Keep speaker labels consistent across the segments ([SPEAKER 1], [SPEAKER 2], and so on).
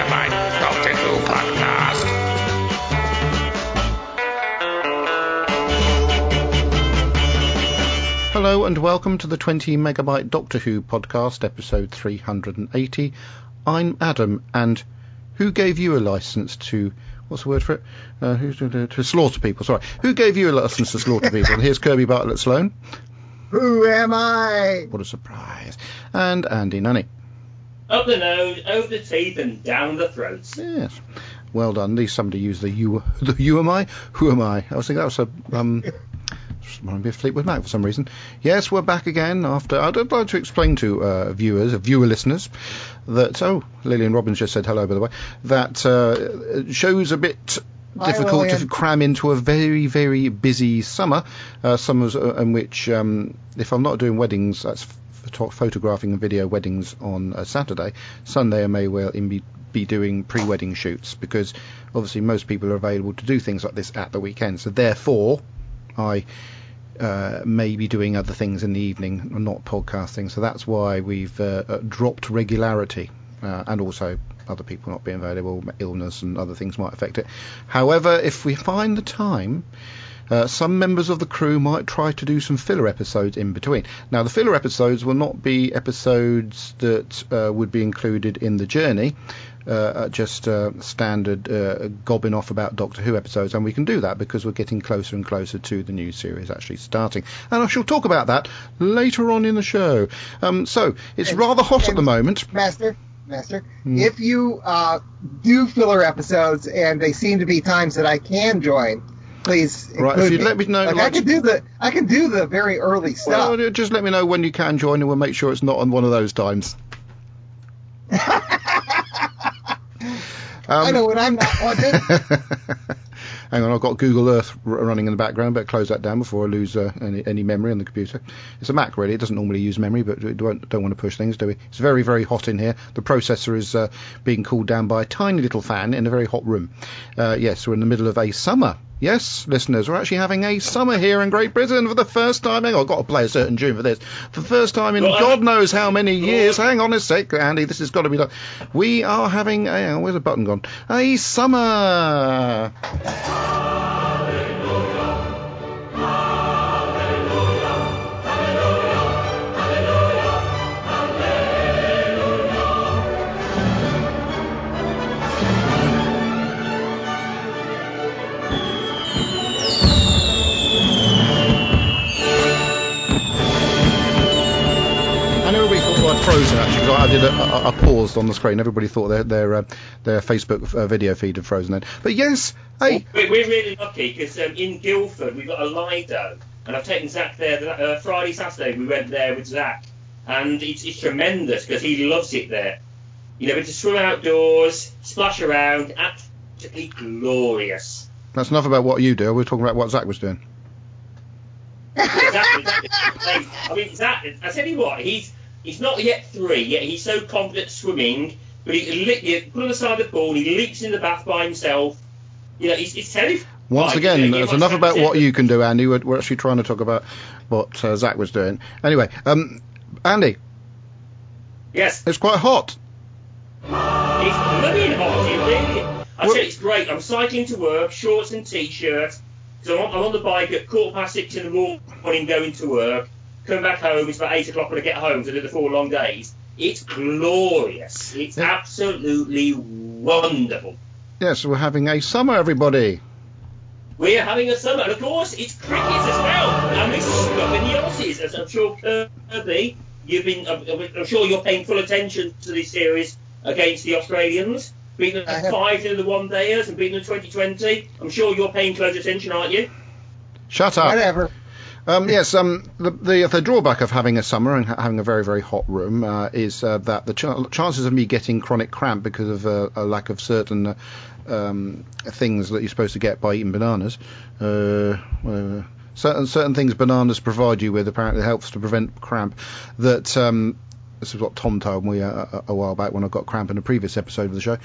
[SPEAKER 1] Megabyte Doctor Who podcast. Hello and welcome to the 20 Megabyte Doctor Who podcast, episode 380. I'm Adam, and who gave you a license to... What's the word for it? To slaughter people, sorry. Who gave you a license to slaughter people? Here's Kirby Bartlett Sloan.
[SPEAKER 2] Who am I?
[SPEAKER 1] What a surprise. And Andy Nunny.
[SPEAKER 3] Up the nose, over the teeth, and down the throats.
[SPEAKER 1] Yes. Well done. At least somebody used the you am I? Who am I? I was thinking that was a... just reminded me of Fleetwood Mac for some reason. Yes, we're back again after... I'd like to explain to viewer listeners that... Oh, Lillian Robbins just said hello, by the way. That show's a bit... difficult to cram into a very, very busy summer. Summers in which, if I'm not doing weddings, that's photographing and video weddings on a Saturday. Sunday I may well be doing pre-wedding shoots, because obviously most people are available to do things like this at the weekend. So therefore, I may be doing other things in the evening and not podcasting. So that's why we've dropped regularity, and also other people not being available, illness and other things might affect it. However, if we find the time, some members of the crew might try to do some filler episodes in between. Now, the filler episodes will not be episodes that would be included in the journey, just standard gobbing off about Doctor Who episodes, and we can do that because we're getting closer and closer to the new series actually starting. And I shall talk about that later on in the show. So, it's rather hot at the moment.
[SPEAKER 2] Master, if you do filler episodes and they seem to be times that I can join, please include
[SPEAKER 1] if you'd
[SPEAKER 2] me.
[SPEAKER 1] let me know,
[SPEAKER 2] I can do the very early stuff.
[SPEAKER 1] Well, just let me know when you can join, and we'll make sure it's not on one of those times.
[SPEAKER 2] I know when I'm not wanted.
[SPEAKER 1] Hang on, I've got Google Earth running in the background. Better close that down before I lose any memory on the computer. It's a Mac, really. It doesn't normally use memory, but we don't want to push things, do we? It's very, very hot in here. The processor is being cooled down by a tiny little fan in a very hot room. Yes, we're in the middle of a summer. Yes, listeners, we're actually having a summer here in Great Britain for the first time. Hang on, I've got to play a certain tune for this. For the first time in God knows how many years. Hang on a sec, Andy, this has got to be done. We are having a... where's the button gone? A summer! Frozen actually, because I did a paused on the screen. Everybody thought their Facebook video feed had frozen then. But yes, hey,
[SPEAKER 3] we're really lucky because in Guildford we've got a Lido, and I've taken Zach there. Friday, Saturday we went there with Zach, and it's tremendous because he loves it there. You know, to swim outdoors, splash around, absolutely glorious.
[SPEAKER 1] That's enough about what you do. We're talking about what Zach was doing.
[SPEAKER 3] Exactly. I mean, Zach, I tell you what, He's not yet 3, yet he's so confident at swimming, but you put him aside the pool, he leaps in the bath by himself. You know, he's terrified.
[SPEAKER 1] Once again, there's enough about what you can do, Andy. We're actually trying to talk about what Zach was doing. Anyway, Andy.
[SPEAKER 3] Yes?
[SPEAKER 1] It's quite hot.
[SPEAKER 3] It's bloody hot, it really is. I said it's great. I'm cycling to work, shorts and T-shirt, because I'm on the bike at 6:15 in the morning going to work. Come back home, it's about 8 o'clock when I get home to do the 4 long days. It's glorious. It's absolutely wonderful.
[SPEAKER 1] Yes, we're having a summer, everybody.
[SPEAKER 3] We're having a summer, and of course, it's cricket as well. And we're scrubbing the Aussies, as I'm sure, Kirby, I'm sure you're paying full attention to this series against the Australians. Beating them 5 in the one-dayers and beating them 2020. I'm sure you're paying close attention, aren't you?
[SPEAKER 1] Shut up.
[SPEAKER 2] Whatever.
[SPEAKER 1] Yes, the drawback of having a summer and having a very, very hot room is that the chances of me getting chronic cramp because of a lack of certain things that you're supposed to get by eating bananas. Certain things bananas provide you with apparently helps to prevent cramp. That this is what Tom told me a while back when I got cramp in a previous episode of the show.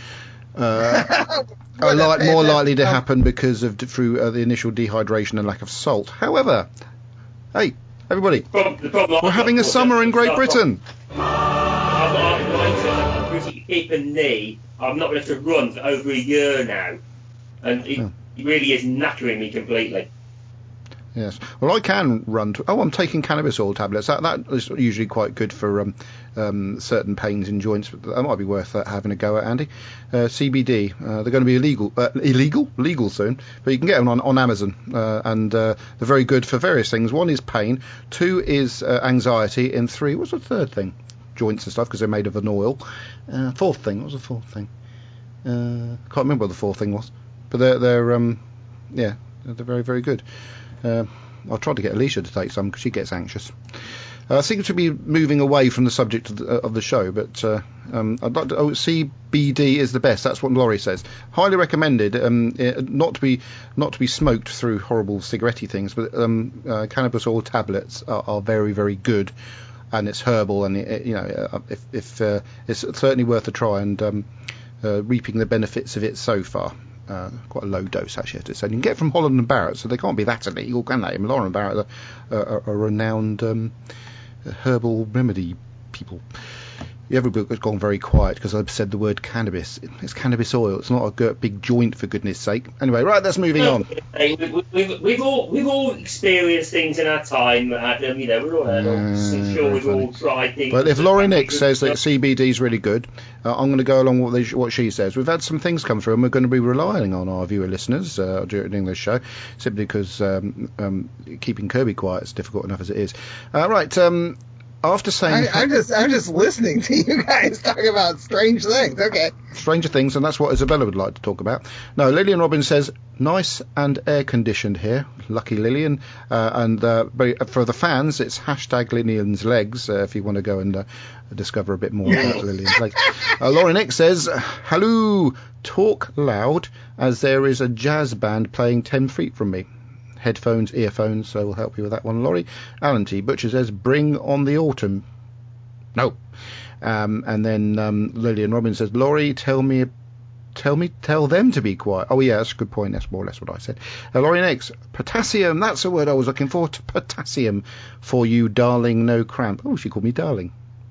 [SPEAKER 1] More likely to happen because of through the initial dehydration and lack of salt. However, hey, everybody, we're having a summer in Great Britain.
[SPEAKER 3] I've got arthritis. pretty hip and knee. I've not been able to run for over a year now, and it really is knackering me completely.
[SPEAKER 1] Yes. Well, I can run. I'm taking cannabis oil tablets. That is usually quite good for certain pains in joints. That might be worth having a go at, Andy. CBD. They're going to be legal soon, but you can get them on Amazon, and they're very good for various things. One is pain, 2 is anxiety, and 3, what's the third thing? Joints and stuff, because they're made of an oil. Fourth thing, what was the fourth thing? Can't remember what the fourth thing was, but they're very, very good. I'll try to get Alicia to take some because she gets anxious. I seem to be moving away from the subject of the show, but I'd like to. CBD is the best. That's what Laurie says. Highly recommended. Not to be smoked through horrible cigarette-y things, but cannabis oil tablets are very, very good, and it's herbal, and if it's certainly worth a try, and reaping the benefits of it so far. Quite a low dose, actually, I have to say. You can get it from Holland and Barrett, so they can't be that illegal, can they? Holland and Barrett are renowned herbal remedy people. Everybody has gone very quiet because I've said the word cannabis. It's cannabis oil. It's not a big joint, for goodness sake. Anyway, right, that's moving on.
[SPEAKER 3] We've all experienced things in our time, Adam. We're all adults. I'm sure we've all tried things.
[SPEAKER 1] But if Laurie Nix says that CBD is really good, I'm going to go along with what she says. We've had some things come through, and we're going to be relying on our viewer listeners during this show, simply because keeping Kirby quiet is difficult enough as it is. Right. After saying,
[SPEAKER 2] I'm just listening to you guys talk about strange things. Okay.
[SPEAKER 1] Stranger things, and that's what Isabella would like to talk about. No, Lillian Robbins says, nice and air-conditioned here. Lucky Lillian. And for the fans, it's hashtag Lillian's legs, if you want to go and discover a bit more about Lillian's legs. Laurie Nick says, hello, talk loud, as there is a jazz band playing 10 feet from me. Headphones, earphones, so we'll help you with that one, Laurie. Alan T. Butcher says, bring on the autumn. No. And then Lillian Robbins says, Laurie, tell them to be quiet. Oh, yeah, that's a good point. That's more or less what I said. Laurie Nix, potassium, that's the word I was looking for. Potassium for you, darling, no cramp. Oh, she called me darling.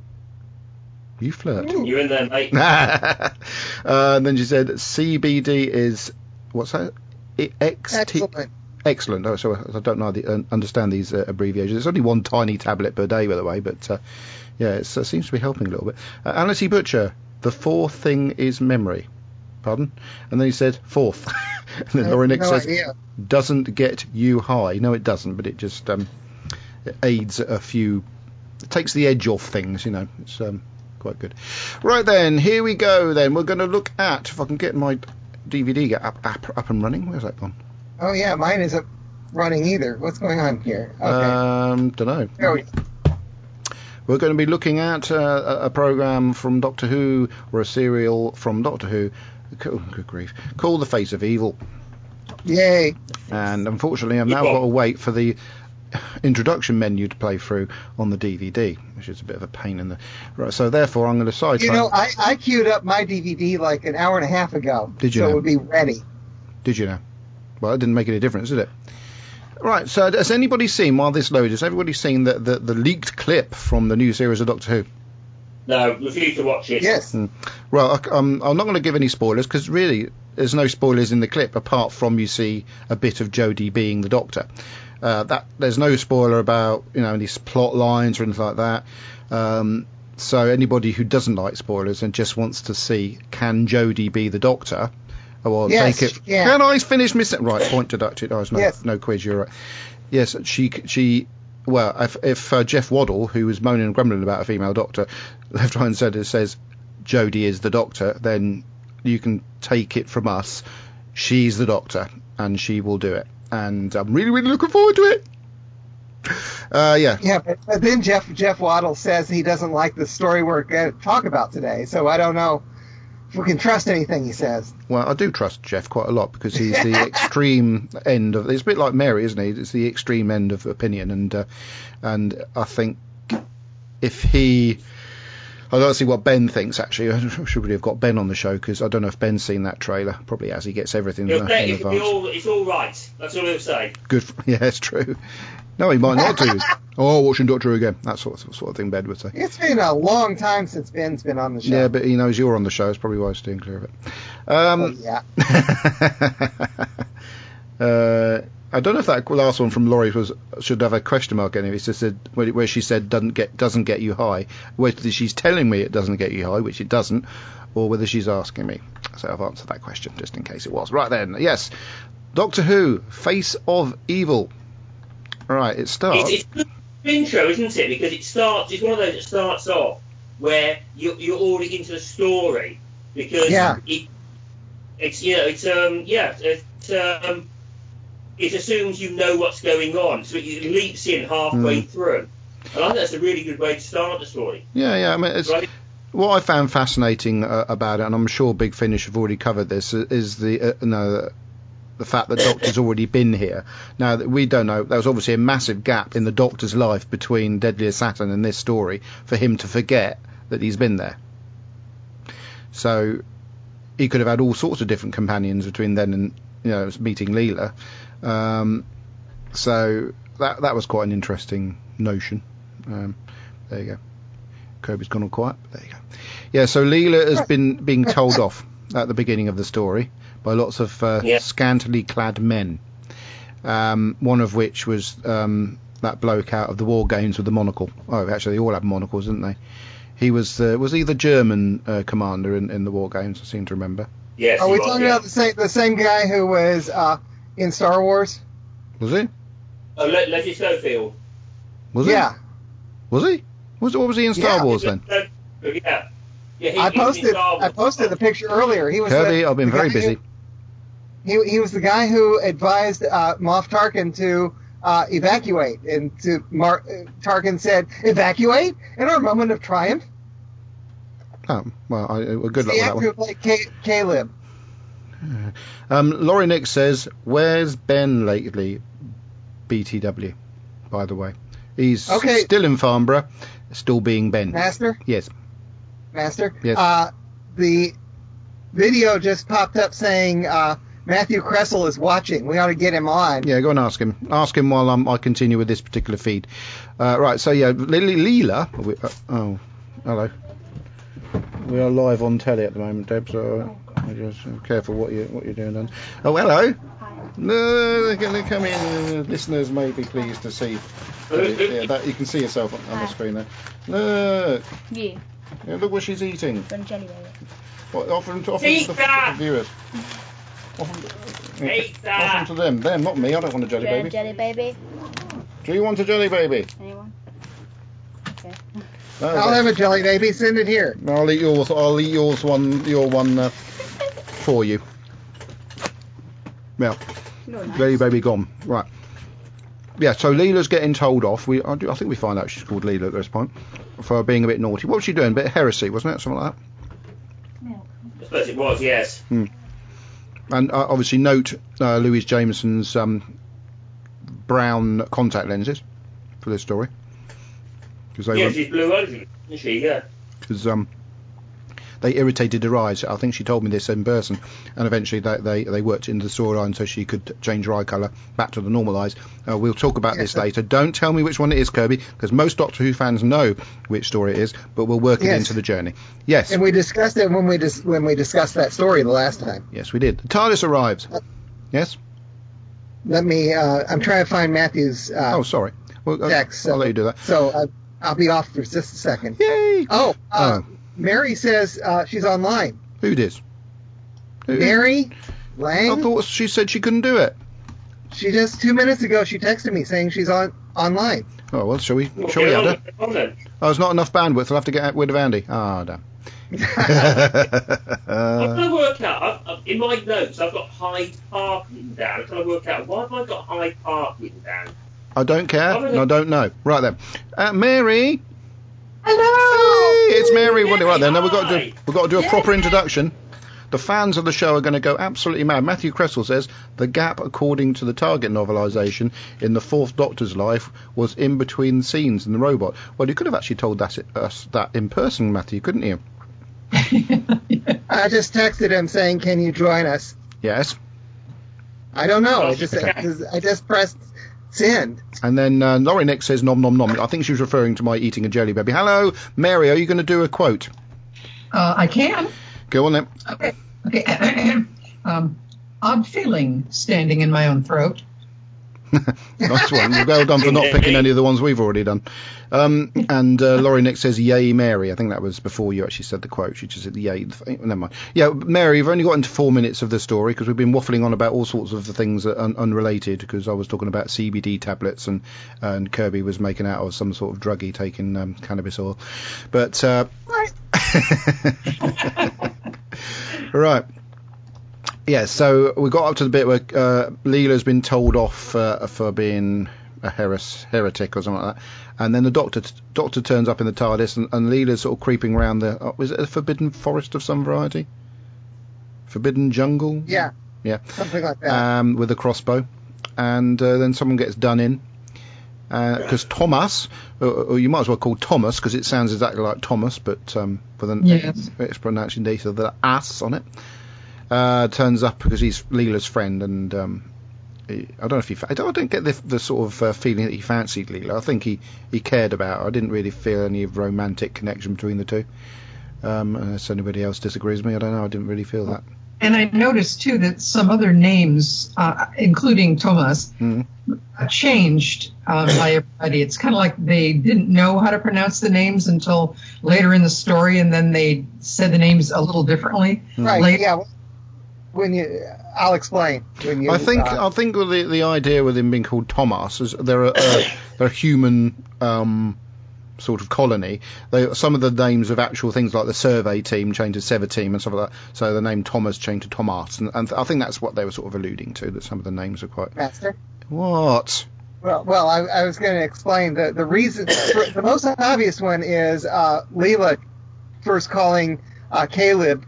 [SPEAKER 1] You flirt.
[SPEAKER 3] You're in there, mate.
[SPEAKER 1] And then she said, CBD is, what's that?
[SPEAKER 2] Excellent.
[SPEAKER 1] Excellent. Oh, so I don't know understand these abbreviations. It's only one tiny tablet per day, by the way, but it seems to be helping a little bit. Alan T. Butcher, the fourth thing is memory. Pardon? And then he said, fourth. And then Laurie Nick says, doesn't get you high. No, it doesn't, but it just it aids a few... It takes the edge off things, It's quite good. Right then, here we go then. We're going to look at, if I can get my DVD up and running. Where's that gone?
[SPEAKER 2] Oh, yeah, mine isn't running either. What's going on here? Okay.
[SPEAKER 1] Don't know. We're going to be looking at a program from Doctor Who, or a serial from Doctor Who. Oh, good grief. Called The Face of Evil.
[SPEAKER 2] Yay.
[SPEAKER 1] And unfortunately, I've now got to wait for the introduction menu to play through on the DVD, which is a bit of a pain in the... Right, so therefore, I'm going to sidetrack.
[SPEAKER 2] I queued up my DVD like an hour and a half ago.
[SPEAKER 1] Did you
[SPEAKER 2] So
[SPEAKER 1] know?
[SPEAKER 2] it would be ready.
[SPEAKER 1] Did you know? Well, it didn't make any difference, did it? Right, so has anybody seen, while this loads, has everybody seen the leaked clip from the new series of Doctor Who?
[SPEAKER 3] No, refuse to watch it.
[SPEAKER 2] Yes.
[SPEAKER 1] Well, I'm not going to give any spoilers, because really, there's no spoilers in the clip, apart from you see a bit of Jodie being the Doctor. There's no spoiler about, these plot lines or anything like that. So anybody who doesn't like spoilers and just wants to see, can Jodie be the Doctor... Well,
[SPEAKER 2] yes,
[SPEAKER 1] take it.
[SPEAKER 2] yeah.
[SPEAKER 1] Can I finish missing? Right, point deducted. Oh,
[SPEAKER 2] yes.
[SPEAKER 1] No quiz. You're right. Yes, she. Well, if Jeff Waddle, who was moaning and grumbling about a female doctor, left, right, and centre says Jodie is the Doctor, then you can take it from us. She's the Doctor, and she will do it. And I'm really, really looking forward to it. Yeah.
[SPEAKER 2] Yeah, but then Jeff Waddle says he doesn't like the story we're going to talk about today, so I don't know if we can trust anything he says.
[SPEAKER 1] Well, I do trust Jeff quite a lot, because he's the extreme end of... It's a bit like Mary, isn't he? It's the extreme end of opinion, and I think if he... I don't see what Ben thinks, actually. I should really have got Ben on the show, because I don't know if Ben's seen that trailer. Probably has. He gets everything in advance.
[SPEAKER 3] It's all right. That's all I'll say.
[SPEAKER 1] Good. Yeah, it's true. No, he might not do. Oh, watching Doctor Who again. That sort of thing Ben would say.
[SPEAKER 2] It's been a long time since Ben's been on the show.
[SPEAKER 1] Yeah, but he knows you're on the show. It's probably why he's steering clear of it.
[SPEAKER 2] Yeah.
[SPEAKER 1] I don't know if that last one from Laurie should have a question mark in it. It's just said where she said doesn't get you high. Whether she's telling me it doesn't get you high, which it doesn't, or whether she's asking me. So I've answered that question just in case it was. Right then, yes, Doctor Who, Face of Evil. Right, it starts.
[SPEAKER 3] It's an intro, isn't it? Because it's one of those that starts off where you're already into the story because it assumes you know what's going on, so it leaps in halfway through. And I think that's a really good way to start the story.
[SPEAKER 1] Yeah. I mean, what I found fascinating about it, and I'm sure Big Finish have already covered this, is the fact that Doctor's already been here. Now, we don't know. There was obviously a massive gap in the Doctor's life between Deadlier Saturn and this story for him to forget that he's been there. So he could have had all sorts of different companions between then and meeting Leela. So that was quite an interesting notion. There you go. Kirby's gone all quiet. There you go. Yeah, so Leela has been being told off at the beginning of the story by lots of scantily clad men. One of which was that bloke out of the War Games with the monocle. Oh, actually, they all had monocles, didn't they? He was he the German commander in the War Games? I seem to remember.
[SPEAKER 3] Yes.
[SPEAKER 2] Are we talking about the same guy who was in Star Wars?
[SPEAKER 1] Was he?
[SPEAKER 3] Oh, Leslie Schofield.
[SPEAKER 1] Was he?
[SPEAKER 2] Yeah.
[SPEAKER 1] Was he? What was he in Star Wars then?
[SPEAKER 3] Yeah.
[SPEAKER 2] I posted the picture earlier. He was
[SPEAKER 1] Kirby, I've been very busy.
[SPEAKER 2] He was the guy who advised Moff Tarkin to evacuate, and Tarkin said, "Evacuate?" in our moment of triumph.
[SPEAKER 1] Oh, well, good luck with that one.
[SPEAKER 2] The actor who played Caleb.
[SPEAKER 1] Laurie Nick says, "Where's Ben lately?" BTW, by the way. He's still in Farnborough, still being Ben.
[SPEAKER 2] Master?
[SPEAKER 1] Yes.
[SPEAKER 2] Master?
[SPEAKER 1] Yes.
[SPEAKER 2] The video just popped up saying Matthew Kressel is watching. We ought to get him on.
[SPEAKER 1] Yeah, go and ask him. Ask him while I continue with this particular feed. Right, so yeah, Leela. Oh, hello. We are live on telly at the moment, Deb, so just careful what you're doing then. Oh, hello. No, they're going to come in. Listeners may be pleased to see. That you can see yourself on the screen there. Look.
[SPEAKER 4] You.
[SPEAKER 1] Yeah, look what she's eating.
[SPEAKER 4] From Jelly Baby.
[SPEAKER 1] What, offer them to the viewers. Offer them to them. Them, not me. I don't want a Jelly Baby.
[SPEAKER 4] Jelly Baby.
[SPEAKER 1] Do you want a Jelly Baby?
[SPEAKER 4] Anyone? Okay.
[SPEAKER 1] No,
[SPEAKER 2] I'll have a Jelly Baby. Send it here.
[SPEAKER 1] I'll eat yours. Your one for you. Yeah.
[SPEAKER 4] Nice.
[SPEAKER 1] Jelly Baby gone. Right. Yeah, so Leela's getting told off. I think we find out she's called Leela at this point for being a bit naughty. What was she doing? A bit of heresy, wasn't it? Something like that.
[SPEAKER 4] Milk.
[SPEAKER 3] I suppose it was, yes.
[SPEAKER 1] And obviously note Louise Jameson's brown contact lenses for this story.
[SPEAKER 3] She's blue over, isn't she? Yeah.
[SPEAKER 1] Because they irritated her eyes. I think she told me this in person, and eventually they worked into the storyline so she could change her eye colour back to the normal eyes. We'll talk about this later. Don't tell me which one it is, Kirby, because most Doctor Who fans know which story it is, but we'll work it into the journey. Yes.
[SPEAKER 2] And we discussed it when we discussed that story the last time.
[SPEAKER 1] Yes, we did. The TARDIS arrives. Yes?
[SPEAKER 2] Let me, I'm trying to find Matthew's
[SPEAKER 1] sorry. Well,
[SPEAKER 2] text.
[SPEAKER 1] I'll let you do that.
[SPEAKER 2] So I'll be off for just a second.
[SPEAKER 1] Yay!
[SPEAKER 2] Mary says she's online.
[SPEAKER 1] Who did?
[SPEAKER 2] Mary Lang?
[SPEAKER 1] I thought she said she couldn't do it.
[SPEAKER 2] She just 2 minutes ago she texted me saying she's online.
[SPEAKER 1] Oh, well, shall we add her? Oh, there's not enough bandwidth. I'll have to get rid of Andy. Oh, damn.
[SPEAKER 3] I'm trying to work out. In my notes, I've got Hyde Park written down. I'm trying to work out why have I got Hyde Park written down.
[SPEAKER 1] I don't care. And I don't know. Right then, Mary.
[SPEAKER 2] Hello.
[SPEAKER 1] Hey, it's Mary. Right then, now we've got to do a proper introduction. The fans of the show are going to go absolutely mad. Matthew Kressel says the gap, according to the Target novelisation, in the Fourth Doctor's life was in between scenes in the robot. Well, you could have actually told us that in person, Matthew, couldn't you?
[SPEAKER 2] I just texted him saying, "Can you join us?"
[SPEAKER 1] Yes.
[SPEAKER 2] I don't know. I just pressed send.
[SPEAKER 1] And then Laurie Nick says nom nom nom. I think she was referring to my eating a jelly baby. Hello, Mary. Are you going to do a quote?
[SPEAKER 5] I can.
[SPEAKER 1] Go on then.
[SPEAKER 5] Okay. Odd feeling standing in my own throat.
[SPEAKER 1] Nice one. Well done for not picking any of the ones we've already done. And Laurie Nick says, yay, Mary. I think that was before you actually said the quote. She just said, yay. Never mind. Yeah, Mary, you've only got into 4 minutes of the story because we've been waffling on about all sorts of the things that are unrelated, because I was talking about CBD tablets and Kirby was making out of some sort of druggie taking cannabis oil. But, right. Yeah, so we got up to the bit where Leela's been told off for being a heretic or something like that, and then the doctor turns up in the TARDIS, and Leela's sort of creeping around is it a forbidden forest of some variety? Forbidden jungle?
[SPEAKER 2] Yeah, something like that.
[SPEAKER 1] With a crossbow, and then someone gets done in, because Thomas, or you might as well call Thomas, because it sounds exactly like Thomas, but with an explanation data of the ass on it. Turns up because he's Leela's friend, and I don't know if I don't get the sort of feeling that he fancied Leela. I think he cared about her. I didn't really feel any romantic connection between the two. Unless anybody else disagrees with me, I don't know. I didn't really feel that.
[SPEAKER 5] And I noticed too that some other names, including Thomas, changed by everybody. It's kind of like they didn't know how to pronounce the names until later in the story, and then they said the names a little differently.
[SPEAKER 2] Right.
[SPEAKER 5] Later.
[SPEAKER 2] Yeah. I'll explain.
[SPEAKER 1] I think the idea with him being called Thomas is they're a human sort of colony. Some of the names of actual things like the survey team changed to Sever team and stuff like that. So the name Thomas changed to Thomas, and I think that's what they were sort of alluding to. That some of the names are quite.
[SPEAKER 2] Master.
[SPEAKER 1] What?
[SPEAKER 2] Well, I was going to explain the reason. The most obvious one is Leela first calling Caleb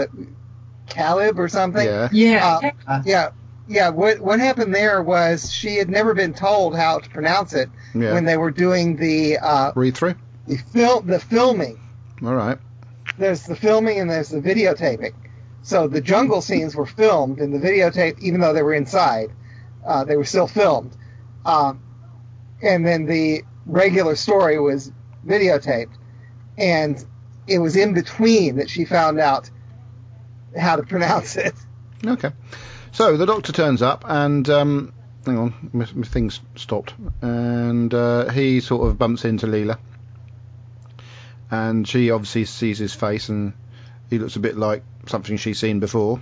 [SPEAKER 2] or something.
[SPEAKER 1] Yeah.
[SPEAKER 2] Yeah. What happened there was she had never been told how to pronounce it when they were doing the
[SPEAKER 1] read through
[SPEAKER 2] the filming.
[SPEAKER 1] All right.
[SPEAKER 2] There's the filming and there's the videotaping. So the jungle scenes were filmed in the videotape, even though they were inside. They were still filmed. And then the regular story was videotaped. And it was in between that she found out how to pronounce it.
[SPEAKER 1] Okay. So the doctor turns up and, hang on, my thing's stopped. And he sort of bumps into Leela. And she obviously sees his face and he looks a bit like something she's seen before.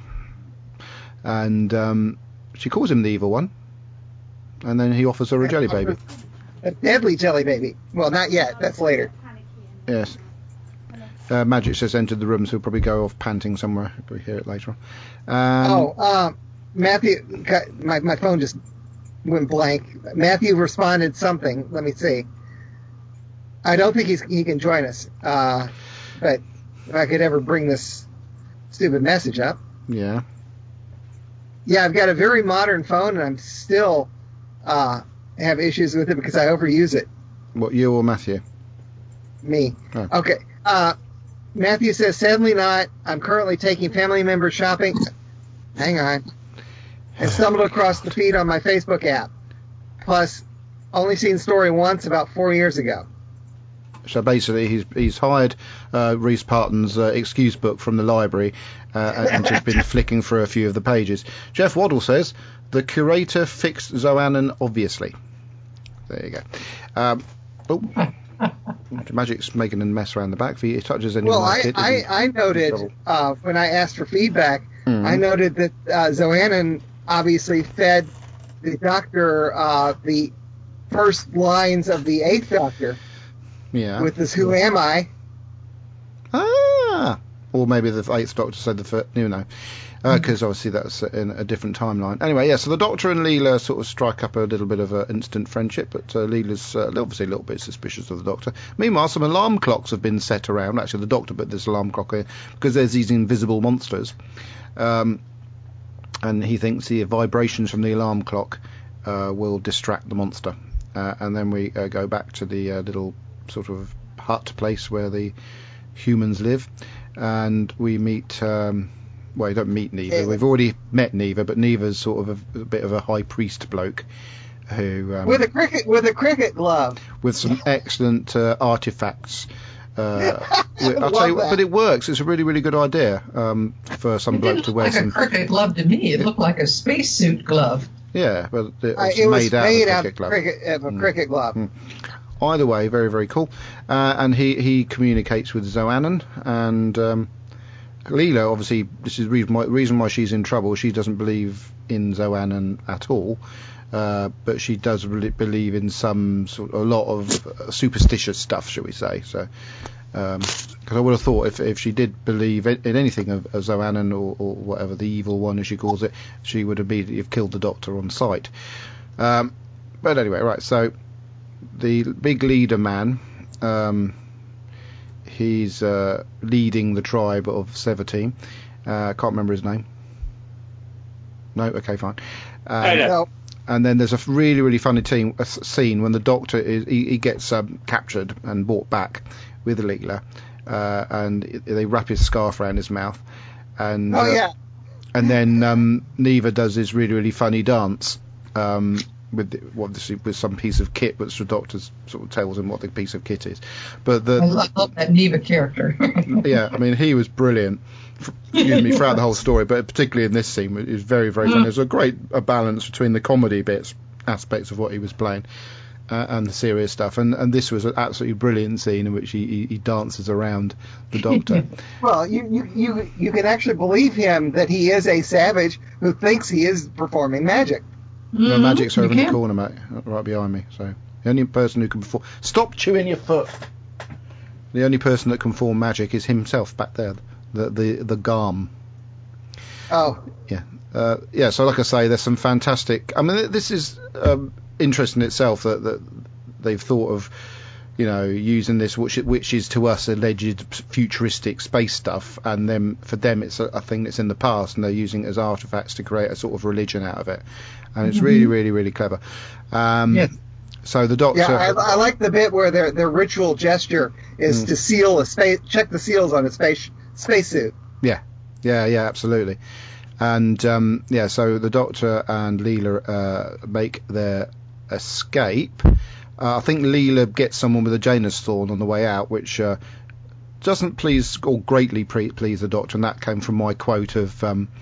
[SPEAKER 1] And she calls him the evil one. And then he offers her a jelly baby.
[SPEAKER 2] A deadly jelly baby. Well, not yet. That's later.
[SPEAKER 1] Yes. Magic says entered the room, so he'll probably go off panting somewhere. We'll hear it later on.
[SPEAKER 2] Matthew, my phone just went blank. Matthew responded something. Let me see. I don't think he can join us. But if I could ever bring this stupid message up.
[SPEAKER 1] Yeah.
[SPEAKER 2] Yeah, I've got a very modern phone, and I'm still have issues with it because I overuse it.
[SPEAKER 1] What, you or Matthew?
[SPEAKER 2] Me.
[SPEAKER 1] Oh.
[SPEAKER 2] Okay. Matthew says, sadly not. I'm currently taking family members shopping. Hang on. And stumbled across the feed on my Facebook app. Plus, only seen story once about 4 years ago.
[SPEAKER 1] So basically, he's hired Reese Parton's excuse book from the library and just been flicking through a few of the pages. Jeff Waddle says, the curator fixed Zoannon, obviously. There you go. Magic's making a mess around the back. If he touches anyone like it,
[SPEAKER 2] I noted when I asked for feedback, I noted that Zoannon obviously fed the Doctor the first lines of the Eighth Doctor.
[SPEAKER 1] Yeah.
[SPEAKER 2] With this "Who am I?"
[SPEAKER 1] Or maybe the Eighth Doctor said the first. No. Because obviously that's in a different timeline. Anyway, yeah, so the Doctor and Leela sort of strike up a little bit of an instant friendship, but Leela's obviously a little bit suspicious of the Doctor. Meanwhile, some alarm clocks have been set around. Actually, the Doctor put this alarm clock here because there's these invisible monsters. And he thinks the vibrations from the alarm clock will distract the monster. And then we go back to the little sort of hut place where the humans live. And we meet... well, you don't meet Neva. We've already met Neva, but Neva's sort of a bit of a high priest bloke. who
[SPEAKER 2] with a cricket glove
[SPEAKER 1] with some excellent artifacts. I'll
[SPEAKER 2] love
[SPEAKER 1] tell you,
[SPEAKER 2] that.
[SPEAKER 1] but it works. It's a really, really good idea for some
[SPEAKER 5] It
[SPEAKER 1] bloke
[SPEAKER 5] didn't
[SPEAKER 1] to
[SPEAKER 5] look
[SPEAKER 1] wear
[SPEAKER 5] like
[SPEAKER 1] some.
[SPEAKER 5] a cricket glove to me. It looked like a spacesuit glove.
[SPEAKER 1] Yeah, but it's
[SPEAKER 2] it was
[SPEAKER 1] made out
[SPEAKER 2] made
[SPEAKER 1] of a
[SPEAKER 2] out
[SPEAKER 1] cricket glove.
[SPEAKER 2] of a cricket glove.
[SPEAKER 1] Either way, very, very cool. And he communicates with Zoannon, and Leela, obviously, this is the reason why she's in trouble. She doesn't believe in Zoannon at all, but she does believe in a lot of superstitious stuff, shall we say. So, because I would have thought if she did believe in anything of Zoannon or whatever, the evil one as she calls it, she would immediately have killed the Doctor on sight. But anyway, right, so the big leader man, he's leading the tribe of Severtine. Can't remember his name. No, okay, fine.
[SPEAKER 2] No.
[SPEAKER 1] And then there's a really, really funny scene when the Doctor he gets captured and brought back with Leela, and they wrap his scarf around his mouth, and and then Neva does this really, really funny dance with some piece of kit, which the Doctor sort of tells him what the piece of kit is. But
[SPEAKER 5] I love that Neva character.
[SPEAKER 1] yeah, I mean, he was brilliant. Throughout the whole story, but particularly in this scene, it was very, very funny. There's a great balance between the comedy aspects of what he was playing, and the serious stuff. And this was an absolutely brilliant scene in which he dances around the Doctor.
[SPEAKER 2] Well, you can actually believe him that he is a savage who thinks he is performing magic.
[SPEAKER 1] The magic's over in the corner, mate, right behind me. So the only person who can perform. Stop chewing your foot. The only person that can perform magic is himself back there. The Garm.
[SPEAKER 2] Oh.
[SPEAKER 1] Yeah. So like I say, there's some fantastic. I mean, this is interesting in itself that they've thought of, using this, which is to us alleged futuristic space stuff, and then for them it's a thing that's in the past, and they're using it as artifacts to create a sort of religion out of it, and it's really, really, really clever.
[SPEAKER 5] Yes.
[SPEAKER 1] So the Doctor.
[SPEAKER 2] Yeah, I like the bit where their ritual gesture is to seal check the seals on a spacesuit.
[SPEAKER 1] Yeah, absolutely. And so the Doctor and Leela make their escape. I think Leela gets someone with a Janus thorn on the way out, which doesn't please or greatly please the Doctor, and that came from my quote of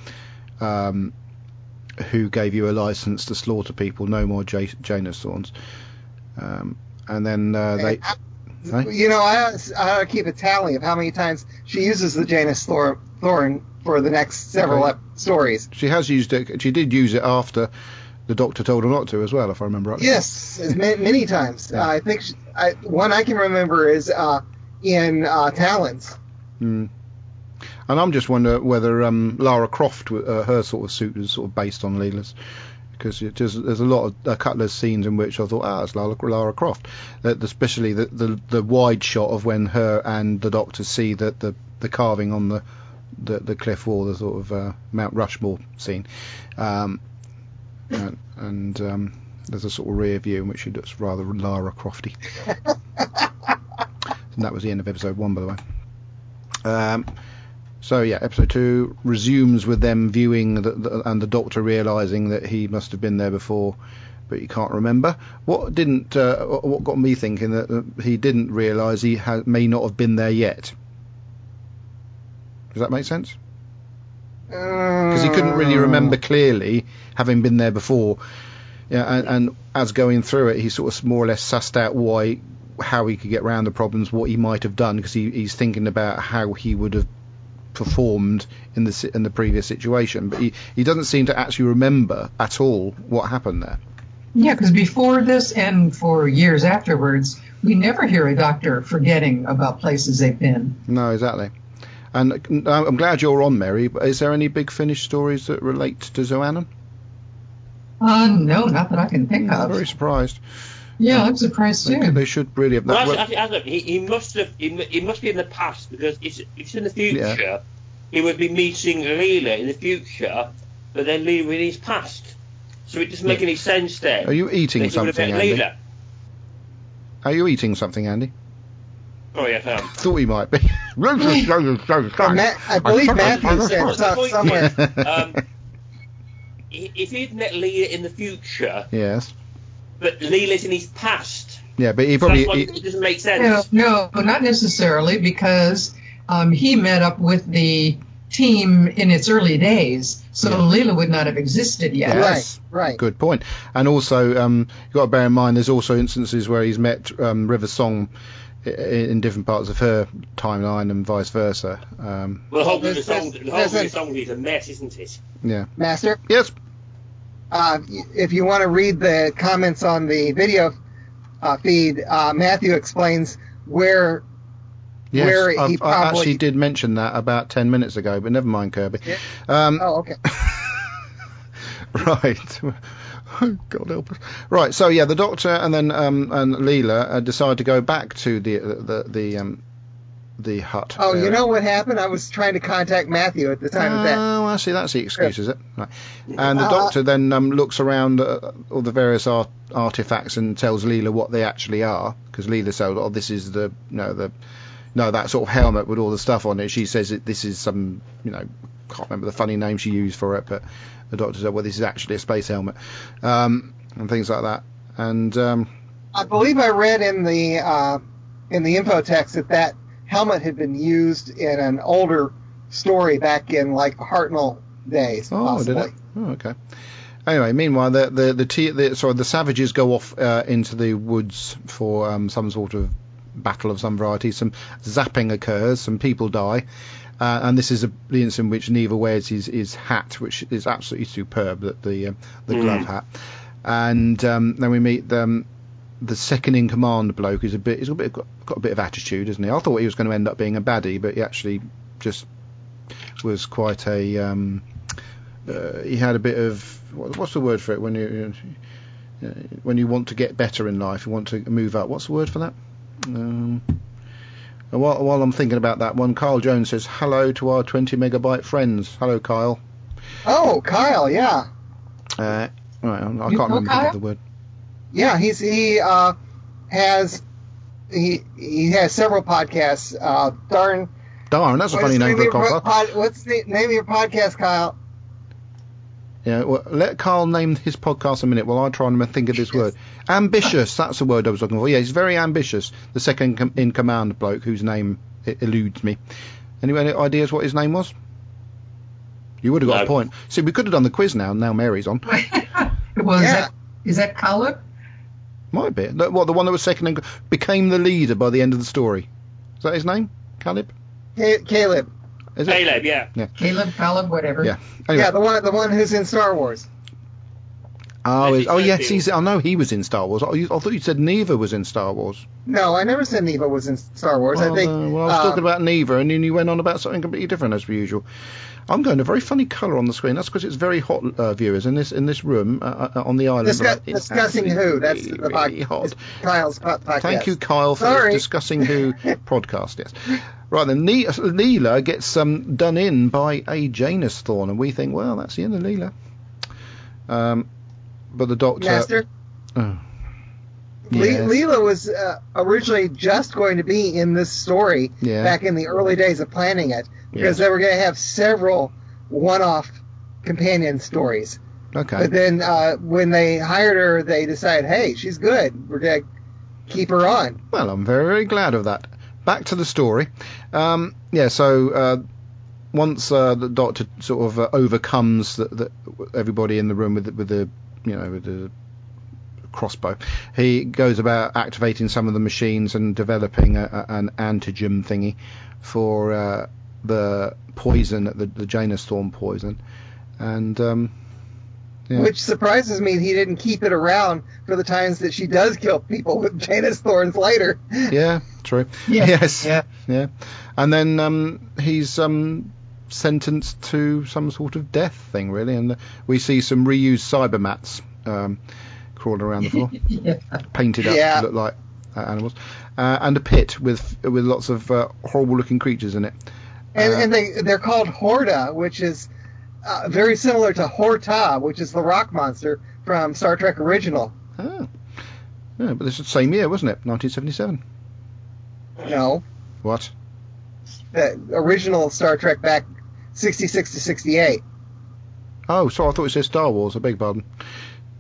[SPEAKER 1] who gave you a license to slaughter people? No more Janus thorns. And then they.
[SPEAKER 2] I keep a tally of how many times she uses the Janus thorn for the next several stories.
[SPEAKER 1] She has used it. She did use it after the Doctor told her not to, as well, if I remember right.
[SPEAKER 2] Yes, many times. Yeah. I think one I can remember is in Talons.
[SPEAKER 1] And I'm just wondering whether Lara Croft, her sort of suit is sort of based on Leela's. Because there's a couple of scenes in which I thought, it's Lara Croft. Especially the wide shot of when her and the Doctor see the carving on the cliff wall, the sort of Mount Rushmore scene, and there's a sort of rear view in which she looks rather Lara Crofty. And that was the end of episode 1, by the way. So yeah, episode 2 resumes with them viewing and the Doctor realising that he must have been there before, but he can't remember. What got me thinking that he didn't realise he may not have been there yet. Does that make sense? Because he couldn't really remember clearly having been there before. Yeah, and as going through it, he sort of more or less sussed out how he could get around the problems, what he might have done, because he's thinking about how he would have performed in the previous situation, but he doesn't seem to actually remember at all what happened there.
[SPEAKER 5] Yeah, because before this and for years afterwards, we never hear a Doctor forgetting about places they've been.
[SPEAKER 1] No, exactly. And I'm glad you're on, Mary, but is there any Big Finish stories that relate to Zoannon?
[SPEAKER 5] No, not that I can think of.
[SPEAKER 1] I'm very surprised.
[SPEAKER 5] Yeah, I'm surprised too.
[SPEAKER 1] They should really have.
[SPEAKER 3] He must be in the past, because if it's in the future, he would be meeting Leela in the future, but then Leela in his past. So it doesn't make any sense then.
[SPEAKER 1] Are you eating something, Andy?
[SPEAKER 3] Leela.
[SPEAKER 1] Are you eating something, Andy?
[SPEAKER 3] Oh yes, I am.
[SPEAKER 1] Thought he might be.
[SPEAKER 2] I believe Matthew said somewhere.
[SPEAKER 3] If he'd met Leela in the future,
[SPEAKER 1] yes,
[SPEAKER 3] but Leela's in his past.
[SPEAKER 1] Yeah, but he
[SPEAKER 3] So
[SPEAKER 1] probably...
[SPEAKER 3] that's why it doesn't make sense.
[SPEAKER 5] No, not necessarily, because he met up with the team in its early days, so Leela would not have existed yet.
[SPEAKER 1] Yes,
[SPEAKER 2] right.
[SPEAKER 1] Good point. And also, you've got to bear in mind, there's also instances where he's met River Song in different parts of her timeline and vice versa.
[SPEAKER 3] Well, the whole
[SPEAKER 2] there's
[SPEAKER 3] song is a mess, isn't it?
[SPEAKER 1] Yeah.
[SPEAKER 2] Master,
[SPEAKER 1] Yes.
[SPEAKER 2] if you want to read the comments on the video feed, Matthew explains where
[SPEAKER 1] Yes,
[SPEAKER 2] he
[SPEAKER 1] I actually
[SPEAKER 2] probably
[SPEAKER 1] did mention that about 10 minutes ago, but never mind, Kirby.
[SPEAKER 2] Yeah. Okay.
[SPEAKER 1] Right. God help us. Right. So yeah, the Doctor and then and Leela decide to go back to the hut.
[SPEAKER 2] Oh, you know what happened? I was trying to contact Matthew at the time of that.
[SPEAKER 1] Oh, I see. That's the excuse, is it? Right. And the Doctor then looks around all the various artifacts and tells Leela what they actually are, because Leela says, "Oh, this is that sort of helmet with all the stuff on it." She says this is some, can't remember the funny name she used for it, but the Doctor said, well, this is actually a space helmet, and things like that. And
[SPEAKER 2] I believe I read in the info text that helmet had been used in an older story back in like Hartnell days. Possibly.
[SPEAKER 1] Did it? Oh, okay. Anyway, meanwhile, the savages go off into the woods for some sort of battle of some variety. Some zapping occurs, some people die, and this is the instance in which Neva wears his hat, which is absolutely superb, the glove hat. And then we meet the second in command bloke, who's got a bit of attitude, isn't he? I thought he was going to end up being a baddie, but he actually just was quite a he had a bit of what's the word for it when you want to get better in life, you want to move up. What's the word for that? While I'm thinking about that one, Kyle Jones says hello to our 20 megabyte friends. Hello, Kyle.
[SPEAKER 2] Oh, Kyle, yeah.
[SPEAKER 1] Right, I can't remember the word.
[SPEAKER 2] Yeah, he has several podcasts.
[SPEAKER 1] Darn, that's a funny name for a podcast.
[SPEAKER 2] What's the name of your podcast, Kyle?
[SPEAKER 1] Yeah, well, let Carl name his podcast in a minute while I try and think of this word. Ambitious, that's the word I was looking for. Yeah, he's very ambitious. The second in command bloke whose name eludes me. Any ideas what his name was? You would have got a point. See, we could have done the quiz now. Now Mary's on.
[SPEAKER 5] Is that Caleb?
[SPEAKER 1] Might be. What, the one that was second and became the leader by the end of the story? Is that his name? Caleb?
[SPEAKER 2] Caleb.
[SPEAKER 1] Is it?
[SPEAKER 3] Caleb, yeah.
[SPEAKER 5] Caleb, whatever.
[SPEAKER 1] Yeah. Anyway.
[SPEAKER 2] Yeah, the one who's in Star Wars.
[SPEAKER 1] Yes, I know he was in Star Wars. I thought you said Neva was in Star Wars.
[SPEAKER 2] No, I never said Neva was in Star Wars.
[SPEAKER 1] Well,
[SPEAKER 2] I think.
[SPEAKER 1] I was talking about Neva, and then you went on about something completely different as per usual. I'm going a very funny colour on the screen. That's because it's very hot, viewers, in this room on the island.
[SPEAKER 2] Discussing Who. That's the podcast.
[SPEAKER 1] Really hot.
[SPEAKER 2] Kyle's podcast.
[SPEAKER 1] Thank you, Kyle, for Discussing Who podcast. Yes. Right then, Leela gets done in by a Janus Thorn, and we think, well, that's the end of Leela. But the Doctor.
[SPEAKER 2] Master.
[SPEAKER 1] Yes.
[SPEAKER 2] Leela was originally just going to be in this story back in the early days of planning it, because they were going to have several one-off companion stories.
[SPEAKER 1] Okay.
[SPEAKER 2] But then when they hired her, they decided, hey, she's good. We're going to keep her on.
[SPEAKER 1] Well, I'm very, very glad of that. Back to the story. So once the Doctor sort of overcomes everybody in the room with the crossbow, he goes about activating some of the machines and developing an antigen thingy for the poison, the Janus Thorn poison, and
[SPEAKER 2] which surprises me he didn't keep it around for the times that she does kill people with Janus Thorns later.
[SPEAKER 1] Yeah, true.
[SPEAKER 5] Yeah.
[SPEAKER 1] Yes. Yeah. And then he's sentenced to some sort of death thing, really, and we see some reused cyber mats crawling around the floor, painted up to look like animals, and a pit with lots of horrible looking creatures in it.
[SPEAKER 2] And they're called Horda, which is very similar to Horta, which is the rock monster from Star Trek Original.
[SPEAKER 1] Oh. Yeah, but this is the same year, wasn't it? 1977.
[SPEAKER 2] No.
[SPEAKER 1] What?
[SPEAKER 2] The original Star Trek back 66 to 68.
[SPEAKER 1] Oh, sorry, I thought it said Star Wars. I beg your pardon.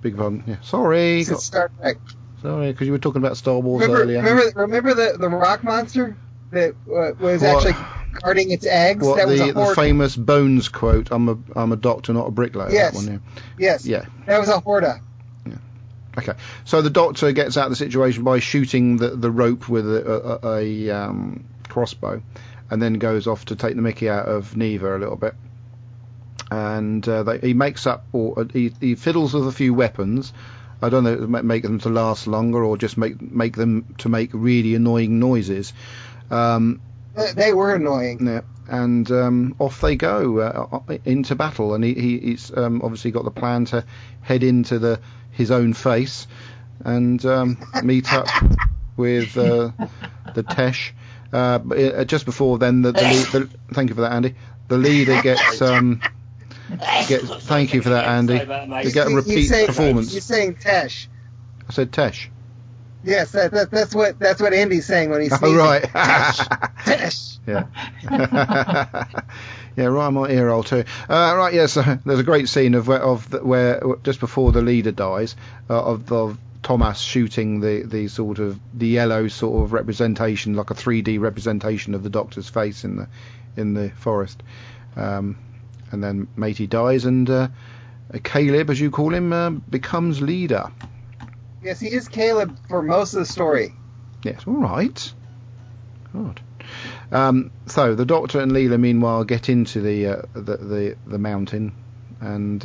[SPEAKER 1] big pardon. Yeah, sorry.
[SPEAKER 2] It's Star Trek.
[SPEAKER 1] Sorry, because you were talking about Star Wars earlier.
[SPEAKER 2] Remember the rock monster that was actually guarding its eggs?
[SPEAKER 1] What,
[SPEAKER 2] that was
[SPEAKER 1] the famous Bones quote? I'm a doctor, not a bricklayer.
[SPEAKER 2] Yes.
[SPEAKER 1] That one, yeah.
[SPEAKER 2] Yes.
[SPEAKER 1] Yeah.
[SPEAKER 2] That was a Horta.
[SPEAKER 1] Okay, so the doctor gets out of the situation by shooting the rope with a crossbow, and then goes off to take the mickey out of Neva a little bit. And he makes up, or he fiddles with a few weapons. I don't know, make them to last longer, or just make them to make really annoying noises.
[SPEAKER 2] They were annoying.
[SPEAKER 1] Yeah, and off they go into battle, and he's obviously got the plan to head into his own face and meet up with the Tesh. But just before then, thank you for that, Andy. The leader gets. Thank you for that, Andy. They get a repeat performance.
[SPEAKER 2] You're saying Tesh.
[SPEAKER 1] I said Tesh.
[SPEAKER 2] Yes, that's what Andy's saying when he's sneezing.
[SPEAKER 1] Oh, right.
[SPEAKER 2] Tesh.
[SPEAKER 1] Yeah. Yeah, right on my ear hole too. Right, yes. Yeah, so there's a great scene of where just before the leader dies, of Thomas shooting the sort of the yellow sort of representation, like a 3D representation of the Doctor's face in the forest. And then Matey dies, and Caleb, as you call him, becomes leader.
[SPEAKER 2] Yes, he is Caleb for most of the story.
[SPEAKER 1] Yes, all right. God. So the Doctor and Leela, meanwhile, get into the mountain, and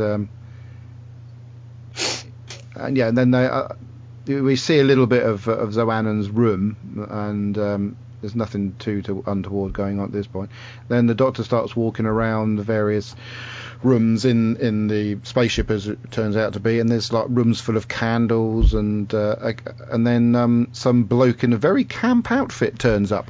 [SPEAKER 1] then we see a little bit of Zoannan's room, and there's nothing too untoward going on at this point. Then the Doctor starts walking around the various rooms in the spaceship, as it turns out to be, and there's like rooms full of candles, and then some bloke in a very camp outfit turns up.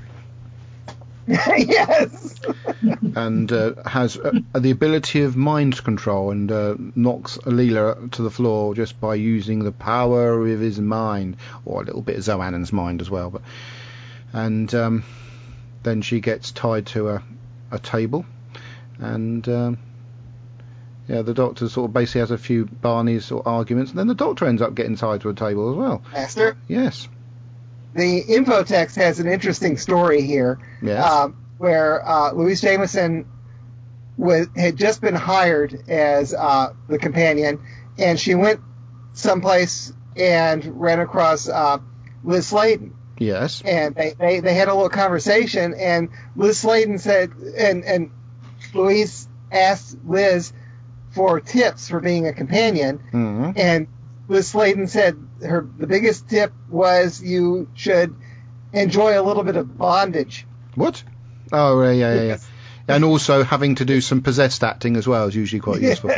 [SPEAKER 2] Yes.
[SPEAKER 1] And has the ability of mind control, and knocks Leela to the floor just by using the power of his mind, or a little bit of Zoannan's mind as well. And then she gets tied to a table, and the Doctor sort of basically has a few Barney's sort of arguments, and then the Doctor ends up getting tied to a table as well.
[SPEAKER 2] Master?
[SPEAKER 1] Yes.
[SPEAKER 2] The infotext has an interesting story here,
[SPEAKER 1] yes.
[SPEAKER 2] Where Louise Jameson had just been hired as the companion, and she went someplace and ran across Liz Sladen.
[SPEAKER 1] Yes.
[SPEAKER 2] And they had a little conversation, and Liz Sladen said, and Louise asked Liz for tips for being a companion,
[SPEAKER 1] mm-hmm.
[SPEAKER 2] and Liz Sladen said the biggest tip was you should enjoy a little bit of bondage.
[SPEAKER 1] What? Oh, yeah. And also having to do some possessed acting as well is usually quite useful.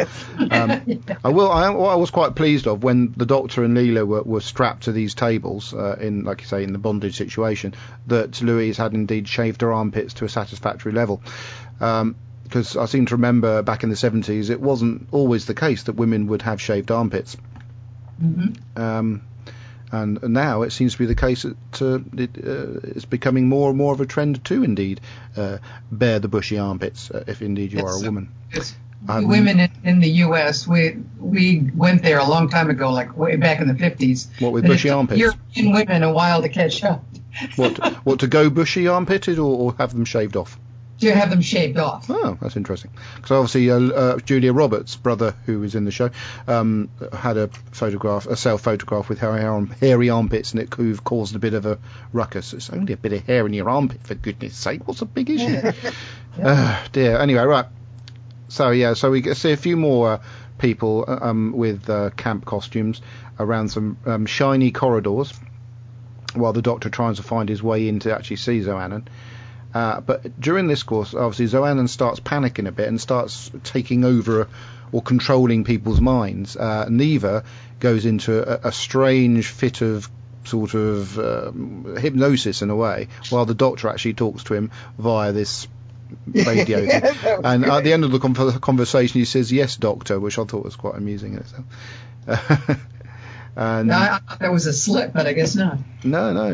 [SPEAKER 1] I was quite pleased of when the Doctor and Leela were strapped to these tables in, like you say, in the bondage situation, that Louise had indeed shaved her armpits to a satisfactory level. Because I seem to remember back in the 70s, it wasn't always the case that women would have shaved armpits.
[SPEAKER 5] Mm-hmm.
[SPEAKER 1] And now it seems to be the case that it's becoming more and more of a trend to indeed bare the bushy armpits, if indeed you are a woman.
[SPEAKER 5] Women in the U.S., we went there a long time ago, like way back in the 50s.
[SPEAKER 1] What, with bushy armpits?
[SPEAKER 5] European women a while to catch up.
[SPEAKER 1] What, to go bushy armpitted or have them shaved off?
[SPEAKER 5] To have them shaved off.
[SPEAKER 1] Oh, that's interesting. Because obviously Julia Roberts' brother, who was in the show, had a self-photograph with hairy armpits, and it caused a bit of a ruckus. It's only a bit of hair in your armpit, for goodness sake. What's a big issue? Dear. Anyway, right. So we see a few more people with camp costumes around some shiny corridors, while the Doctor tries to find his way in to actually see Zoannan. But during this course, obviously, Zoannan starts panicking a bit and starts taking over or controlling people's minds. Neva goes into a strange fit of sort of hypnosis in a way, while the Doctor actually talks to him via this radio thing. And at the end of the conversation, he says, "Yes, Doctor," which I thought was quite amusing in itself. And
[SPEAKER 5] I thought that was a slip, but I guess not.
[SPEAKER 1] no,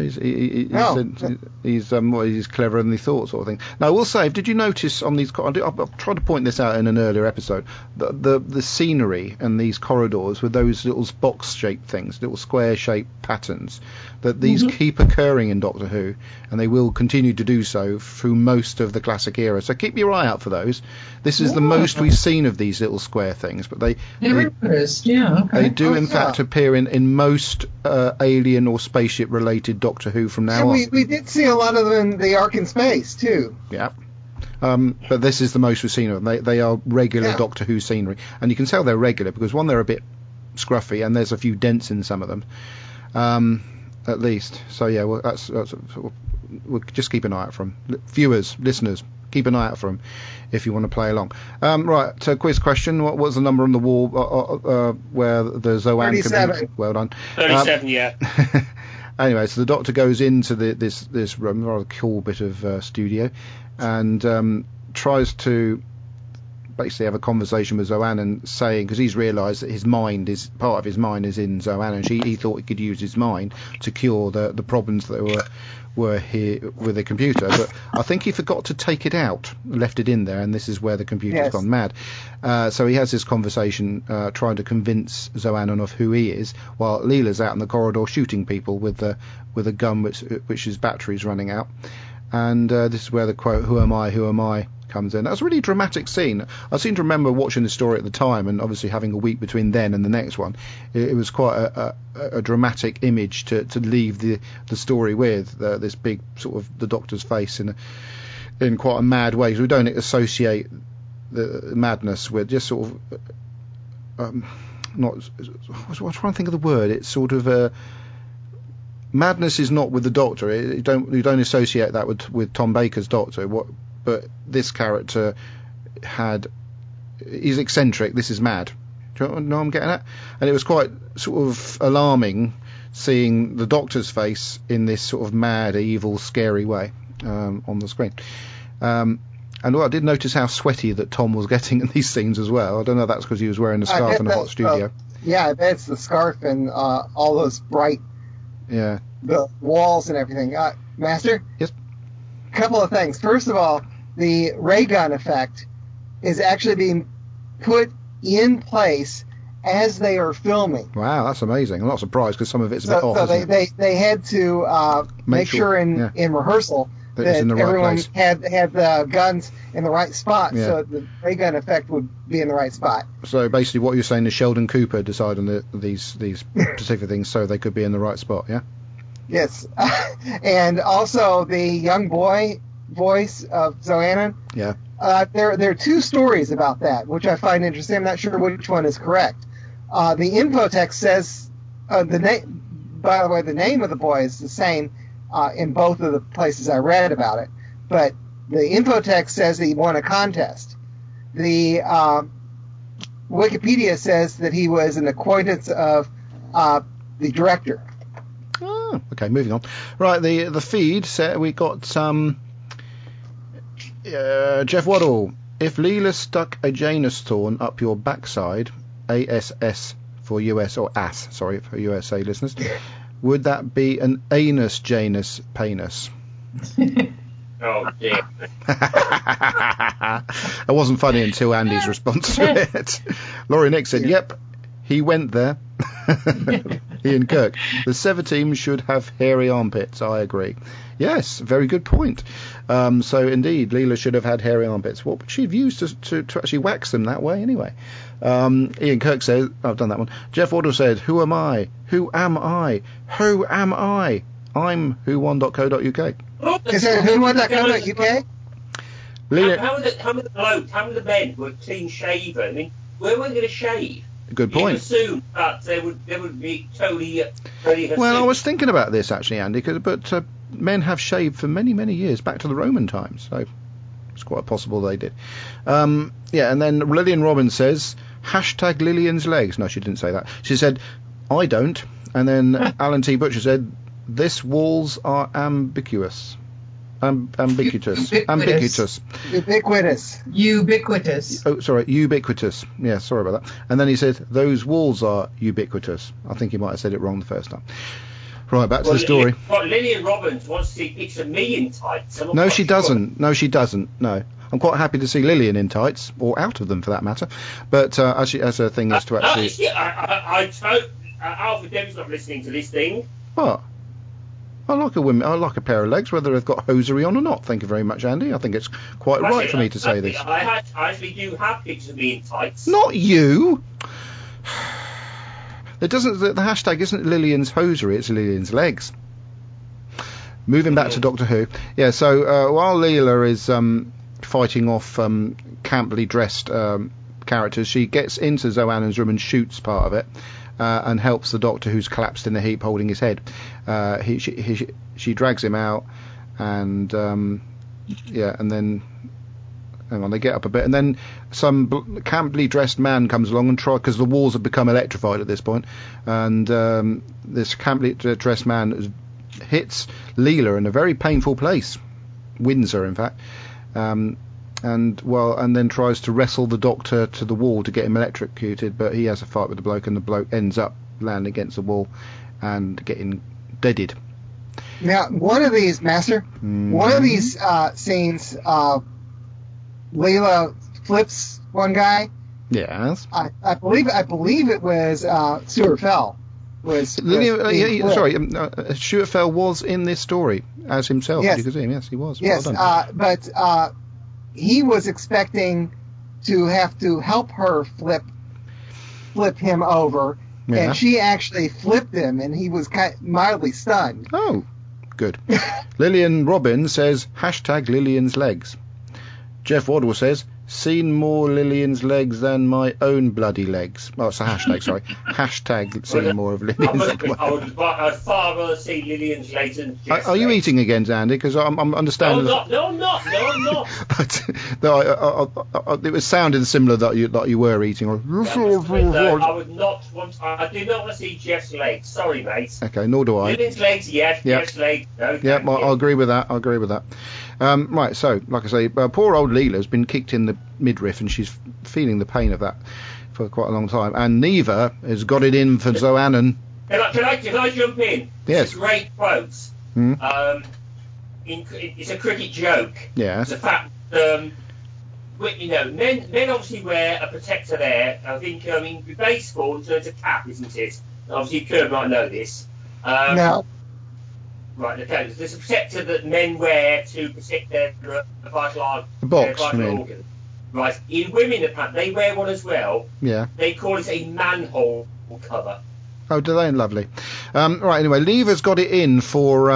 [SPEAKER 1] he's cleverer than he thought, sort of thing. Now, I will say, did you notice on these? I've tried to point this out in an earlier episode. The scenery and these corridors with those little box-shaped things, little square-shaped patterns, that these keep occurring in Doctor Who, and they will continue to do so through most of the classic era. So keep your eye out for those. This is the most we've seen of these little square things, but they do in fact appear in most alien or spaceship related Doctor Who from now on.
[SPEAKER 2] We did see a lot of them in the Ark in Space too.
[SPEAKER 1] Yeah. But this is the most we've seen of them. They are regular Doctor Who scenery, and you can tell they're regular because one, they're a bit scruffy, and there's a few dents in some of them, at least. So yeah, well, we'll just keep an eye out for them. Viewers, listeners, keep an eye out for them if you want to play along. Right, so quiz question. What was the number on the wall where the Zoan
[SPEAKER 2] 37.
[SPEAKER 1] computer? Well done.
[SPEAKER 3] 37, yeah.
[SPEAKER 1] Anyway, so the Doctor goes into this room, rather cool bit of studio, and tries to basically have a conversation with Zoanna, saying, because he's realised that part of his mind is in Zoanna, and he thought he could use his mind to cure the problems that were here with the computer, but I think he forgot to take it out, left it in there, and this is where the computer's gone mad. So he has this conversation trying to convince Zoanna of who he is, while Leela's out in the corridor shooting people with a gun which his battery's running out. And this is where the quote, who am I, comes in. That was a really dramatic scene. I seem to remember watching the story at the time, and obviously having a week between then and the next one. It was quite a dramatic image to leave the story with, this big sort of the Doctor's face in quite a mad way. We don't associate the madness with just sort of not. I was trying to think of the word. It's sort of madness is not with the Doctor. You don't associate that with Tom Baker's Doctor. But this character he's eccentric. This is mad. Do you know what I'm getting at? And it was quite sort of alarming seeing the Doctor's face in this sort of mad, evil, scary way on the screen. And I did notice how sweaty that Tom was getting in these scenes as well. I don't know if that's because he was wearing a scarf in a hot studio.
[SPEAKER 2] I bet it's the scarf and all those bright the walls and everything. Master?
[SPEAKER 1] Yes?
[SPEAKER 2] A couple of things. First of all, the ray gun effect is actually being put in place as they are filming.
[SPEAKER 1] Wow, that's amazing. I'm not surprised because some of it's a bit off.
[SPEAKER 2] So they had to make sure in rehearsal that everyone had the guns in the right spot, so the ray gun effect would be in the right spot.
[SPEAKER 1] So basically what you're saying is Sheldon Cooper decided on these particular things so they could be in the right spot, yeah?
[SPEAKER 2] Yes. And also the young boy voice of Zoanna.
[SPEAKER 1] Yeah.
[SPEAKER 2] There are two stories about that, which I find interesting. I'm not sure which one is correct. The info text says the name. By the way, the name of the boy is the same in both of the places I read about it. But the info text says that he won a contest. The Wikipedia says that he was an acquaintance of the director.
[SPEAKER 1] Oh, okay, moving on. Right, the feed said we got Jeff Waddle. If Leela stuck a Janus thorn up your backside, ASS for US, or AS, sorry, for USA listeners, would that be an anus Janus penis?
[SPEAKER 3] Oh, dear.
[SPEAKER 1] It wasn't funny until Andy's response to it. Laurie Nick said, yep, he went there. Ian Kirk. The Sever team should have hairy armpits. I agree. Yes, very good point. So indeed, Leela should have had hairy armpits. What would she have used to actually wax them that way anyway? Ian Kirk says, I've done that one. Jeff Waddle said, who am I? Who am I? Who am I? I'm whowon.co.uk.
[SPEAKER 2] Is that whowon.co.uk?
[SPEAKER 3] How many the men were clean shaven? I mean, where were they going to shave?
[SPEAKER 1] Good point.
[SPEAKER 3] You assume that they would be totally ready.
[SPEAKER 1] Well, I was thinking about this actually, Andy, but men have shaved for many, many years, back to the Roman times, so it's quite possible they did. And then Lillian Robbins says, hashtag Lillian's legs. No, she didn't say that. She said, I don't. And then Alan T. Butcher said, this walls are ambiguous. Ambiguous.
[SPEAKER 2] Ubiquitous.
[SPEAKER 1] Oh, sorry, ubiquitous. Yeah, sorry about that. And then he said, those walls are ubiquitous. I think he might have said it wrong the first time. Right, back to the story.
[SPEAKER 3] Lillian Robbins wants to see pictures of me in tights.
[SPEAKER 1] No, she doesn't. No, she doesn't. No. I'm quite happy to see Lillian in tights, or out of them for that matter. But as her thing is to actually...
[SPEAKER 3] Alfred Devin's not listening to this thing.
[SPEAKER 1] What? I like a pair of legs, whether they've got hosiery on or not. Thank you very much, Andy. I think it's quite right for me to say this.
[SPEAKER 3] I actually do have pictures of me in tights.
[SPEAKER 1] Not you! The hashtag isn't Lillian's hosiery, it's Lillian's legs. Moving back to Doctor Who. Yeah, so while Leela is fighting off campily dressed characters, she gets into Zoannon's room and shoots part of it. And helps the Doctor, who's collapsed in a heap holding his head. She drags him out, and and then hang on, they get up a bit, and then some camply dressed man comes along and because the walls have become electrified at this point, and this camply dressed man hits Leela in a very painful place, Windsor in fact, and then tries to wrestle the Doctor to the wall to get him electrocuted, but he has a fight with the bloke, and the bloke ends up landing against the wall and getting deaded.
[SPEAKER 2] Now, one of these, Master, one of these scenes, Leela flips one guy.
[SPEAKER 1] Yes.
[SPEAKER 2] I believe it was Stuart Fell.
[SPEAKER 1] Stuart Fell was in this story as himself.
[SPEAKER 2] Yes.
[SPEAKER 1] You could see him. Yes, he was.
[SPEAKER 2] Yes,
[SPEAKER 1] well done.
[SPEAKER 2] but he was expecting to have to help her flip him over, and she actually flipped him, and he was mildly stunned.
[SPEAKER 1] Oh, good. Lillian Robbins says, hashtag Lillian's legs. Jeff Waddle says, seen more Lillian's legs than my own bloody legs. Oh, it's a hashtag, sorry. Hashtag seen more of Lillian's legs.
[SPEAKER 3] I'd far rather see Lillian's legs than Jeff's
[SPEAKER 1] Are you
[SPEAKER 3] legs.
[SPEAKER 1] eating again, Andy? Because I'm understanding...
[SPEAKER 3] No, I'm not.
[SPEAKER 1] It was sounding similar that you were eating.
[SPEAKER 3] I would not want... I do not want to see Jeff's legs. Sorry, mate.
[SPEAKER 1] Okay, nor do I.
[SPEAKER 3] Lillian's legs, yes. Yep. Jeff's legs, no.
[SPEAKER 1] Yeah, I'll agree with that. Right, so, like I say, poor old Leela's been kicked in the midriff, and she's feeling the pain of that for quite a long time. And Neva has got it in for Zoannon.
[SPEAKER 3] Can I jump in?
[SPEAKER 1] Yes.
[SPEAKER 3] It's a great quote. It's a cricket joke.
[SPEAKER 1] Yeah.
[SPEAKER 3] It's a fact. Men obviously wear a protector there. I think, with baseball, it turns a cap, isn't it? Obviously, Kirk might know this.
[SPEAKER 2] No.
[SPEAKER 3] Right, okay. There's a protector that men wear to protect their vital organ. Right. In women, apparently, they wear one as well.
[SPEAKER 1] Yeah.
[SPEAKER 3] They call it a manhole cover.
[SPEAKER 1] Oh, do they? Lovely. Right, anyway, Lever's got it in for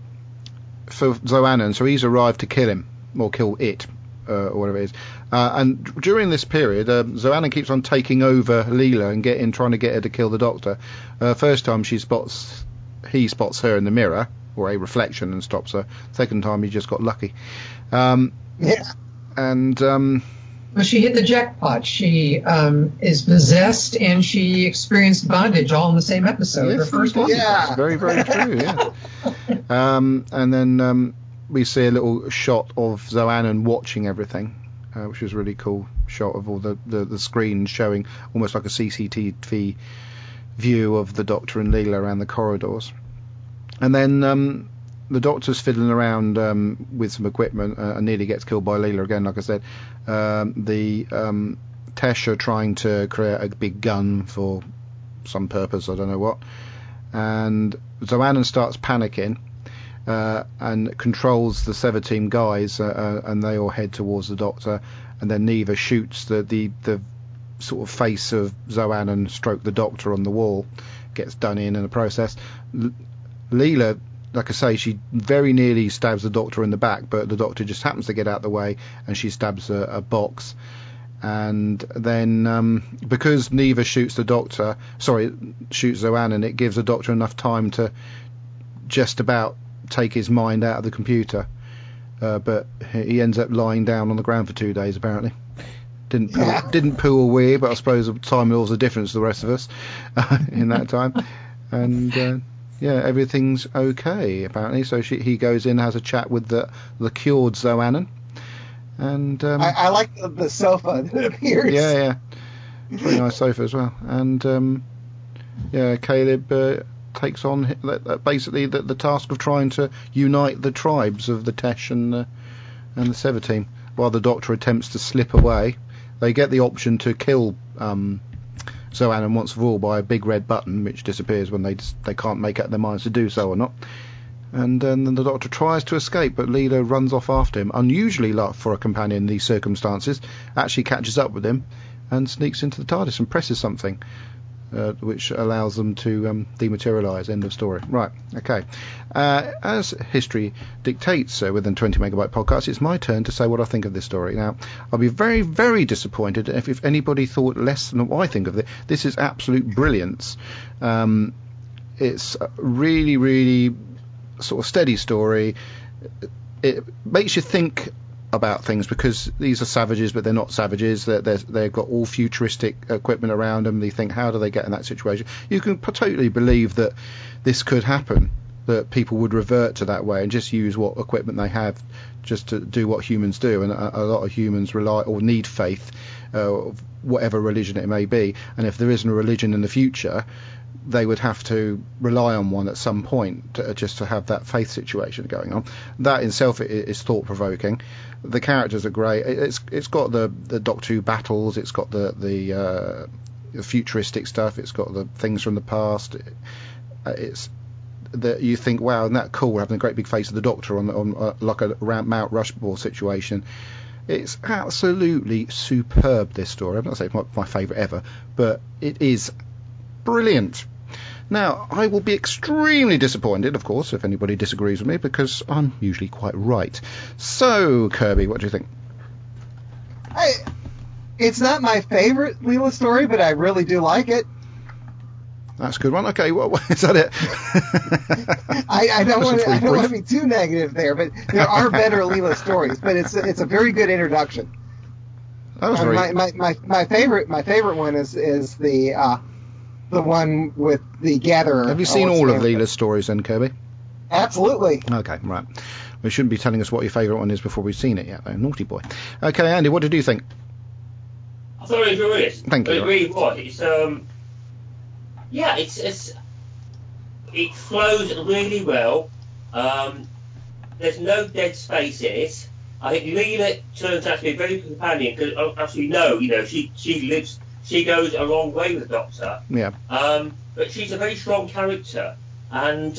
[SPEAKER 1] Zoannon, so he's arrived to kill him, or kill it, or whatever it is. And during this period, Zoannon keeps on taking over Leela and trying to get her to kill the Doctor. First time he spots her in the mirror, or a reflection, and stops her. Second time he just got lucky.
[SPEAKER 2] Yeah.
[SPEAKER 1] And
[SPEAKER 5] well, she hit the jackpot. She is possessed, and she experienced bondage all in the same episode.
[SPEAKER 1] Yes,
[SPEAKER 5] her first one.
[SPEAKER 2] Yeah.
[SPEAKER 1] That's very, very true. Yeah. And then we see a little shot of Zoannon watching everything, which was a really cool shot of all the screens showing almost like a CCTV view of the Doctor and Leela around the corridors. And then the Doctor's fiddling around with some equipment and nearly gets killed by Leela again, like I said. The Tesh are trying to create a big gun for some purpose, I don't know what. And Zoannon starts panicking and controls the Sever Team guys, and they all head towards the Doctor. And then Neva shoots the sort of face of Zoannon stroke the Doctor on the wall, gets done in the process. Leela, like I say, she very nearly stabs the Doctor in the back, but the Doctor just happens to get out of the way, and she stabs a box. And then because Neva shoots Zoannon, it gives the Doctor enough time to just about take his mind out of the computer. But he ends up lying down on the ground for 2 days, apparently. Didn't poo or wee, but I suppose Time Law's a difference to the rest of us in that time. And yeah, everything's okay apparently. So he goes in, has a chat with the cured Zoannon, and
[SPEAKER 2] I like the sofa that appears.
[SPEAKER 1] yeah, it's a very nice sofa as well. And yeah, Caleb takes on basically the task of trying to unite the tribes of the Tesh and the Sever team, while the Doctor attempts to slip away. They get the option to kill Zoannon once for all by a big red button, which disappears when they can't make up their minds to do so or not. And then the Doctor tries to escape, but Leela runs off after him. Unusually for a companion in these circumstances, actually catches up with him and sneaks into the TARDIS and presses something, which allows them to dematerialise. End of story. Right, okay. As history dictates within 20 Megabyte Podcast, it's my turn to say what I think of this story. Now, I'll be very, very disappointed if anybody thought less than what I think of it. This is absolute brilliance. It's a really, really sort of steady story. It makes you think about things, because these are savages, but they're not savages. They've got all futuristic equipment around them. They think, how do they get in that situation? You can totally believe that this could happen, that people would revert to that way and just use what equipment they have just to do what humans do. And a lot of humans rely or need faith, whatever religion it may be. And if there isn't a religion in the future, they would have to rely on one at some point just to have that faith situation going on. That in itself is thought-provoking. The characters are great. It's got the Doctor Who battles. It's got the futuristic stuff. It's got the things from the past. It's that you think, wow, isn't that cool, having a great big face of the Doctor on like a Mount Rushmore situation. It's absolutely superb, this story. I'm not saying it's my favourite ever, but it is brilliant. Now, I will be extremely disappointed, of course, if anybody disagrees with me, because I'm usually quite right. So, Kirby, what do you think?
[SPEAKER 2] It's not my favorite Leela story, but I really do like it.
[SPEAKER 1] That's a good one. Okay, well, is that it?
[SPEAKER 2] I don't want to be too negative there, but there are better Leela stories. But it's a very good introduction.
[SPEAKER 1] That was
[SPEAKER 2] my favorite one is the one with the Gatherer.
[SPEAKER 1] Have you seen all of Leela's stories then, Kirby?
[SPEAKER 2] Absolutely.
[SPEAKER 1] Okay, right. We shouldn't be telling us what your favourite one is before we've seen it yet, though. Naughty boy. Okay, Andy, what did you think?
[SPEAKER 3] I thought I enjoyed it.
[SPEAKER 1] Thank you.
[SPEAKER 3] It really was. It flows really well. There's no dead space in it. I think Leela turns out to be a very good companion, because as you know, she goes a long way with the Doctor.
[SPEAKER 1] Yeah.
[SPEAKER 3] But she's a very strong character, and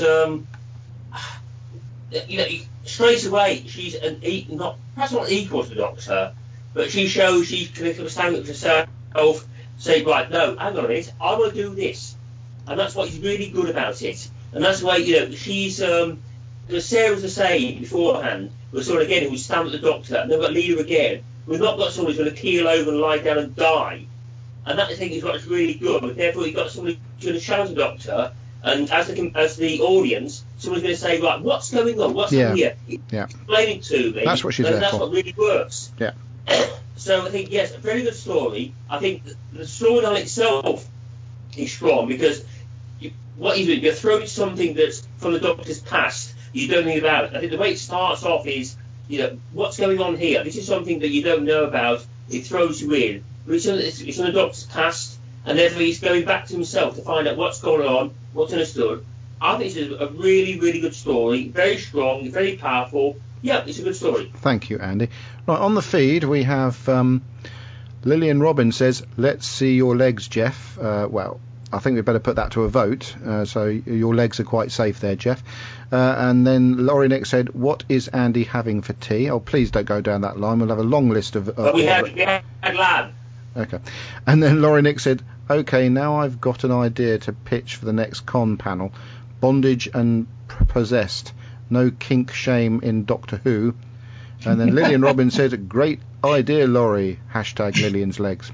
[SPEAKER 3] straight away she's perhaps not equal to the Doctor, but she shows she can stand up for herself, say, right, no, hang on a minute, I want to do this, and that's what is really good about it. And that's why she's Sarah was the same beforehand. We're sort of again who stand with the Doctor, and then we've got Leela again. We've not got someone who's going to keel over and lie down and die. And that, I think, is what's really good. But therefore, you've got somebody who's going to challenge the Doctor, and as the audience, someone's going to say, right, what's going on? What's on here?
[SPEAKER 1] Yeah.
[SPEAKER 3] Explain it to me.
[SPEAKER 1] That's what she's there for.
[SPEAKER 3] That's what really works.
[SPEAKER 1] Yeah.
[SPEAKER 3] So I think, yes, a very good story. I think the story on itself is strong, because what you're doing, you're throwing something that's from the Doctor's past. You don't know anything about it. I think the way it starts off is, what's going on here? This is something that you don't know about. It throws you in. It's in the Doctor's past, and therefore he's going back to himself to find out what's going on, what's understood. I think it's a really, really good story. Very strong, very powerful. Yeah, it's a good story.
[SPEAKER 1] Thank you, Andy. Right, on the feed we have Lillian Robin says, let's see your legs, Jeff. Well, I think we'd better put that to a vote. So your legs are quite safe there, Jeff. And then Laurie Nick said, what is Andy having for tea? Oh, please don't go down that line. We'll have a long list of...
[SPEAKER 3] we had lamb.
[SPEAKER 1] Okay. And then Laurie Nick said, okay, now I've got an idea to pitch for the next con panel. Bondage and possessed. No kink shame in Doctor Who. And then Lillian Robin said, great idea, Laurie. Hashtag Lillian's legs.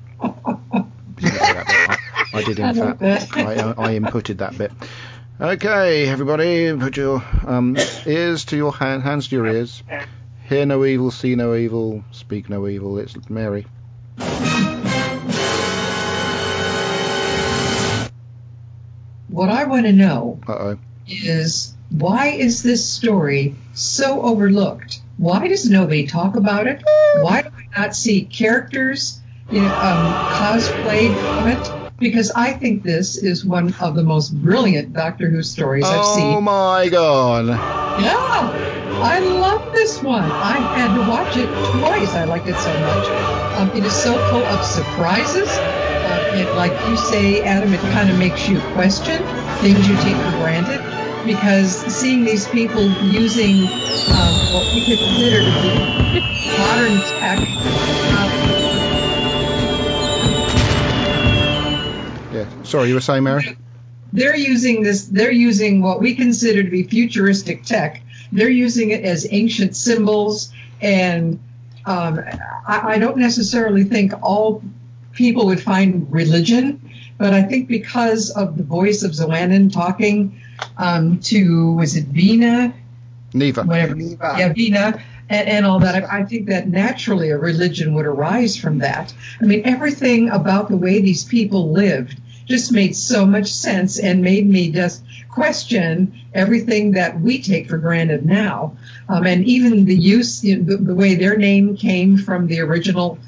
[SPEAKER 1] I did, in fact. I inputted that bit. Okay, everybody, put your ears to your hands to your ears. Hear no evil, see no evil, speak no evil. It's Mary.
[SPEAKER 5] what I want to know
[SPEAKER 1] Uh-oh.
[SPEAKER 5] is, why is this story so overlooked? Why does nobody talk about it? Why do we not see characters cosplayed from it? Because I think this is one of the most brilliant Doctor Who stories I've seen.
[SPEAKER 1] Oh my God.
[SPEAKER 5] Yeah, I love this one. I had to watch it twice. I liked it so much. It is so full of surprises. And like you say, Adam, it kind of makes you question things you take for granted. Because seeing these people using what we consider to be modern tech.
[SPEAKER 1] Yeah. Sorry, you were saying, Mary?
[SPEAKER 5] They're using what we consider to be futuristic tech. They're using it as ancient symbols, and I don't necessarily think all people would find religion, but I think because of the voice of Xoanon talking to, was it Vina?
[SPEAKER 1] Neva.
[SPEAKER 5] Whatever.
[SPEAKER 2] Neva.
[SPEAKER 5] Yeah, Vina. And all that, I think that naturally a religion would arise from that. I mean, everything about the way these people lived just made so much sense and made me just question everything that we take for granted now. And even the use, the way their name came from the original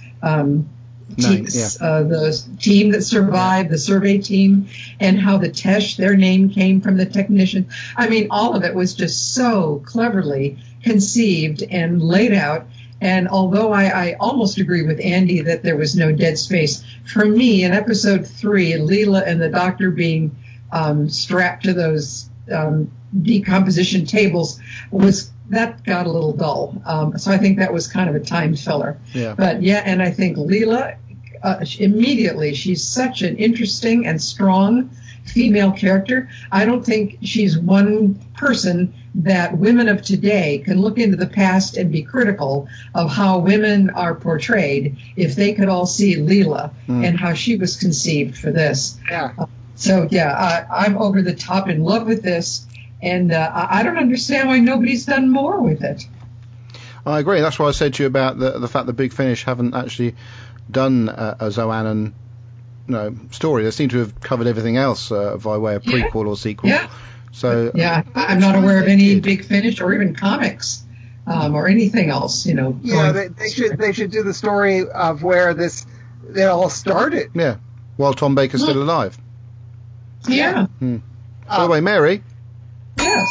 [SPEAKER 5] the team that survived, the survey team, and how the Tesh, their name came from the technician. I mean, all of it was just so cleverly conceived and laid out. And although I almost agree with Andy that there was no dead space, for me, in episode 3, Leela and the Doctor being strapped to those decomposition tables that got a little dull. So I think that was kind of a time filler.
[SPEAKER 1] Yeah.
[SPEAKER 5] But yeah, and I think Leela, immediately, she's such an interesting and strong female character. I don't think she's one person that women of today can look into the past and be critical of how women are portrayed if they could all see Leela and how she was conceived for this.
[SPEAKER 2] Yeah.
[SPEAKER 5] So yeah, I'm over the top in love with this, and I don't understand why nobody's done more with it.
[SPEAKER 1] I agree. That's why I said to you about the fact that Big Finish haven't actually done a Xoanon story. They seem to have covered everything else via way of prequel or sequel.
[SPEAKER 5] Yeah.
[SPEAKER 1] So
[SPEAKER 5] yeah, I'm not aware of any Big Finish or even comics or anything else.
[SPEAKER 2] They should do the story of where it all started.
[SPEAKER 1] Yeah, while Tom Baker's still alive.
[SPEAKER 5] Yeah.
[SPEAKER 1] By the way, Mary.
[SPEAKER 5] Yes.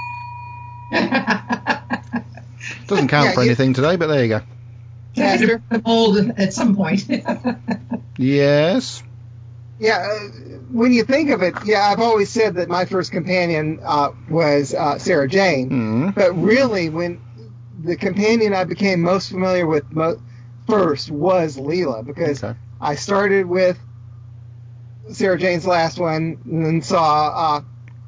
[SPEAKER 1] Doesn't count for anything today, but there you go.
[SPEAKER 2] Master?
[SPEAKER 5] Old at some point.
[SPEAKER 1] Yes.
[SPEAKER 2] Yeah, when you think of it, I've always said that my first companion was Sarah Jane, but really, when the companion I became most familiar with first was Leela, because I started with Sarah Jane's last one, and then saw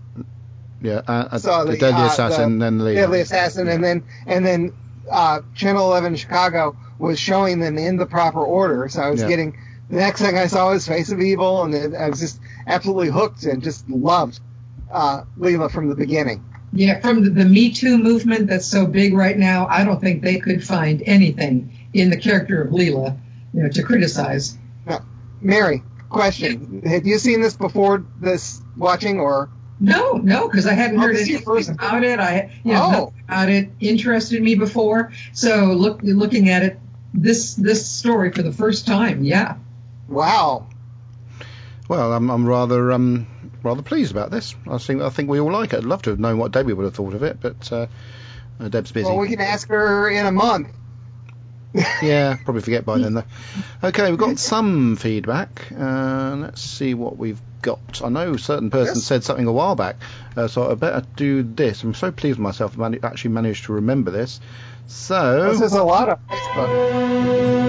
[SPEAKER 1] the Deadly Assassin, then Leela.
[SPEAKER 2] Deadly Assassin, and then Channel 11 in Chicago was showing them in the proper order, so I was getting. The next thing I saw was Face of Evil, and I was just absolutely hooked and just loved Leela from the beginning.
[SPEAKER 5] Yeah, from the Me Too movement that's so big right now, I don't think they could find anything in the character of Leela, to criticize.
[SPEAKER 2] Now, Mary, question: Have you seen this before this watching, or?
[SPEAKER 5] No, because I hadn't heard anything about it. Nothing about it interested me before. So looking at it, this story for the first time, yeah.
[SPEAKER 2] Wow.
[SPEAKER 1] Well, I'm rather pleased about this. I think we all like it. I'd love to have known what Debbie would have thought of it, but Deb's busy.
[SPEAKER 2] Well, we can ask her in a month.
[SPEAKER 1] Yeah, probably forget by then though. Okay, we've got some feedback. Let's see what we've got. I know a certain person said something a while back, so I better do this. I'm so pleased with myself I actually managed to remember this. So
[SPEAKER 2] this is a lot of Facebook.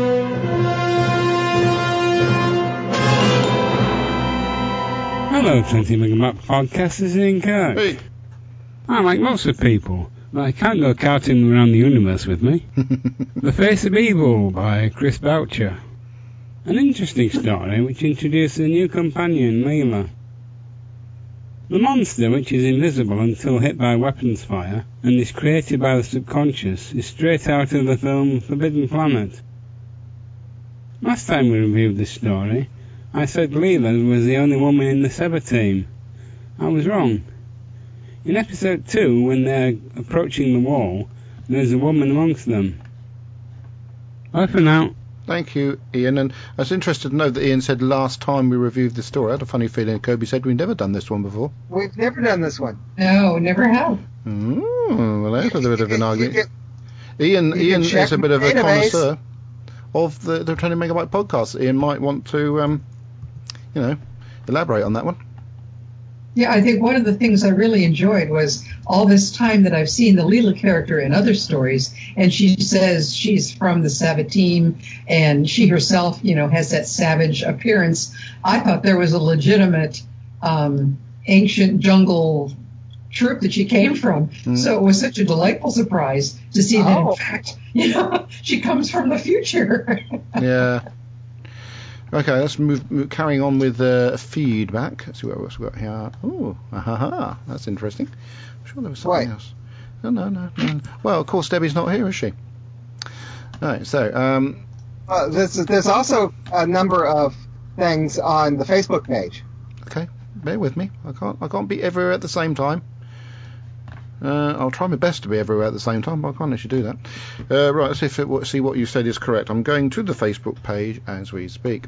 [SPEAKER 6] Hello, 20 Megamap Podcast. This is Ian Kirk.
[SPEAKER 1] Hey.
[SPEAKER 6] I'm like lots of people, but I can't go carting around the universe with me. The Face of Evil by Chris Boucher. An interesting story which introduces a new companion, Leela. The monster, which is invisible until hit by weapons fire and is created by the subconscious, is straight out of the film Forbidden Planet. Last time we reviewed this story, I said Leela was the only woman in the Sever team, I was wrong. In episode 2, when they're approaching the wall, there's a woman amongst them. Bye for now.
[SPEAKER 1] Thank you, Ian. And I was interested to know that Ian said last time we reviewed the story. I had a funny feeling Kirby said we'd never done this one before.
[SPEAKER 2] We've never done this one.
[SPEAKER 5] No, never have.
[SPEAKER 1] Well, there's a bit of an argument. Ian is a bit of a connoisseur of the 20 Megabyte podcast. Ian might want to, elaborate on that one.
[SPEAKER 5] Yeah, I think one of the things I really enjoyed was all this time that I've seen the Leela character in other stories, and she says she's from the Savateem, and she herself, has that savage appearance. I thought there was a legitimate ancient jungle troop that she came from. So it was such a delightful surprise to see that, in fact, she comes from the future.
[SPEAKER 1] Yeah. Okay, let's move carrying on with feedback. Let's see what else we've got here. Oh, that's interesting. I'm sure there was something else. No. Well, of course, Debbie's not here, is she? Right, so...
[SPEAKER 2] there's also a number of things on the Facebook page.
[SPEAKER 1] Okay, bear with me. I can't be everywhere at the same time. I'll try my best to be everywhere at the same time, but I can't actually do that. Right, let's see what you said is correct. I'm going to the Facebook page as we speak.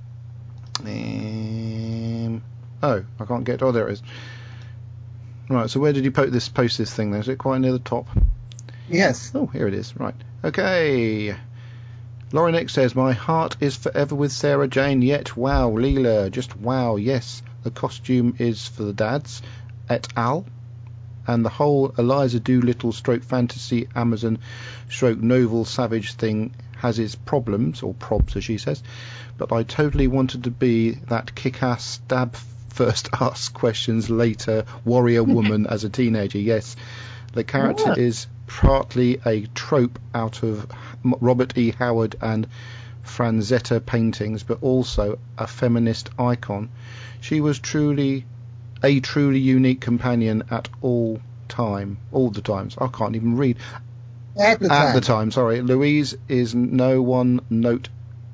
[SPEAKER 1] I can't get... Oh, there it is. Right, so where did you post this thing then? Is it quite near the top?
[SPEAKER 2] Yes.
[SPEAKER 1] Oh, here it is. Right. Okay. Laurie Nick says, my heart is forever with Sarah Jane, yet wow, Leela, just wow, yes. The costume is for the dads, et al., and the whole Eliza Doolittle stroke fantasy Amazon stroke novel savage thing has its problems, or probs as she says, but I totally wanted to be that kick-ass stab first ask questions later warrior woman as a teenager. Yes, the character is partly a trope out of Robert E. Howard and Franzetta paintings, but also a feminist icon. She was truly unique companion at all the times. I can't even read.
[SPEAKER 2] At the time,
[SPEAKER 1] sorry. Louise is no one note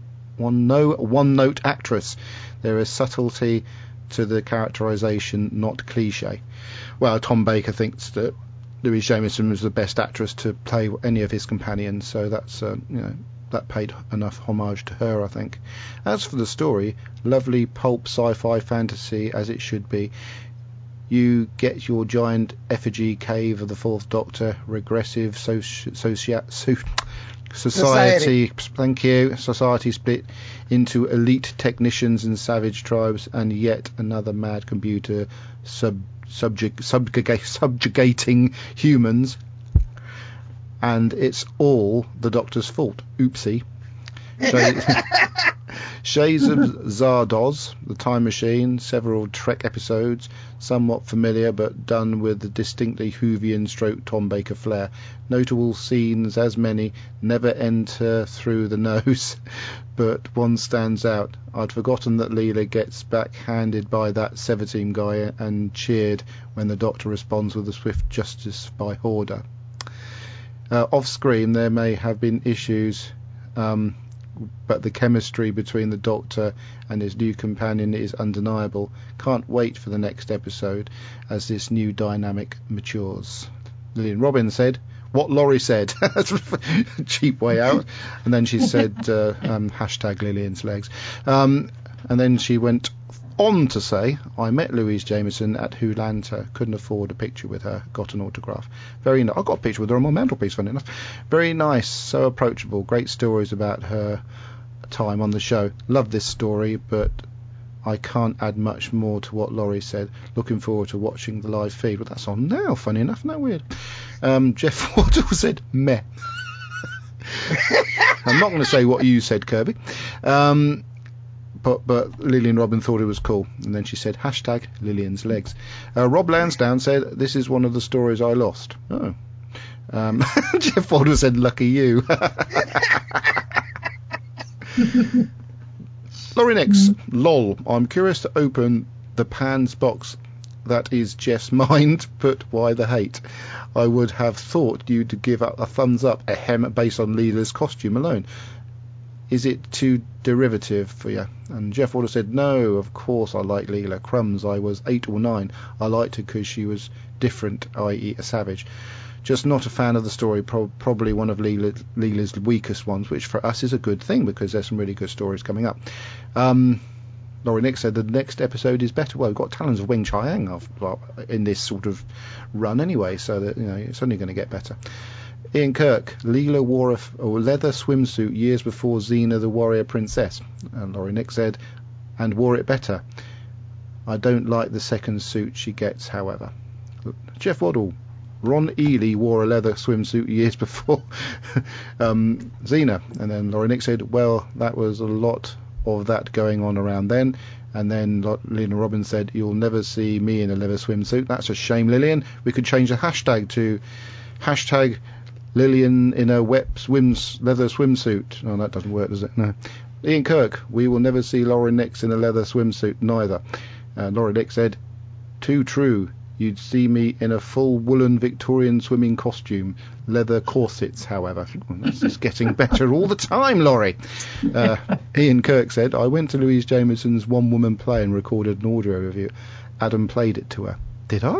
[SPEAKER 1] actress. There is subtlety to the characterization, not cliche. Well, Tom Baker thinks that Louise Jameson was the best actress to play any of his companions, so that's that paid enough homage to her, I think. As for the story, lovely pulp sci-fi fantasy as it should be. You get your giant effigy cave of the Fourth Doctor, regressive society. Thank you. Society split into elite technicians and savage tribes, and yet another mad computer subjugating humans. And it's all the Doctor's fault. Oopsie. Shades of Zardoz, The Time Machine, several Trek episodes, somewhat familiar but done with the distinctly Whovian stroke Tom Baker flair. Notable scenes as many never enter through the nose, but one stands out. I'd forgotten that Leela gets backhanded by that Savateem guy and cheered when the Doctor responds with a swift justice by Horder. Off screen there may have been issues, but the chemistry between the Doctor and his new companion is undeniable. Can't wait for the next episode as this new dynamic matures. Lillian Robin said what Laurie said. That's a cheap way out. And then she said hashtag Lillian's legs. And then she went on to say, I met Louise Jameson at Hoolanta, couldn't afford a picture with her, got an autograph. Very nice. I got a picture with her on my mantelpiece, funny enough. Very nice, so approachable, great stories about her time on the show. Love this story, but I can't add much more to what Laurie said. Looking forward to watching the live feed. But that's on now, funny enough, isn't that weird? Jeff Waddle said meh. I'm not going to say what you said, Kirby. But Lillian Robin thought it was cool, and then she said hashtag Lillian's legs. Rob Lansdowne said this is one of the stories I lost. Oh. Jeff Fodder said lucky you. Laurie Nix, lol, I'm curious to open the Pan's box that is Jeff's mind, but why the hate? I would have thought you'd give up a thumbs up ahem based on Leela's costume alone. Is it too derivative for you? And Jeff Walder said, no, of course I like Leela. Crumbs, I was 8 or 9. I liked her because she was different, i.e. a savage. Just not a fan of the story, probably one of Leela's weakest ones, which for us is a good thing because there's some really good stories coming up. Laurie Nick said the next episode is better. Well, we've got Talons of Wing Chiang in this sort of run anyway, so that it's only going to get better. Ian Kirk, Leela wore a leather swimsuit years before Xena the Warrior Princess. And Laurie Nick said, and wore it better. I don't like the second suit she gets, however. Jeff Waddle, Ron Ely wore a leather swimsuit years before Xena. And then Laurie Nick said, well, that was a lot of that going on around then. And then Lillian Robbins said, you'll never see me in a leather swimsuit. That's a shame, Lillian. We could change the hashtag to hashtag Lillian in a leather swimsuit. Oh, that doesn't work, does it? No. Ian Kirk, we will never see Laurie Nix in a leather swimsuit, neither. Laurie Nix said, too true. You'd see me in a full woolen Victorian swimming costume. Leather corsets, however. Well, this is getting better all the time, Laurie. Ian Kirk said, I went to Louise Jameson's one-woman play and recorded an audio review. Adam played it to her. Did I?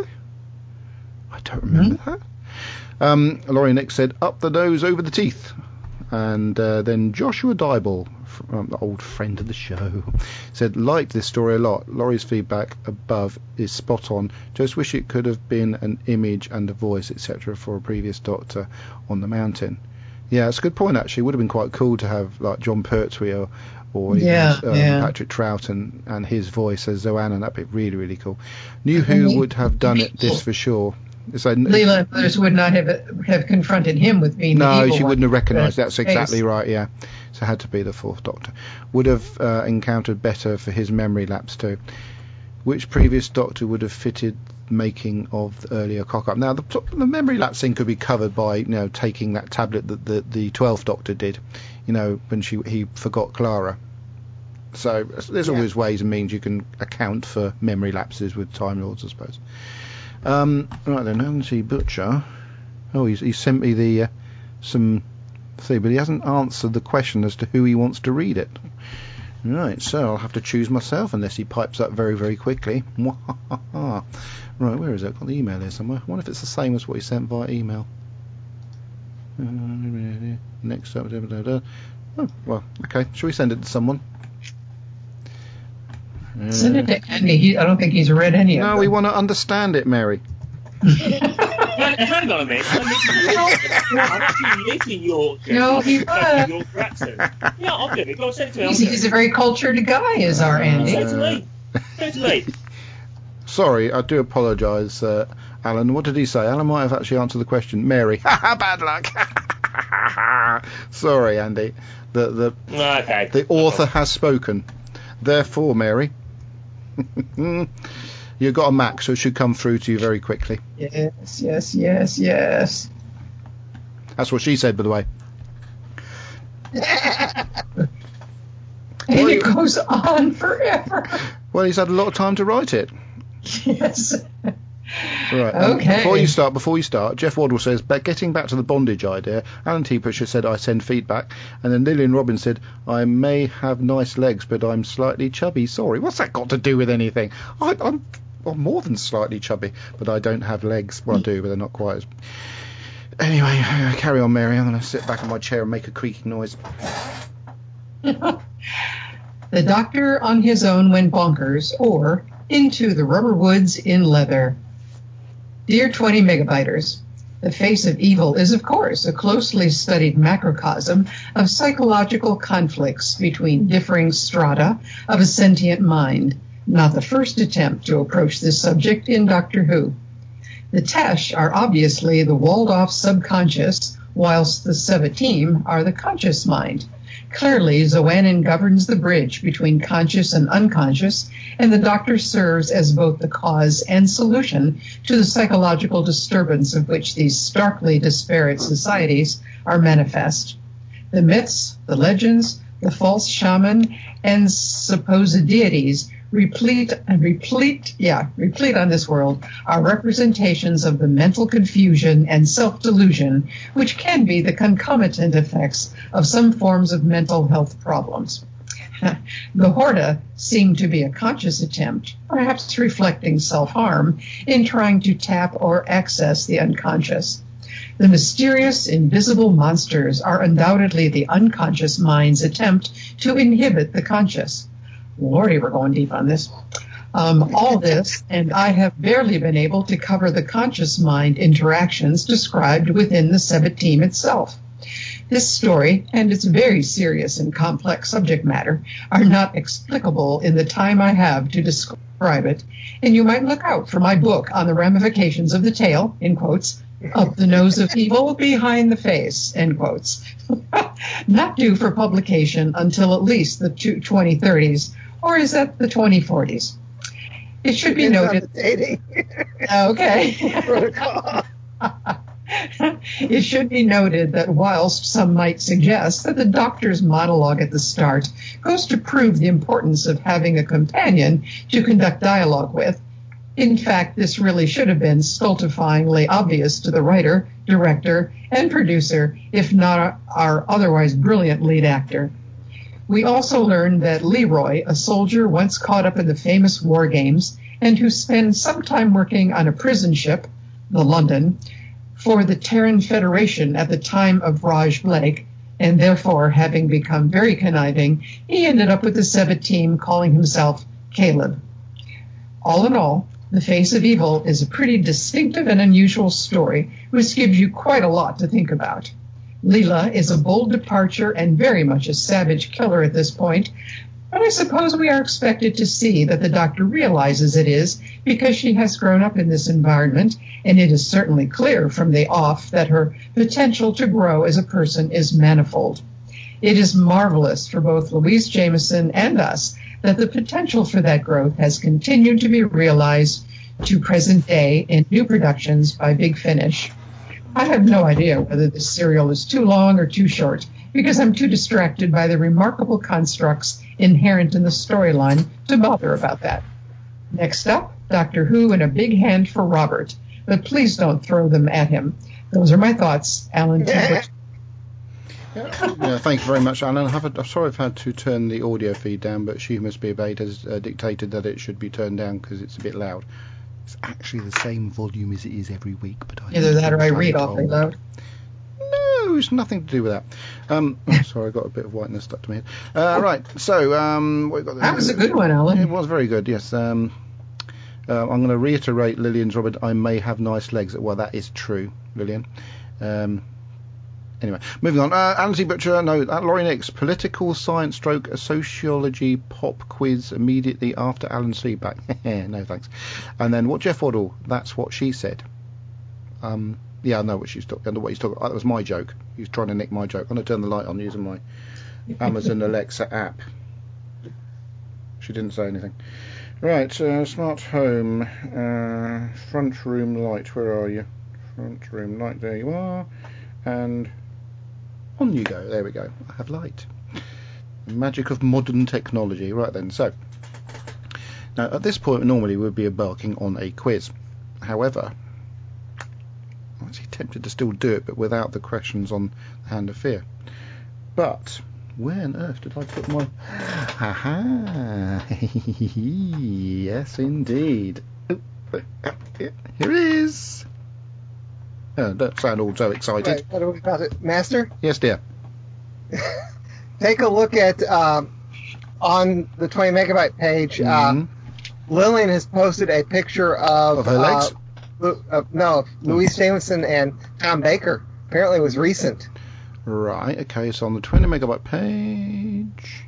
[SPEAKER 1] I don't remember that. Laurie Nick said, up the nose, over the teeth. And then Joshua Dybel, the old friend of the show, said, liked this story a lot. Laurie's feedback above is spot on. Just wish it could have been an image and a voice, etc. for a previous Doctor on the mountain. Yeah, it's a good point, actually. It would have been quite cool to have like John Pertwee or even Patrick Troughton and his voice as Zoanna. That'd be really, really cool. New Who would have done this for sure. So,
[SPEAKER 5] Leela others would not have confronted him with being the evil
[SPEAKER 1] she wouldn't have recognised.
[SPEAKER 5] one.
[SPEAKER 1] That's exactly right, yeah. So it had to be the fourth Doctor. Would have encountered better for his memory lapse too. Which previous Doctor would have fitted making of the earlier cock-up? Now, the memory lapse thing could be covered by, taking that tablet that the 12th Doctor did, when he forgot Clara. So there's always ways and means you can account for memory lapses with Time Lords, I suppose. Right then, Andy Butcher. Oh, he sent me the some thing, but he hasn't answered the question as to who he wants to read it. Right, so I'll have to choose myself unless he pipes up very, very quickly. Right, where is it? I've got the email here somewhere. I wonder if it's the same as what he sent via email. Next up, oh, well, okay. Shall we send it to someone?
[SPEAKER 5] Send it to Andy. I don't think he's read any of them.
[SPEAKER 1] No, we want to understand it, Mary.
[SPEAKER 3] Hang on a minute. I actually lived in Yorkshire.
[SPEAKER 5] No, he was.
[SPEAKER 3] Yeah, I'll do it. Go on, send it to me.
[SPEAKER 5] He's a very cultured guy, is our Andy.
[SPEAKER 3] Send it to me. Send it to me.
[SPEAKER 1] Sorry, I do apologise, Alan. What did he say? Alan might have actually answered the question. Mary. Bad luck. Sorry, Andy. The author has spoken. Therefore, Mary, you've got a Mac, so it should come through to you very quickly.
[SPEAKER 5] Yes.
[SPEAKER 1] That's what she said, by the way.
[SPEAKER 5] And it goes on forever.
[SPEAKER 1] Well, he's had a lot of time to write it.
[SPEAKER 5] Yes.
[SPEAKER 1] Right.
[SPEAKER 5] Okay.
[SPEAKER 1] Before you start, Jeff Waddle says, but getting back to the bondage idea, Alan T. Pusher said, I send feedback. And then Lillian Robbins said, I may have nice legs, but I'm slightly chubby. Sorry, what's that got to do with anything? I'm more than slightly chubby, but I don't have legs. Well, I do, but they're not quite as... Anyway, carry on, Mary. I'm going to sit back in my chair and make a creaking noise.
[SPEAKER 5] The Doctor on his own went bonkers, or into the rubber woods in leather. Dear 20 Megabyters, the face of evil is, of course, a closely studied macrocosm of psychological conflicts between differing strata of a sentient mind, not the first attempt to approach this subject in Doctor Who. The Tesh are obviously the walled-off subconscious, whilst the Sevatim are the conscious mind. Clearly, Zoannan governs the bridge between conscious and unconscious, and the Doctor serves as both the cause and solution to the psychological disturbance of which these starkly disparate societies are manifest. The myths, the legends, the false shaman, and supposed deities replete on this world are representations of the mental confusion and self-delusion which can be the concomitant effects of some forms of mental health problems. The Horta seemed to be a conscious attempt, perhaps reflecting self-harm, in trying to tap or access the unconscious. The mysterious, invisible monsters are undoubtedly the unconscious mind's attempt to inhibit the conscious. Lordy, we're going deep on this. All this, and I have barely been able to cover the conscious mind interactions described within the Sebbet team itself. This story, and its very serious and complex subject matter, are not explicable in the time I have to describe it, and you might look out for my book on the ramifications of the tail, in quotes, up the nose of evil, behind the face, end quotes. Not due for publication until at least the 2030s, or is that the 2040s? It should be noted. Okay.
[SPEAKER 2] Protocol.
[SPEAKER 5] It should be noted that whilst some might suggest that the Doctor's monologue at the start goes to prove the importance of having a companion to conduct dialogue with, in fact, this really should have been stultifyingly obvious to the writer, director, and producer, if not our otherwise brilliant lead actor. We also learned that Leroy, a soldier once caught up in the famous war games and who spent some time working on a prison ship, the London, for the Terran Federation at the time of Raj Blake, and therefore, having become very conniving, he ended up with the Sebbet team calling himself Caleb. All in all, The Face of Evil is a pretty distinctive and unusual story, which gives you quite a lot to think about. Leela is a bold departure and very much a savage killer at this point, but I suppose we are expected to see that the Doctor realizes it is because she has grown up in this environment, and it is certainly clear from the off that her potential to grow as a person is manifold. It is marvelous for both Louise Jameson and us that the potential for that growth has continued to be realized to present day in new productions by Big Finish. I have no idea whether this serial is too long or too short, because I'm too distracted by the remarkable constructs inherent in the storyline to bother about that. Next up, Doctor Who and a big hand for Robert, but please don't throw them at him. Those are my thoughts. Alan T. Butcher.
[SPEAKER 1] Yeah, thank you very much, Alan. I'm sorry I've had to turn the audio feed down, but She Must Be Obeyed has dictated that it should be turned down because it's a bit loud. It's actually the same volume as it is every week, but
[SPEAKER 5] Either that or I read awfully loud.
[SPEAKER 1] No, it's nothing to do with that. Sorry, I got a bit of whiteness stuck to my head. Right, so we've got this.
[SPEAKER 5] That was a good one, Alan.
[SPEAKER 1] It was very good, yes. I'm going to reiterate Lillian's Robert, I may have nice legs. Well, that is true, Lillian. Anyway, moving on. Alan T. Butcher, no, Laurie Nix, political science stroke sociology pop quiz immediately after Alan's feedback. No thanks. And then what Jeff Waddle, that's what she said. Yeah, I know what she's talking. I know what he's talking. That was my joke. He was trying to nick my joke. I'm going to turn the light on using my Amazon Alexa app. She didn't say anything. Right, smart home, front room light. Where are you? Front room light. There you are. And on you go. There we go. I have light. The magic of modern technology. Right then. So now at this point, normally we'd be embarking on a quiz. However, I'm actually tempted to still do it, but without the questions on the Hand of Fear. But where on earth did I put my... Aha! Yes, indeed. Oh, here it is. Oh, don't sound all so excited.
[SPEAKER 2] Right, what do we got it? Master?
[SPEAKER 1] Yes, dear.
[SPEAKER 2] Take a look at, on the 20 megabyte page, Lillian has posted a picture of
[SPEAKER 1] her legs?
[SPEAKER 2] Louise Jameson and Tom Baker. Apparently it was recent.
[SPEAKER 1] Right, okay, so on the 20 megabyte page,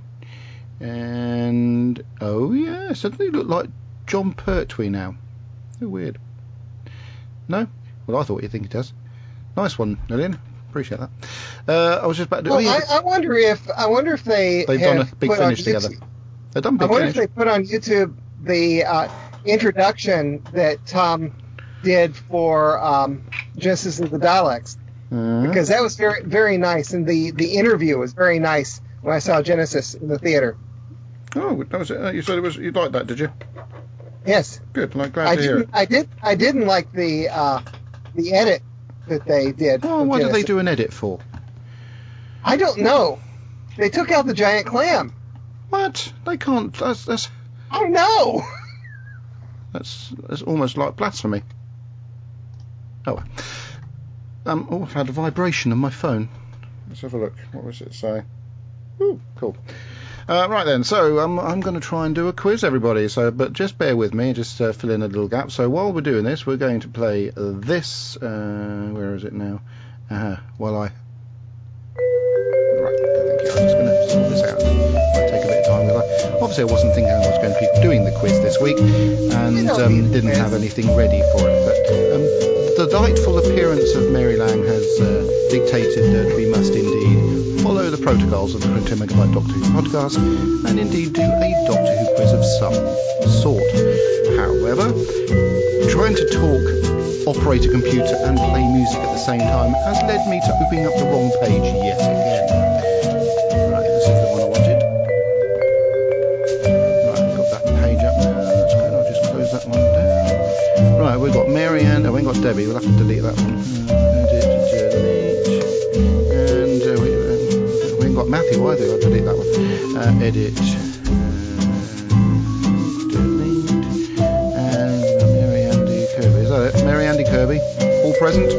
[SPEAKER 1] and oh yeah, suddenly look like John Pertwee now. So weird. No? Well, I thought you'd think it does. Nice one, Lillian. Appreciate that. I was just about to...
[SPEAKER 2] Well, I wonder if they've
[SPEAKER 1] done a Big Finish together. They've done Big Finish.
[SPEAKER 2] I wonder if they put on YouTube the introduction that Tom did for Genesis of the Daleks. Because that was very, very nice, and the interview was very nice when I saw Genesis in the theater.
[SPEAKER 1] Oh, that was it. You said you liked that, did you?
[SPEAKER 2] Yes.
[SPEAKER 1] Good. I'm glad to hear it.
[SPEAKER 2] I didn't like the edit that they did.
[SPEAKER 1] Oh,
[SPEAKER 2] of
[SPEAKER 1] why did they
[SPEAKER 2] Genesis.
[SPEAKER 1] do an edit for?
[SPEAKER 2] I don't know. They took out the giant clam.
[SPEAKER 1] What? They can't. That's
[SPEAKER 2] I know.
[SPEAKER 1] That's almost like blasphemy. Oh. Oh, I've had a vibration on my phone. Let's have a look. What was it say? Ooh, cool. Right then, so I'm going to try and do a quiz, everybody. So, but just bear with me, just fill in a little gap. So while we're doing this, we're going to play this. Where is it now? While I. Right, thank you. I'm just going to sort this out. Might take a bit of time. Obviously, I wasn't thinking I was going to be doing the quiz this week, and didn't have anything ready for it. But the delightful appearance of Mary Lang has dictated that we must indeed follow the protocols of the Crypto Megabyte Doctor Who podcast, and indeed do a Doctor Who quiz of some sort. However, trying to talk, operate a computer, and play music at the same time has led me to opening up the wrong page yet again. Right, this is the one I wanted. Right, we've got that page up now. That's good. I'll just close that one down. Right, we've got Mary Ann. Oh, we ain't got Debbie. We'll have to delete that one. Delete. And we ain't got Matthew either. I'll delete that one. Edit. Delete. And Mary Andy Kirby. Is that it? Mary Andy Kirby. All present?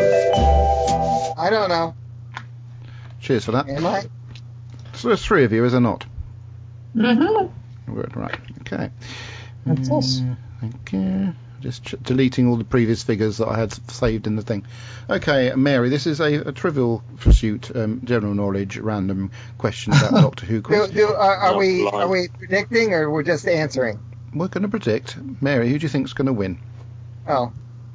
[SPEAKER 2] I don't know.
[SPEAKER 1] Cheers for that.
[SPEAKER 2] Am I?
[SPEAKER 1] So there's three of you, is there not?
[SPEAKER 5] Mm-hmm.
[SPEAKER 1] Good, right. Okay.
[SPEAKER 5] That's us.
[SPEAKER 1] Okay. Just deleting all the previous figures that I had saved in the thing. Okay, Mary, this is a Trivial Pursuit, general knowledge, random question about Doctor Who quiz.
[SPEAKER 2] Are we predicting or we're just answering?
[SPEAKER 1] We're going to predict. Mary, who do you think's going to win?
[SPEAKER 2] Oh.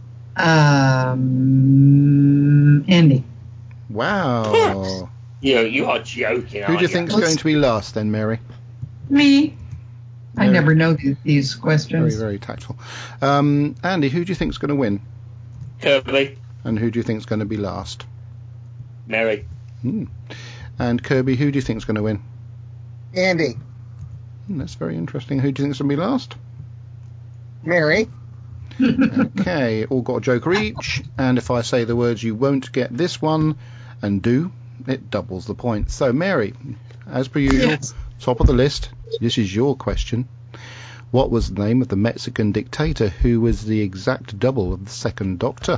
[SPEAKER 5] Andy.
[SPEAKER 1] Wow.
[SPEAKER 3] You are joking,
[SPEAKER 1] Who do you think's going to be last then, Mary?
[SPEAKER 5] Me. I
[SPEAKER 1] Mary.
[SPEAKER 5] never know these questions.
[SPEAKER 1] Very, very tactful. Andy, who do you think's going to win?
[SPEAKER 3] Kirby.
[SPEAKER 1] And who do you think's going to be last?
[SPEAKER 3] Mary.
[SPEAKER 1] And Kirby, who do you think's going to win?
[SPEAKER 2] Andy.
[SPEAKER 1] That's very interesting. Who do you think's going to be last?
[SPEAKER 2] Mary.
[SPEAKER 1] Okay, all got a joker each, and if I say the words you won't get this one, and do, it doubles the points. So, Mary, as per usual,
[SPEAKER 5] Yes.
[SPEAKER 1] top of the list, this is your question. What was the name of the Mexican dictator who was the exact double of the second Doctor?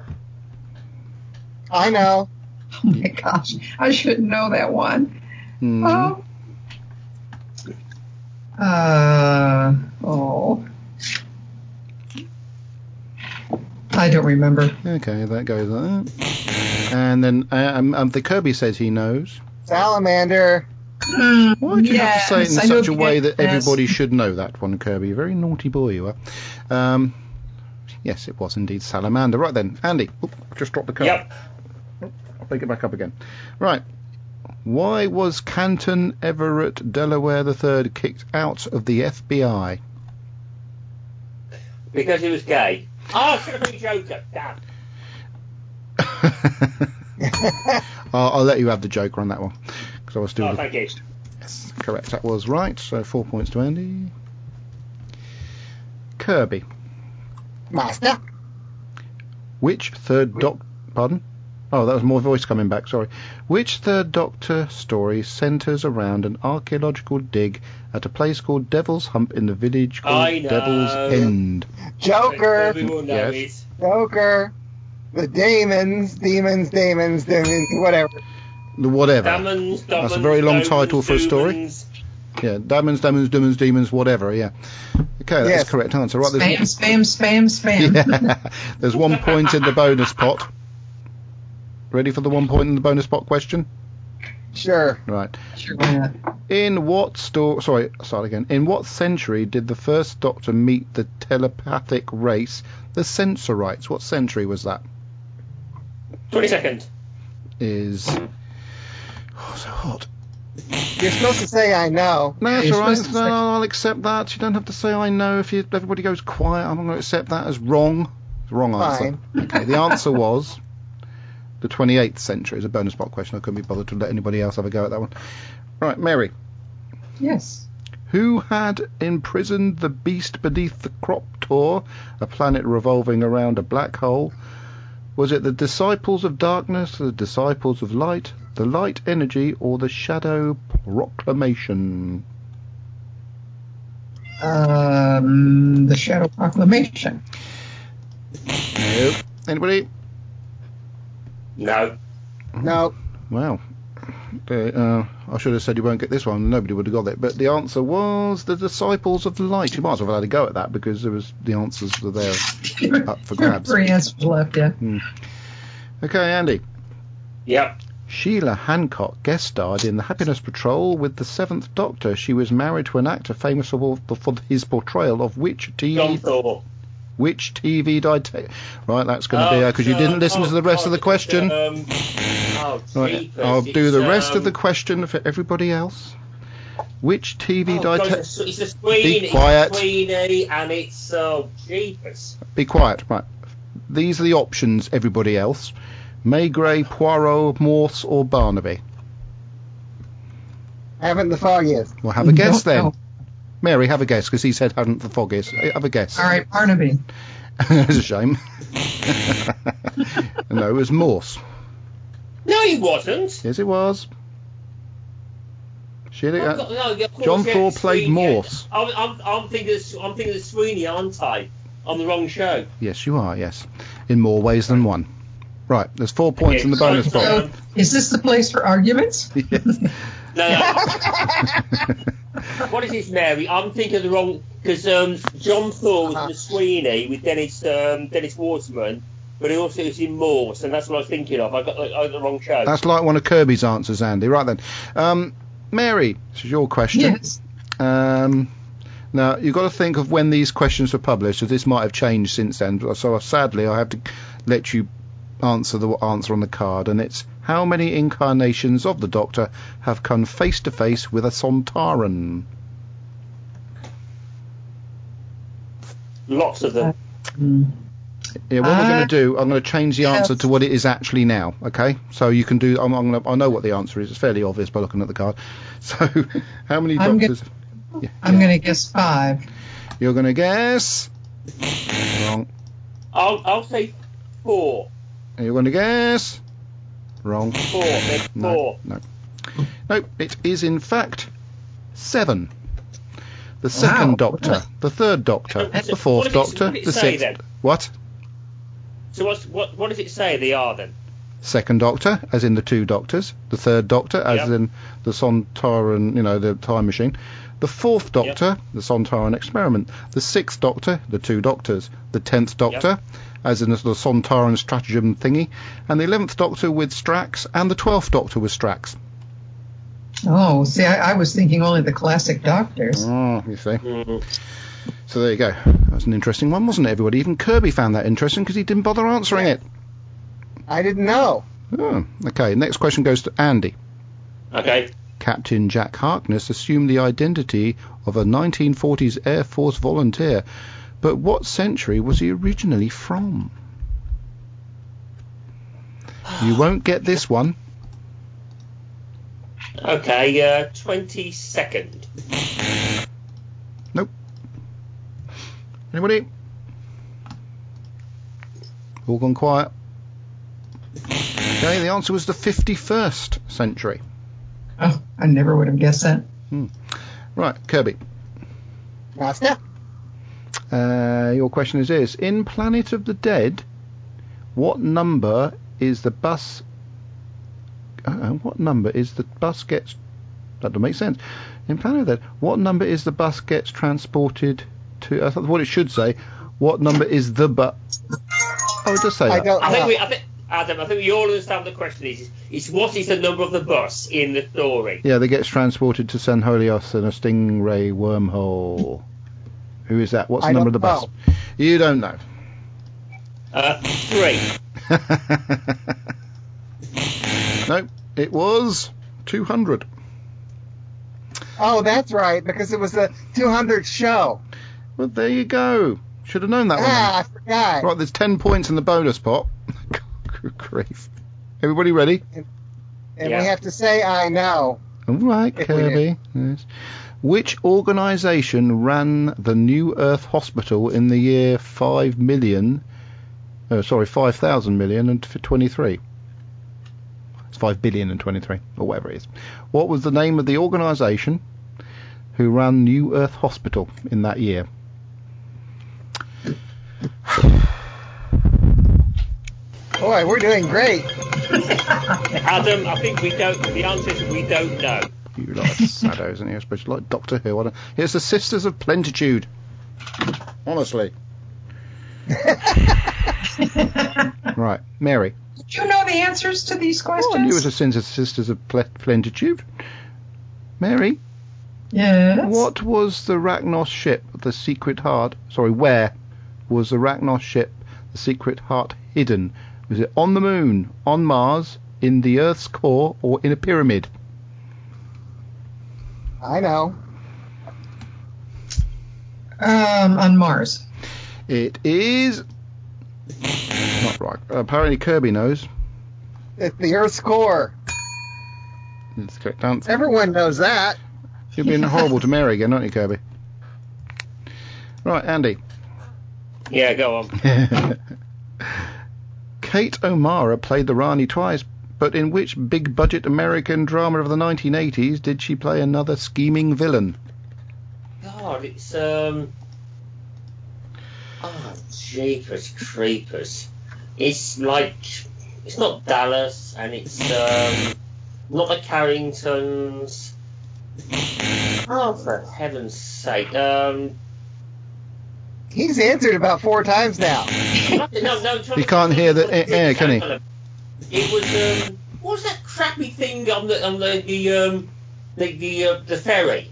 [SPEAKER 2] I know.
[SPEAKER 5] Oh my gosh, I should know that one. I don't remember.
[SPEAKER 1] Okay, that goes there. And then the Kirby says he knows.
[SPEAKER 2] Salamander.
[SPEAKER 1] Why do you have to say it in
[SPEAKER 5] Yes, I
[SPEAKER 1] such a
[SPEAKER 5] know
[SPEAKER 1] way that
[SPEAKER 5] yes.
[SPEAKER 1] everybody should know that one, Kirby? A very naughty boy you are. Yes, it was indeed Salamander. Right then, Andy. I just dropped the card.
[SPEAKER 3] Yep.
[SPEAKER 1] I'll pick it back up again. Right. Why was Canton Everett Delaware III kicked out of the FBI?
[SPEAKER 3] Because he was gay. Oh, I should have been Joker. Damn.
[SPEAKER 1] I'll let you have the Joker on that one. Because I was still...
[SPEAKER 3] Oh, thank you.
[SPEAKER 1] Yes, correct. That was right. So 4 points to Andy. Kirby.
[SPEAKER 2] Master.
[SPEAKER 1] Which third Doctor... Pardon? Oh, that was more voice coming back, sorry. Which third Doctor story centres around an archaeological dig at a place called Devil's Hump in the village called
[SPEAKER 3] I know.
[SPEAKER 1] Devil's End?
[SPEAKER 2] Joker.
[SPEAKER 3] Kirby will know
[SPEAKER 1] Yes.
[SPEAKER 3] it.
[SPEAKER 2] Joker. The demons, whatever.
[SPEAKER 1] The whatever.
[SPEAKER 3] Damons,
[SPEAKER 1] That's a very long title for a story.
[SPEAKER 3] Doomans.
[SPEAKER 1] Yeah, demons, whatever, yeah. Okay, that's
[SPEAKER 2] Yes.
[SPEAKER 1] the correct answer. Right, there's,
[SPEAKER 5] Spam.
[SPEAKER 1] yeah, there's 1 point in the bonus pot. Ready for the 1 point in the bonus pot question?
[SPEAKER 2] Sure.
[SPEAKER 1] Right.
[SPEAKER 5] Sure, why not?
[SPEAKER 1] In what In what century did the first Doctor meet the telepathic race, the Sensorites? What century was that?
[SPEAKER 3] 22nd.
[SPEAKER 1] Is... Oh, so hot.
[SPEAKER 2] You're supposed to say I know.
[SPEAKER 1] No, that's
[SPEAKER 5] You're
[SPEAKER 1] all right.
[SPEAKER 5] supposed to
[SPEAKER 1] No,
[SPEAKER 5] say-
[SPEAKER 1] I'll accept that. You don't have to say I know. If everybody goes quiet, I'm going to accept that as wrong. It's a wrong answer.
[SPEAKER 2] Fine.
[SPEAKER 1] Okay, the answer was the 28th century. It's a bonus pot question. I couldn't be bothered to let anybody else have a go at that one. Right, Mary.
[SPEAKER 5] Yes.
[SPEAKER 1] Who had imprisoned the beast beneath the crop tor, a planet revolving around a black hole? Was it the disciples of darkness, the disciples of light, the light energy, or the shadow proclamation?
[SPEAKER 5] The Shadow Proclamation.
[SPEAKER 1] Nope. Anybody?
[SPEAKER 3] No.
[SPEAKER 2] No.
[SPEAKER 1] Well, I should have said you won't get this one. Nobody would have got it. But the answer was the disciples of light. You might as well have had a go at that because the answers were there up for grabs.
[SPEAKER 5] 3 answers left, yeah.
[SPEAKER 1] Okay, Andy.
[SPEAKER 3] Yep.
[SPEAKER 1] Sheila Hancock guest starred in The Happiness Patrol with the Seventh Doctor. She was married to an actor famous for his portrayal of which
[SPEAKER 3] John
[SPEAKER 1] TV
[SPEAKER 3] Thorpe.
[SPEAKER 1] Which TV did I take? Right, that's going to be because you didn't listen to the rest of the question. Right, I'll do the rest of the question for everybody else. Which TV did I take?
[SPEAKER 3] It's a Sweeney.
[SPEAKER 1] Be quiet.
[SPEAKER 3] It's Sweeney, and it's Jeepers.
[SPEAKER 1] Be quiet. Right. These are the options, everybody else. Maigret, Poirot, Morse, or Barnaby?
[SPEAKER 2] Haven't the foggiest.
[SPEAKER 1] Well, have a guess then.
[SPEAKER 5] No.
[SPEAKER 1] Mary, have a guess, because he said hadn't the foggiest. Have a guess.
[SPEAKER 5] All right, Barnaby.
[SPEAKER 1] It's a shame. No, it was Morse.
[SPEAKER 3] No, he wasn't.
[SPEAKER 1] Yes, it was.
[SPEAKER 3] Of course,
[SPEAKER 1] John Thorpe played
[SPEAKER 3] Sweeney.
[SPEAKER 1] Morse.
[SPEAKER 3] I'm thinking of Sweeney, aren't I? On the wrong show.
[SPEAKER 1] Yes, you are, yes. In more ways than one. Right, there's 4 points in the bonus
[SPEAKER 3] so-
[SPEAKER 1] pool.
[SPEAKER 5] Is this the place for arguments?
[SPEAKER 1] Yes.
[SPEAKER 3] No. What is this, Mary? I'm thinking of the wrong... Because John Thorpe was in the Sweeney with Dennis Waterman, but he also was in Morse, and that's what I was thinking of. I got the wrong show.
[SPEAKER 1] That's like one of Kirby's answers, Andy. Right then. Mary, this is your question.
[SPEAKER 5] Yes.
[SPEAKER 1] Now, you've got to think of when these questions were published, because this might have changed since then. So sadly, I have to let you answer the answer on the card, and it's how many incarnations of the Doctor have come face to face with a Sontaran?
[SPEAKER 3] Lots of them.
[SPEAKER 1] Yeah, what we're going to do, I'm going to change the answer to what it is actually now. Okay, so you can do. I know what the answer is. It's fairly obvious by looking at the card. So, how many Doctors?
[SPEAKER 5] I'm going to guess 5.
[SPEAKER 1] You're going to guess wrong.
[SPEAKER 3] I'll say 4.
[SPEAKER 1] You're going to guess wrong.
[SPEAKER 3] 4. There's 4.
[SPEAKER 1] No, it is in fact 7. The second Doctor, the third Doctor, the fourth Doctor, the sixth.
[SPEAKER 3] Then?
[SPEAKER 1] What?
[SPEAKER 3] So what does it say they are then?
[SPEAKER 1] Second Doctor, as in the 2 Doctors. The third Doctor, as in the Sontaran, the time machine. The fourth Doctor, the Sontaran experiment. The sixth Doctor, the 2 Doctors. The 10th Doctor, as in the Sontaran stratagem thingy. And the 11th Doctor with Strax, and the 12th Doctor with Strax.
[SPEAKER 5] Oh, see, I was thinking only the classic Doctors.
[SPEAKER 1] Oh, you see. So there you go. That was an interesting one, wasn't it, everybody? Even Kirby found that interesting because he didn't bother answering it.
[SPEAKER 2] I didn't know.
[SPEAKER 1] Oh, okay. Next question goes to Andy.
[SPEAKER 3] Okay.
[SPEAKER 1] Captain Jack Harkness assumed the identity of a 1940s Air Force volunteer, but what century was he originally from? You won't get this one.
[SPEAKER 3] Okay, 22nd.
[SPEAKER 1] Nope. Anybody? All gone quiet. Okay, the answer was the 51st century.
[SPEAKER 5] Oh, I never would have guessed that.
[SPEAKER 1] Right, Kirby.
[SPEAKER 2] Master?
[SPEAKER 1] Your question is this. In Planet of the Dead, what number is the bus... what number is the bus gets... That doesn't make sense. In Planet of the Dead, what number is the bus gets transported to... I thought what it should say, what number is the bus... Oh, it does say that.
[SPEAKER 3] I think we all understand the question is what is the number of the bus in the story?
[SPEAKER 1] Yeah, that gets transported to San Helios in a Stingray wormhole. Who is that? What's the number of the bus? You don't know.
[SPEAKER 3] 3.
[SPEAKER 1] No, it was 200.
[SPEAKER 2] Oh, that's right, because it was the 200th show.
[SPEAKER 1] Well, there you go. Should have known that one.
[SPEAKER 2] I forgot.
[SPEAKER 1] Right, there's 10 points in the bonus pot. Good grief. Everybody ready?
[SPEAKER 2] And we have to say I know.
[SPEAKER 1] All right,
[SPEAKER 2] If
[SPEAKER 1] Kirby. Yes. Which organisation ran the New Earth Hospital in the year 5,000 million and 23? It's 5 billion and 23, or whatever it is. What was the name of the organisation who ran New Earth Hospital in that year?
[SPEAKER 2] Boy, we're doing great.
[SPEAKER 3] Adam, I think we don't. The answer is we don't know.
[SPEAKER 1] You like saddos, isn't you? Especially like Doctor Who. It's the Sisters of Plentitude. Honestly. Right, Mary.
[SPEAKER 5] Do you know the answers to these questions?
[SPEAKER 1] Well, I knew it was the Sisters of Plentitude. Mary.
[SPEAKER 5] Yes.
[SPEAKER 1] What was the Ragnos ship, the Secret Heart? Sorry, where was the Ragnos ship, the Secret Heart, hidden? Was it on the moon, on Mars, in the Earth's core, or in a pyramid?
[SPEAKER 2] I know.
[SPEAKER 5] On Mars.
[SPEAKER 1] It is not right. Apparently Kirby knows.
[SPEAKER 2] It's the Earth's core.
[SPEAKER 1] It's the correct answer.
[SPEAKER 2] Everyone knows that.
[SPEAKER 1] You've been horrible to Mary again, haven't you, Kirby? Right, Andy.
[SPEAKER 3] Yeah, go on.
[SPEAKER 1] Kate O'Mara played the Rani twice, but in which big-budget American drama of the 1980s did she play another scheming villain?
[SPEAKER 3] God, it's Oh, jeepers creepers! It's like it's not Dallas, and it's not the Carringtons. Oh, for heaven's sake!
[SPEAKER 2] He's answered about 4 times now.
[SPEAKER 3] No,
[SPEAKER 1] He can't hear the air, can he?
[SPEAKER 3] It was what was that crappy thing on the ferry?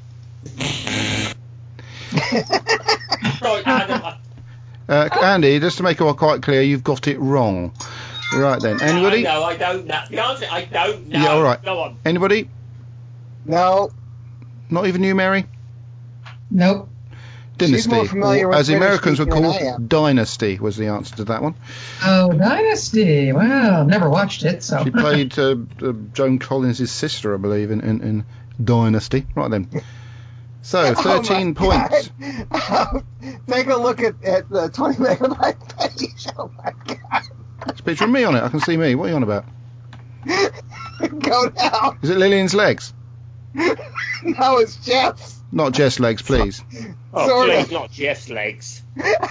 [SPEAKER 3] Sorry, Adam.
[SPEAKER 1] Andy, just to make it all quite clear, you've got it wrong. Right then, anybody?
[SPEAKER 3] No, I don't know. The answer, I don't know.
[SPEAKER 1] Yeah, all right.
[SPEAKER 3] Go on.
[SPEAKER 1] Anybody?
[SPEAKER 2] No.
[SPEAKER 1] Not even you, Mary?
[SPEAKER 5] Nope.
[SPEAKER 1] Dynasty.
[SPEAKER 2] She's more familiar with
[SPEAKER 1] as the Americans would
[SPEAKER 2] British
[SPEAKER 1] call
[SPEAKER 2] than I am.
[SPEAKER 1] Dynasty was the answer to that one.
[SPEAKER 5] Oh, Dynasty. Well, never watched it, so.
[SPEAKER 1] She played Joan Collins' sister, I believe, in Dynasty. Right then. So, 13 points.
[SPEAKER 2] Take a look at the 20 megabyte page. Oh my god.
[SPEAKER 1] There's a picture of me on it. I can see me. What are you on about?
[SPEAKER 2] Go down.
[SPEAKER 1] Is it Lillian's legs?
[SPEAKER 2] No, it's Jeff's.
[SPEAKER 1] Not Jeff's legs, please.
[SPEAKER 3] Oh,
[SPEAKER 2] Sort
[SPEAKER 3] please,
[SPEAKER 2] of.
[SPEAKER 3] not Jeff's legs.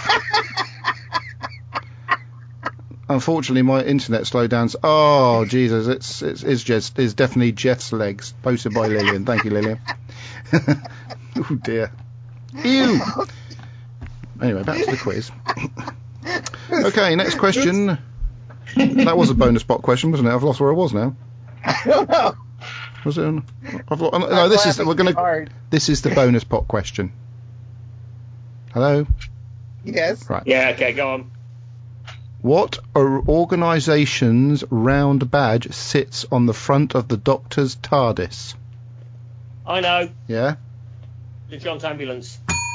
[SPEAKER 1] Unfortunately, my internet slowed down. Oh, Jesus, it's definitely Jeff's legs. Posted by Lillian. Thank you, Lillian. Oh dear. Ew. Anyway, back to the quiz. Okay, next question. That was a bonus pot question, wasn't it? I've lost where I was now.
[SPEAKER 2] I don't know.
[SPEAKER 1] Was it? No, this is
[SPEAKER 2] Hard.
[SPEAKER 1] This is the bonus pot question. Hello.
[SPEAKER 2] Yes.
[SPEAKER 1] Right.
[SPEAKER 3] Yeah, okay, go on.
[SPEAKER 1] What organisation's round badge sits on the front of the Doctor's TARDIS?
[SPEAKER 3] I know.
[SPEAKER 1] Yeah.
[SPEAKER 3] The John's ambulance.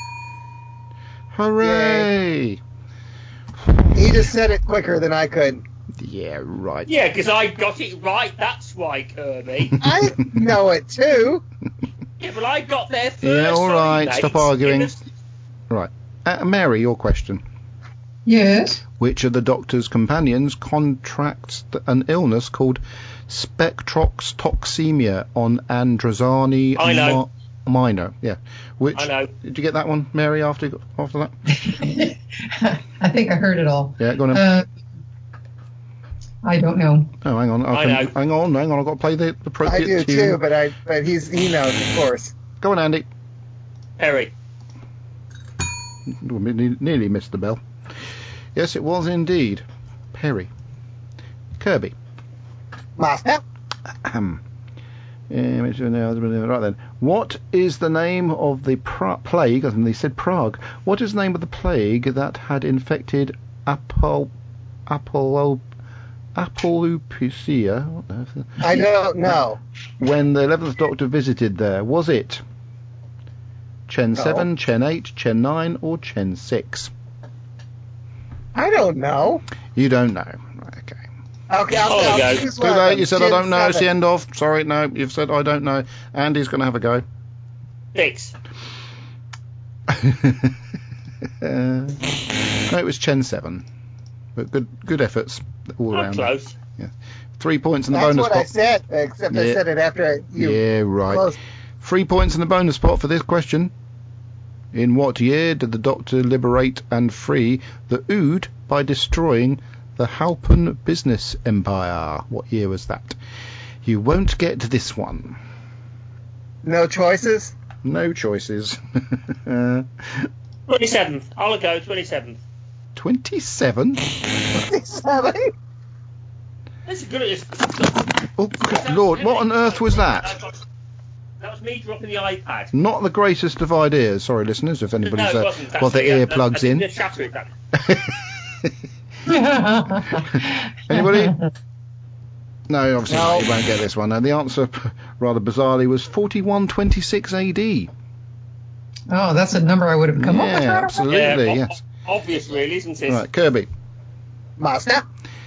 [SPEAKER 1] Hooray!
[SPEAKER 2] He just said it quicker than I could.
[SPEAKER 1] Yeah, right.
[SPEAKER 3] Yeah, because I got it right. That's why, Kirby.
[SPEAKER 2] I know it too.
[SPEAKER 3] Yeah, but I got there first.
[SPEAKER 1] Yeah, all
[SPEAKER 3] sorry,
[SPEAKER 1] right.
[SPEAKER 3] mate.
[SPEAKER 1] Stop arguing. Right. Mary, your question.
[SPEAKER 5] Yes.
[SPEAKER 1] Which of the Doctor's companions contracts an illness called spectroxtoxemia on Androzani
[SPEAKER 3] I know.
[SPEAKER 1] Minor? Yeah. Which?
[SPEAKER 3] I know.
[SPEAKER 1] Did you get that one, Mary? After that?
[SPEAKER 5] I think I heard it all.
[SPEAKER 1] Yeah. Go on. Then.
[SPEAKER 5] I don't know.
[SPEAKER 1] Oh, hang on.
[SPEAKER 3] know.
[SPEAKER 1] Hang on. I've got to play the
[SPEAKER 2] I
[SPEAKER 1] appropriate
[SPEAKER 2] do
[SPEAKER 1] tune.
[SPEAKER 2] too, but he knows, of course.
[SPEAKER 1] Go on, Andy.
[SPEAKER 3] Perry.
[SPEAKER 1] Oh, nearly missed the bell. Yes, it was indeed. Perry. Kirby.
[SPEAKER 2] Master.
[SPEAKER 1] Right then. What is the name of the plague? I think they said Prague. What is the name of the plague that had infected Apolloupecia? What the hell?
[SPEAKER 2] I don't know.
[SPEAKER 1] When the 11th Doctor visited there, was it Chen 7, Chen 8, Chen 9, or Chen 6?
[SPEAKER 2] I don't know.
[SPEAKER 1] You don't know. Okay.
[SPEAKER 2] Okay,
[SPEAKER 3] Oh,
[SPEAKER 2] I'll
[SPEAKER 3] yeah.
[SPEAKER 2] choose
[SPEAKER 1] Too
[SPEAKER 2] one of
[SPEAKER 1] late.
[SPEAKER 2] them.
[SPEAKER 1] You said I don't know. It's the
[SPEAKER 2] Seven.
[SPEAKER 1] end of. Sorry, no. You've said I don't know. Andy's going to have a go.
[SPEAKER 3] 6.
[SPEAKER 1] No, it was Chen 7. But good efforts all
[SPEAKER 3] I'm
[SPEAKER 1] around.
[SPEAKER 3] close.
[SPEAKER 1] Yeah. 3 points in the
[SPEAKER 2] That's
[SPEAKER 1] bonus
[SPEAKER 2] what
[SPEAKER 1] pot.
[SPEAKER 2] I said, except I
[SPEAKER 1] Yeah.
[SPEAKER 2] said it after you.
[SPEAKER 1] Yeah, right.
[SPEAKER 2] Closed.
[SPEAKER 1] 3 points in the bonus pot for this question. In what year did the Doctor liberate and free the Ood by destroying the Halpin business empire? What year was that? You won't get this one.
[SPEAKER 2] No choices?
[SPEAKER 1] No choices.
[SPEAKER 3] 27th. I'll go 27th.
[SPEAKER 1] 27?
[SPEAKER 2] 27?
[SPEAKER 3] That's a good.
[SPEAKER 1] Oh, good Lord, what on earth was that?
[SPEAKER 3] That was me dropping the iPad.
[SPEAKER 1] Not the greatest of ideas. Sorry, listeners, if anybody's
[SPEAKER 3] No, it wasn't.
[SPEAKER 1] got their earplugs in.
[SPEAKER 3] I shatter it. That.
[SPEAKER 1] Anybody? No, obviously
[SPEAKER 2] No.
[SPEAKER 1] not. You won't get this one. And the answer, rather bizarrely, was 4126 AD.
[SPEAKER 5] Oh, that's a number I would have come up with.
[SPEAKER 1] Yeah,
[SPEAKER 5] Right away.
[SPEAKER 1] absolutely,
[SPEAKER 3] Yeah,
[SPEAKER 1] yes.
[SPEAKER 3] Obvious, really, isn't it?
[SPEAKER 1] Right, Kirby.
[SPEAKER 2] Master?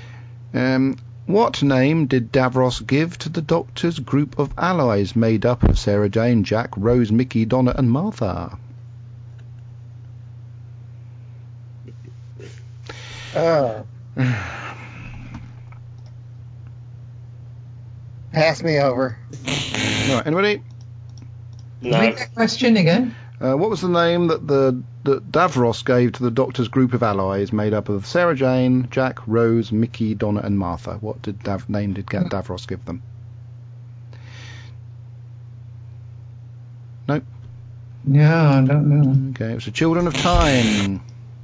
[SPEAKER 1] What name did Davros give to the Doctor's group of allies made up of Sarah Jane, Jack, Rose, Mickey, Donna and Martha?
[SPEAKER 2] Pass me over.
[SPEAKER 1] Right, anybody?
[SPEAKER 3] No.
[SPEAKER 5] Read that question again.
[SPEAKER 1] What was the name that Davros gave to the Doctor's group of allies made up of Sarah Jane, Jack, Rose, Mickey, Donna and Martha? What name did Davros give them? Nope.
[SPEAKER 5] No, I don't know.
[SPEAKER 1] Okay, it was the Children of Time.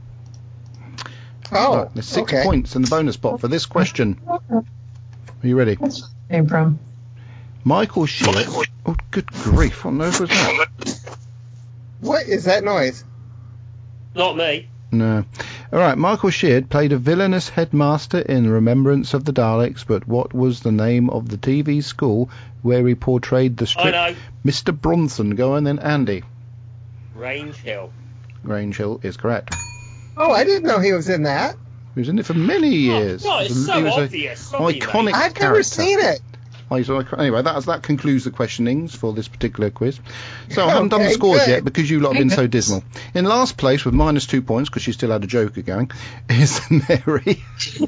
[SPEAKER 2] Oh,
[SPEAKER 1] Right, there's 6
[SPEAKER 2] okay.
[SPEAKER 1] points in the bonus pot for this question. Are you ready?
[SPEAKER 5] That's where it came from.
[SPEAKER 1] Michael Sheard. Oh, good grief! What on earth was that?
[SPEAKER 2] What is that noise?
[SPEAKER 3] Not me.
[SPEAKER 1] No. All right, Michael Sheard played a villainous headmaster in Remembrance of the Daleks, but what was the name of the TV school where he portrayed the
[SPEAKER 3] I
[SPEAKER 1] strict
[SPEAKER 3] know.
[SPEAKER 1] Mr. Bronson? Go on then, Andy.
[SPEAKER 3] Range Hill.
[SPEAKER 1] Grange Hill is correct.
[SPEAKER 2] Oh, I didn't know he was in that.
[SPEAKER 1] He was in it for many years.
[SPEAKER 3] Oh, it's
[SPEAKER 1] He
[SPEAKER 3] so
[SPEAKER 1] was
[SPEAKER 3] obvious.
[SPEAKER 1] an
[SPEAKER 3] Sorry,
[SPEAKER 1] iconic
[SPEAKER 3] mate.
[SPEAKER 2] I've never
[SPEAKER 1] character.
[SPEAKER 2] seen it.
[SPEAKER 1] Oh, anyway, that concludes the questionings for this particular quiz. So I haven't done the
[SPEAKER 2] Okay,
[SPEAKER 1] scores
[SPEAKER 2] good.
[SPEAKER 1] yet because you lot have been so dismal. In last place with minus 2 points because she still had a joker going is Mary.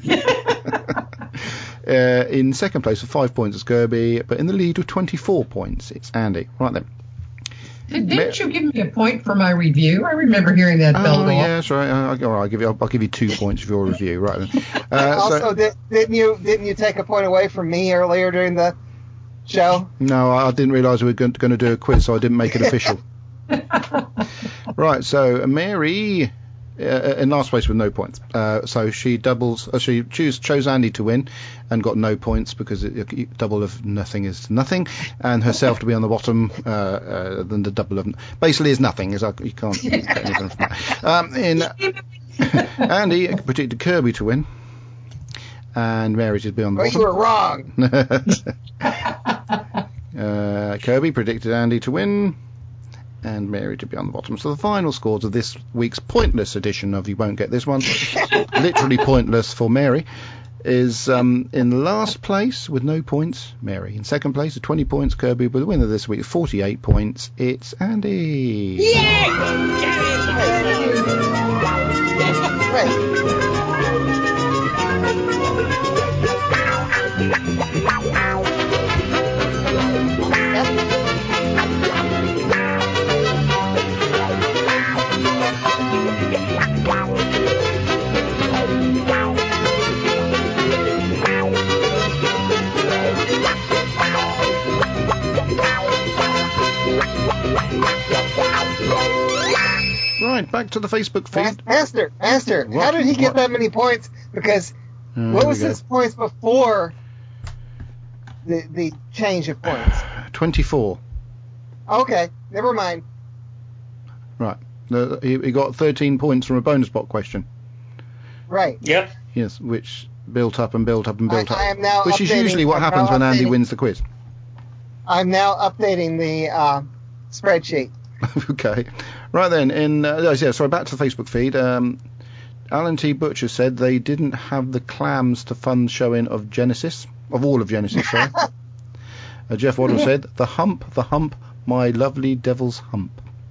[SPEAKER 1] In second place with 5 points is Kirby, but in the lead with 24 points it's Andy. Right then.
[SPEAKER 2] Didn't you give me a point for my review? I remember hearing that bell
[SPEAKER 1] Oh
[SPEAKER 2] go off.
[SPEAKER 1] yeah, sorry. I'll give you 2 points for your review. Right then.
[SPEAKER 2] Also, didn't you take a point away from me earlier during the show?
[SPEAKER 1] No, I didn't realise we were going to do a quiz, so I didn't make it official. Right, so Mary in last place with no points. So she doubles. She chose Andy to win and got no points because double of nothing is nothing, and herself to be on the bottom. Then the double of basically is nothing. You can't take anything from that. Andy predicted Kirby to win, and Mary to be on the
[SPEAKER 2] Well,
[SPEAKER 1] bottom.
[SPEAKER 2] you were wrong.
[SPEAKER 1] Kirby predicted Andy to win and Mary to be on the bottom. So the final scores of this week's pointless edition of You Won't Get This One, literally pointless for Mary, is in last place with no points, Mary. In second place with 20 points, Kirby. But the winner this week, 48 points, it's Andy. Right, back to the Facebook feed.
[SPEAKER 2] Master,
[SPEAKER 1] What?
[SPEAKER 2] how did he get
[SPEAKER 1] What?
[SPEAKER 2] that many points? Because
[SPEAKER 1] There
[SPEAKER 2] what
[SPEAKER 1] we
[SPEAKER 2] was
[SPEAKER 1] go.
[SPEAKER 2] his points before the change of points?
[SPEAKER 1] 24.
[SPEAKER 2] Okay, never mind.
[SPEAKER 1] Right. He got 13 points from a bonus bot question.
[SPEAKER 2] Right.
[SPEAKER 3] Yep.
[SPEAKER 1] Yes, which built up and built up and built up.
[SPEAKER 2] I am now
[SPEAKER 1] Which is
[SPEAKER 2] updating-
[SPEAKER 1] usually what
[SPEAKER 2] I'm
[SPEAKER 1] happens
[SPEAKER 2] now
[SPEAKER 1] when Andy
[SPEAKER 2] updating-
[SPEAKER 1] wins the quiz.
[SPEAKER 2] I'm now updating the spreadsheet.
[SPEAKER 1] Okay. Right then, back to the Facebook feed. Alan T. Butcher said they didn't have the clams to fund showing of Genesis, of all of Genesis, sorry. Jeff Waddle said, the hump, my lovely devil's hump.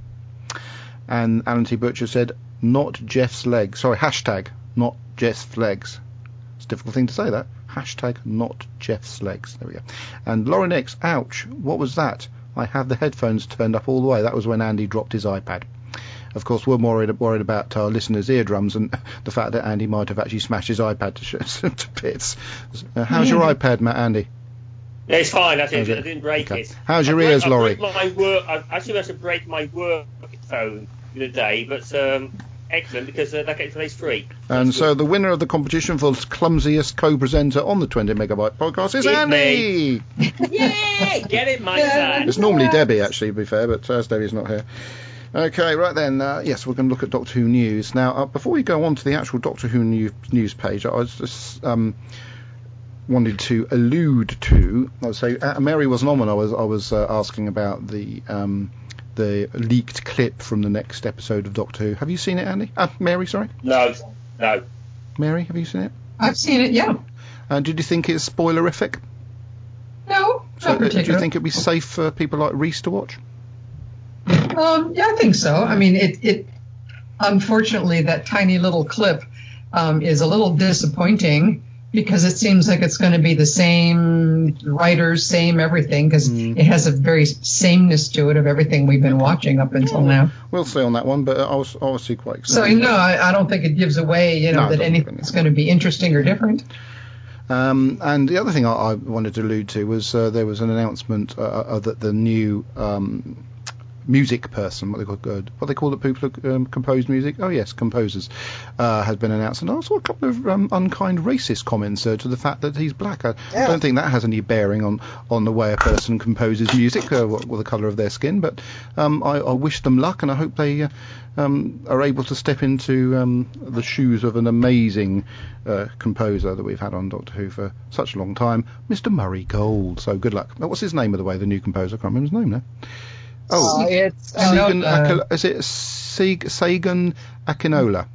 [SPEAKER 1] And Alan T. Butcher said, not Jeff's legs. Sorry, hashtag, not Jeff's legs. It's a difficult thing to say, that. Hashtag, not Jeff's legs. There we go. And Lauren X, ouch, what was that? I have the headphones turned up all the way. That was when Andy dropped his iPad. Of course, we're worried about our listeners' eardrums and the fact that Andy might have actually smashed his iPad to bits. How's your iPad, Matt, Andy?
[SPEAKER 3] Yeah, it's fine. I didn't break it.
[SPEAKER 1] How's your ears, Laurie?
[SPEAKER 3] I actually had to break my work phone the other day, but excellent, because that gets today's free.
[SPEAKER 1] And so the winner of the competition for clumsiest co-presenter on the 20 Megabyte podcast is Andy!
[SPEAKER 3] Yay! Get it, my son!
[SPEAKER 1] It's normally Debbie, actually, to be fair, but as Debbie's not here. Okay, right then, yes, we're going to look at Doctor Who news. Now, before we go on to the actual Doctor Who news page, I was just wanted to allude to, I would say, Mary wasn't on when I was asking about the leaked clip from the next episode of Doctor Who. Have you seen it, Andy? Mary, sorry?
[SPEAKER 3] No.
[SPEAKER 1] Mary, have you seen it?
[SPEAKER 5] I've seen it, yeah.
[SPEAKER 1] Did you think it's spoilerific?
[SPEAKER 5] No, not particularly.
[SPEAKER 1] Do you think it'd be safe for people like Reese to watch?
[SPEAKER 5] Yeah, I think so. I mean, it unfortunately, that tiny little clip is a little disappointing, because it seems like it's going to be the same writers, same everything, because it has a very sameness to it of everything we've been watching up until now.
[SPEAKER 1] We'll stay on that one, but I was obviously quite excited.
[SPEAKER 5] So, no, I don't think it gives away, that anything's going to be interesting or different.
[SPEAKER 1] And the other thing I wanted to allude to was there was an announcement that the new music person, what they call it, people who compose music. Oh yes, composers, has been announced, and I saw a couple of unkind racist comments to the fact that he's black. I don't think that has any bearing on the way a person composes music or the colour of their skin. But I wish them luck, and I hope they are able to step into the shoes of an amazing composer that we've had on Doctor Who for such a long time, Mr. Murray Gold. So good luck. What's his name, by the way, the new composer? I can't remember his name now.
[SPEAKER 2] It's
[SPEAKER 1] Sagan is it Sagan Akinola?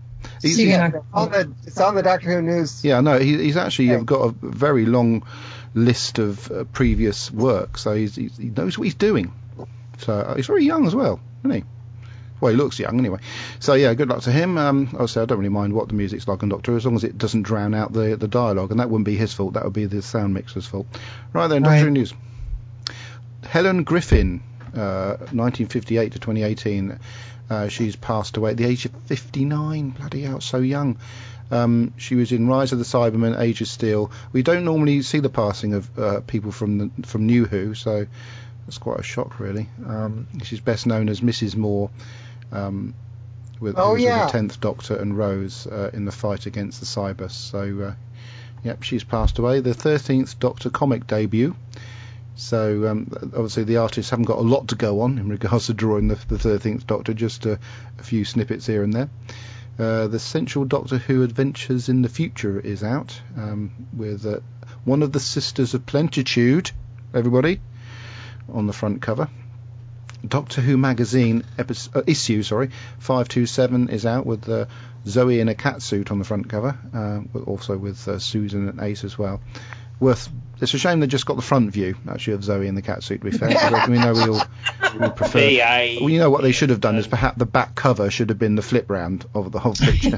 [SPEAKER 2] It's on the Doctor Who news.
[SPEAKER 1] Yeah, no, he's actually got a very long list of previous work, so he knows what he's doing. So he's very young as well, isn't he? Well, he looks young anyway. So yeah, good luck to him. Obviously, I don't really mind what the music's like on Doctor Who, as long as it doesn't drown out the dialogue, and that wouldn't be his fault. That would be the sound mixer's fault. Right then, Doctor Who news. Helen Griffin. 1958 to 2018, she's passed away at the age of 59. Bloody hell, so young. She was in Rise of the Cybermen, Age of Steel. We don't normally see the passing of people from New Who, so that's quite a shock, really. She's best known as Mrs. Moore, with the 10th Doctor and Rose in the fight against the Cybers. So, yep, she's passed away. The 13th Doctor comic debut. So obviously the artists haven't got a lot to go on in regards to drawing the 13th Doctor, just a few snippets here and there. The Central Doctor Who Adventures in the Future is out, with one of the Sisters of Plenitude, everybody, on the front cover. Doctor Who magazine issue 527 is out with Zoe in a catsuit on the front cover, also with Susan and Ace as well. It's a shame they just got the front view, actually, of Zoe in the catsuit, to be fair. We know we all prefer. Well, you know what they should have done is perhaps the back cover should have been the flip round of the whole picture.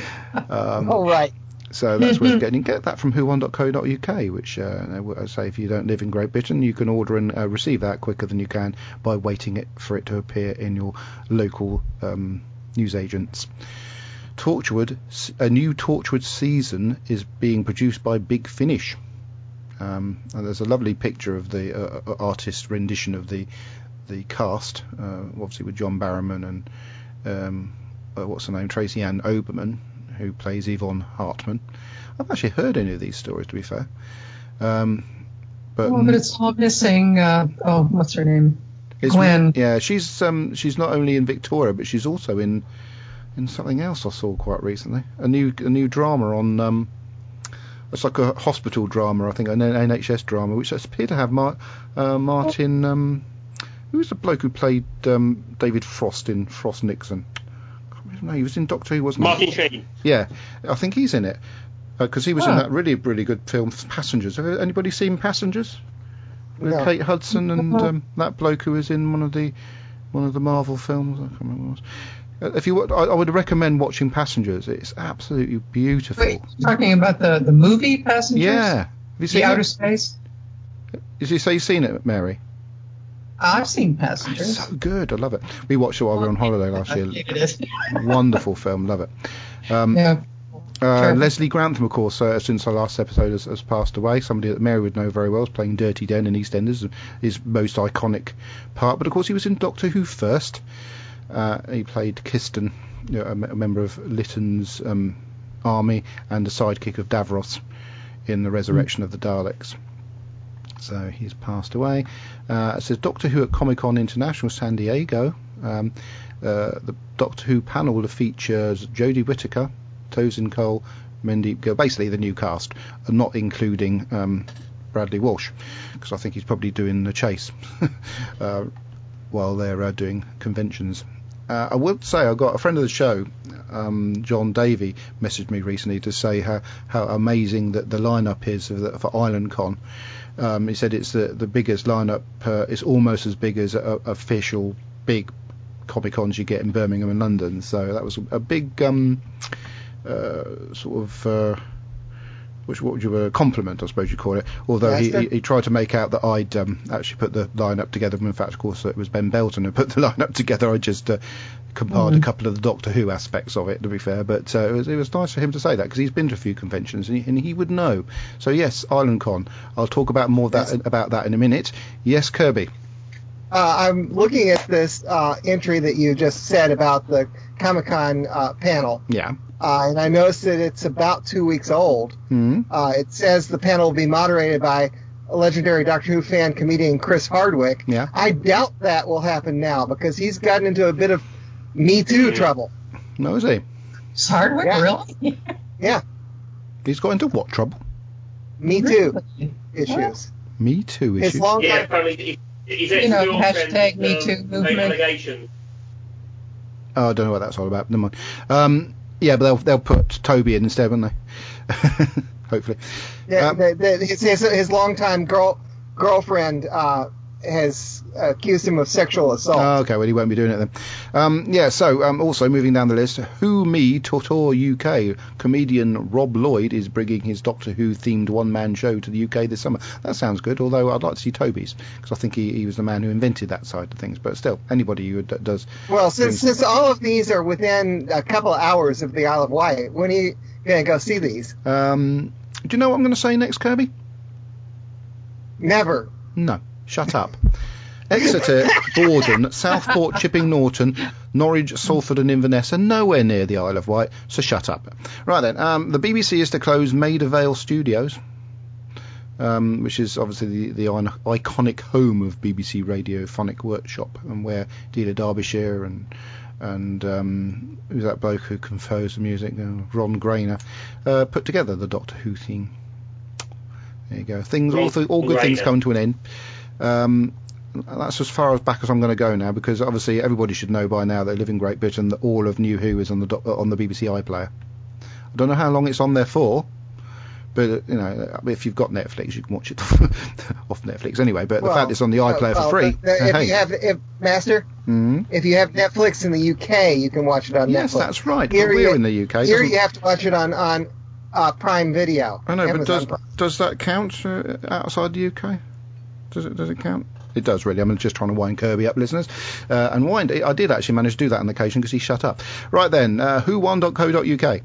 [SPEAKER 2] Right.
[SPEAKER 1] So that's worth getting. Get that from whon.co.uk, which I say, if you don't live in Great Britain, you can order and receive that quicker than you can by waiting for it to appear in your local newsagents. Torchwood, a new Torchwood season is being produced by Big Finish. And there's a lovely picture of the artist rendition of the cast, obviously with John Barrowman and what's her name, Tracy Ann Oberman, who plays Yvonne Hartman. I've actually heard any of these stories, to be fair. But
[SPEAKER 5] it's all missing. What's her name? Gwen.
[SPEAKER 1] Yeah, she's not only in Victoria, but she's also in something else I saw quite recently. A new drama on. It's like a hospital drama, I think, an NHS drama, which appeared to have Martin. Who's the bloke who played David Frost in Frost Nixon? No, he was in Doctor Who, wasn't he?
[SPEAKER 3] Martin Sheen.
[SPEAKER 1] Yeah, I think he's in it because he was in that really, really good film Passengers. Have anybody seen Passengers With
[SPEAKER 2] No.
[SPEAKER 1] Kate Hudson and that bloke who was in one of the Marvel films. I can't remember what it was. If you, I would recommend watching Passengers. It's absolutely beautiful.
[SPEAKER 5] Wait, you're talking about the movie Passengers?
[SPEAKER 1] Yeah. Have you seen
[SPEAKER 5] The
[SPEAKER 1] it?
[SPEAKER 5] Outer Space?
[SPEAKER 1] Did you say you've seen it, Mary?
[SPEAKER 5] I've seen
[SPEAKER 1] It's
[SPEAKER 5] Passengers.
[SPEAKER 1] so good. I love it. We watched it while we were on holiday last year.
[SPEAKER 5] I hated it.
[SPEAKER 1] Wonderful film. Love it.
[SPEAKER 5] Yeah. Sure.
[SPEAKER 1] Leslie Grantham, of course, since our last episode has passed away. Somebody that Mary would know very well, is playing Dirty Den in EastEnders, his most iconic part. But of course, he was in Doctor Who first. He played Kiston, a member of Lytton's army, and the sidekick of Davros in the Resurrection of the Daleks. So he's passed away. It says Doctor Who at Comic-Con International San Diego. The Doctor Who panel features Jodie Whittaker, Tosin Cole, Mandeep Gill, basically the new cast, and not including Bradley Walsh, because I think he's probably doing the chase while they're doing conventions. I would say I got a friend of the show, John Davey, messaged me recently to say how amazing that the lineup is for Island Con. He said it's the biggest lineup. It's almost as big as official big Comic Cons you get in Birmingham and London. So that was a big what would you compliment, I suppose you call it. Although he tried to make out that I'd actually put the lineup together. In fact, of course, it was Ben Belton who put the lineup together. I just compiled a couple of the Doctor Who aspects of it, to be fair. But it was nice for him to say that, because he's been to a few conventions and he would know. So yes, Island Con. I'll talk about more about that in a minute. Yes, Kirby.
[SPEAKER 2] I'm looking at this entry that you just said about the Comic-Con panel.
[SPEAKER 1] Yeah.
[SPEAKER 2] And I noticed that it's about 2 weeks old. It says the panel will be moderated by a legendary Doctor Who fan comedian Chris Hardwick.
[SPEAKER 1] Yeah.
[SPEAKER 2] I doubt that will happen now, because he's gotten into a bit of Me Too trouble.
[SPEAKER 1] No, is he?
[SPEAKER 5] Is Hardwick really?
[SPEAKER 2] Yeah.
[SPEAKER 1] He's got into what trouble?
[SPEAKER 2] Me Too issues.
[SPEAKER 1] Me Too issues.
[SPEAKER 2] His long
[SPEAKER 3] Yeah, apparently he's
[SPEAKER 5] hashtag Me Too movement.
[SPEAKER 3] allegations.
[SPEAKER 1] Oh, I don't know what that's all about. Never mind. Yeah, but they'll put Toby in instead, won't they? Hopefully.
[SPEAKER 2] Yeah, his longtime girlfriend has accused him of sexual assault.
[SPEAKER 1] Oh, okay, well, he won't be doing it then. So also moving down the list, Who Me Totor UK. Comedian Rob Lloyd is bringing his Doctor Who themed one-man show to the UK this summer. That sounds good, although I'd like to see Toby's, because I think he was the man who invented that side of things. But still, anybody who does...
[SPEAKER 2] Well, since all of these are within a couple of hours of the Isle of Wight, when are you going to go see these?
[SPEAKER 1] Do you know what I'm going to say next, Kirby?
[SPEAKER 2] Never.
[SPEAKER 1] No. Shut up. Exeter, Borden, Southport, Chipping Norton, Norwich, Salford and Inverness are nowhere near the Isle of Wight, so shut up. Right then, the BBC is to close Maida Vale Studios, which is obviously the iconic home of BBC Radiophonic Workshop, and where Dealer Derbyshire and who's that bloke who composed the music, Ron Grainer, put together the Doctor Who theme. There you go. All good things come to an end. That's as far as back as I'm going to go now, because obviously everybody should know by now that they live in Great Britain that all of New Who is on the BBC iPlayer. I don't know how long it's on there for, but if you've got Netflix, you can watch it off Netflix anyway. But the fact it's on the iPlayer for free.
[SPEAKER 2] If you have Netflix in the UK, you can watch it on Netflix.
[SPEAKER 1] Yes, that's right. We're in the UK.
[SPEAKER 2] Here you have to watch it on Prime Video.
[SPEAKER 1] I know,
[SPEAKER 2] Amazon
[SPEAKER 1] but does that count outside the UK? Does it count? It does, really. I'm just trying to wind Kirby up, listeners. I did actually manage to do that on occasion because he shut up. Right then, who1.co.uk.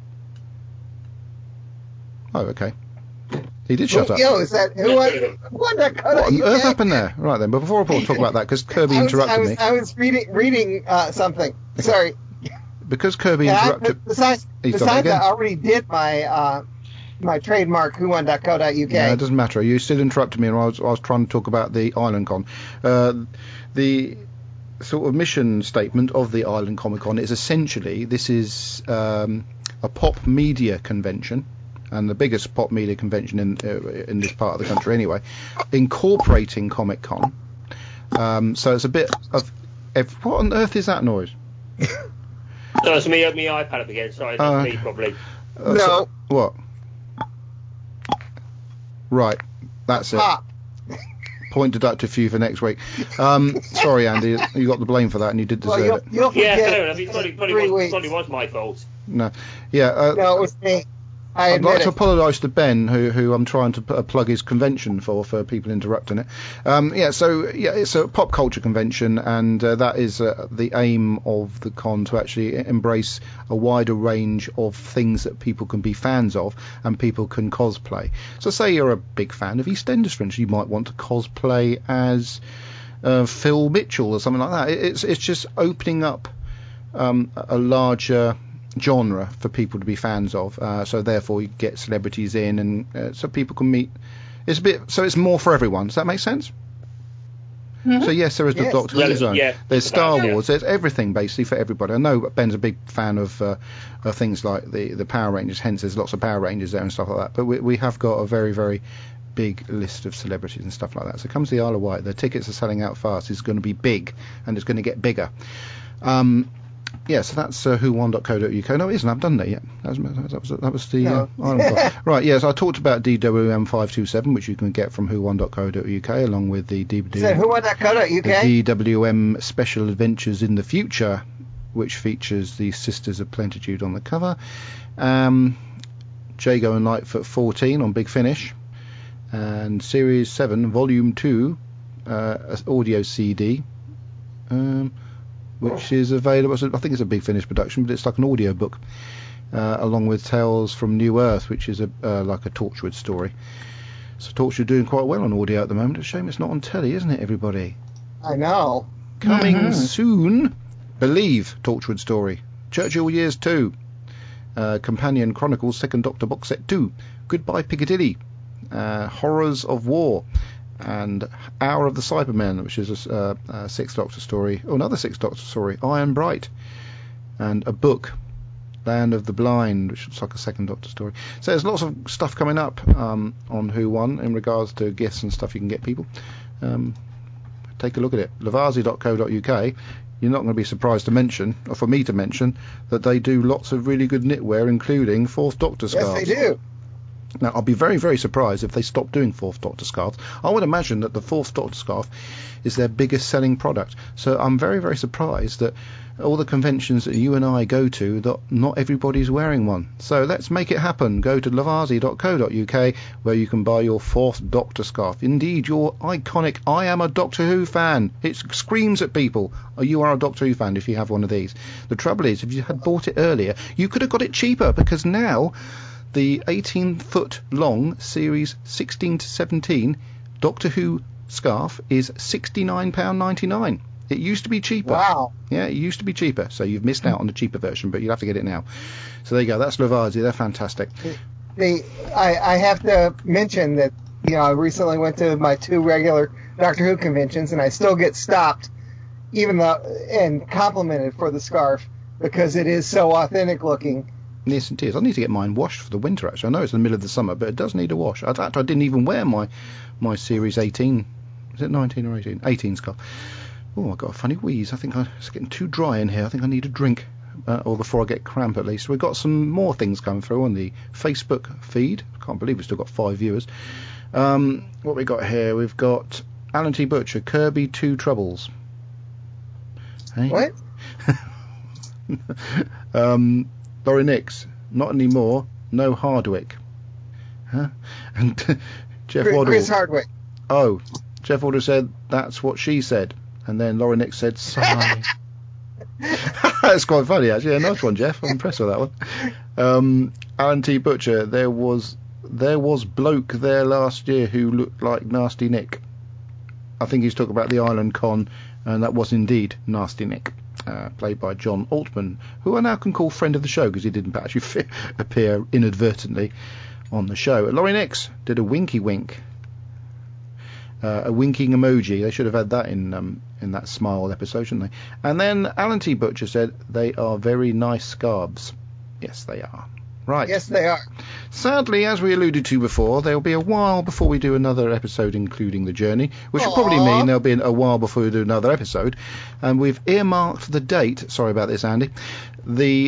[SPEAKER 1] Oh, okay. He did shut up.
[SPEAKER 2] Is that who1.co.uk?
[SPEAKER 1] What on earth happened there? Right then, but before I talk about that, because Kirby interrupted me.
[SPEAKER 2] I was reading something. Sorry.
[SPEAKER 1] Because Kirby interrupted.
[SPEAKER 2] Besides, I already did my trademark who1.co.uk.
[SPEAKER 1] Yeah, it doesn't matter. You still interrupted me, and I was trying to talk about the Island Con. The sort of mission statement of the Island Comic Con is essentially this is a pop media convention, and the biggest pop media convention in this part of the country anyway, incorporating Comic Con. So it's a bit of what on earth is that noise?
[SPEAKER 3] No, it's me opening my iPad up again. Sorry, that's me probably.
[SPEAKER 2] No.
[SPEAKER 1] So, what? Right, that's it.
[SPEAKER 2] Pop.
[SPEAKER 1] point deducted for you for next week. Sorry, Andy, you got the blame for that, and you did deserve it.
[SPEAKER 2] You'll forget
[SPEAKER 3] fair enough. It probably was my fault.
[SPEAKER 1] No, yeah.
[SPEAKER 2] No, it was me.
[SPEAKER 1] I'd like to apologise to Ben, who I'm trying to plug his convention for people interrupting it. It's a pop culture convention, and that is the aim of the con, to actually embrace a wider range of things that people can be fans of and people can cosplay. So say you're a big fan of EastEnders, for instance, you might want to cosplay as Phil Mitchell or something like that. It's just opening up a larger genre for people to be fans of, so therefore you get celebrities in, and so people can meet. It's more for everyone. Does that make sense? Mm-hmm. So yes, there is the Doctor Who zone. Yeah. There's Star Wars. There's everything basically for everybody. I know Ben's a big fan of things like the Power Rangers. Hence, there's lots of Power Rangers there and stuff like that. But we have got a very, very big list of celebrities and stuff like that. So comes the Isle of Wight. The tickets are selling out fast. It's going to be big, and it's going to get bigger. Yeah, so that's who1.co.uk. No, it isn't. I've done that yet. That was the right. Yes, I talked about DWM 527, which you can get from who1.co.uk, along with the
[SPEAKER 2] who1.co.uk.
[SPEAKER 1] The DWM Special Adventures in the Future, which features the Sisters of Plentitude on the cover. Jago and Lightfoot 14 on Big Finish, and Series 7 Volume 2 audio CD. Which is available. I think it's a Big Finish production, but it's like an audio book, along with Tales from New Earth, which is like a Torchwood story. So Torchwood are doing quite well on audio at the moment. It's a shame it's not on telly, isn't it, everybody?
[SPEAKER 2] I know.
[SPEAKER 1] Coming soon, Believe, Torchwood story. Churchill Years 2. Companion Chronicles, Second Doctor Box Set 2. Goodbye Piccadilly. Horrors of War. And Hour of the Cybermen, which is a Sixth Doctor story. Oh, another Sixth Doctor story, Iron Bright. And a book, Land of the Blind, which looks like a Second Doctor story. So there's lots of stuff coming up on Who One in regards to gifts and stuff you can get people. Take a look at it. Lavazi.co.uk. You're not going to be surprised to mention, or for me to mention, that they do lots of really good knitwear, including Fourth Doctor scarves.
[SPEAKER 2] Yes, they do.
[SPEAKER 1] Now, I'll be very, very surprised if they stop doing Fourth Doctor scarves. I would imagine that the Fourth Doctor scarf is their biggest selling product. So I'm very, very surprised that all the conventions that you and I go to, that not everybody's wearing one. So let's make it happen. Go to lavazi.co.uk, where you can buy your Fourth Doctor scarf. Indeed, your iconic I am a Doctor Who fan. It screams at people, oh, you are a Doctor Who fan if you have one of these. The trouble is, if you had bought it earlier, you could have got it cheaper, because now the 18-foot long Series 16 to 17 Doctor Who scarf is £69.99. It used to be cheaper.
[SPEAKER 2] Wow.
[SPEAKER 1] Yeah, it used to be cheaper. So you've missed out on the cheaper version, but you'll have to get it now. So there you go. That's Lavazi. They're fantastic.
[SPEAKER 2] I have to mention that, I recently went to my 2 regular Doctor Who conventions, and I still get stopped, and complimented for the scarf, because it is so authentic looking.
[SPEAKER 1] Yes, it is. I need to get mine washed for the winter, actually. I know it's in the middle of the summer, but it does need a wash. In fact, I didn't even wear my Series 18. Is it 19 or 18? 18 scarf. Oh, I've got a funny wheeze. I think it's getting too dry in here. I think I need a drink, or before I get cramp at least. We've got some more things coming through on the Facebook feed. I can't believe we've still got 5 viewers. What we got here? We've got Alan T. Butcher, Kirby 2 Troubles. Hey?
[SPEAKER 2] What?
[SPEAKER 1] Laurie Nix, not anymore, no Hardwick. Huh? And Jeff Waddle.
[SPEAKER 2] Chris Hardwick.
[SPEAKER 1] Oh, Jeff Waddle said, that's what she said. And then Laurie Nix said, sigh. That's quite funny, actually. Yeah, nice one, Jeff. I'm impressed with that one. Alan T. Butcher, there was bloke there last year who looked like Nasty Nick. I think he's talking about the Island Con, and that was indeed Nasty Nick. Played by John Altman, who I now can call friend of the show because he didn't actually appear inadvertently on the show. Laurie Nix did a winky wink, a winking emoji. They should have had that in that smile episode, shouldn't they? And then Alan T. Butcher said, they are very nice scarves. Yes, they are. Right.
[SPEAKER 2] Yes, they are.
[SPEAKER 1] Sadly, as we alluded to before, there will be a while before we do another episode including The Journey, which will probably mean there'll be a while before we do another episode. And we've earmarked the date, sorry about this, Andy, the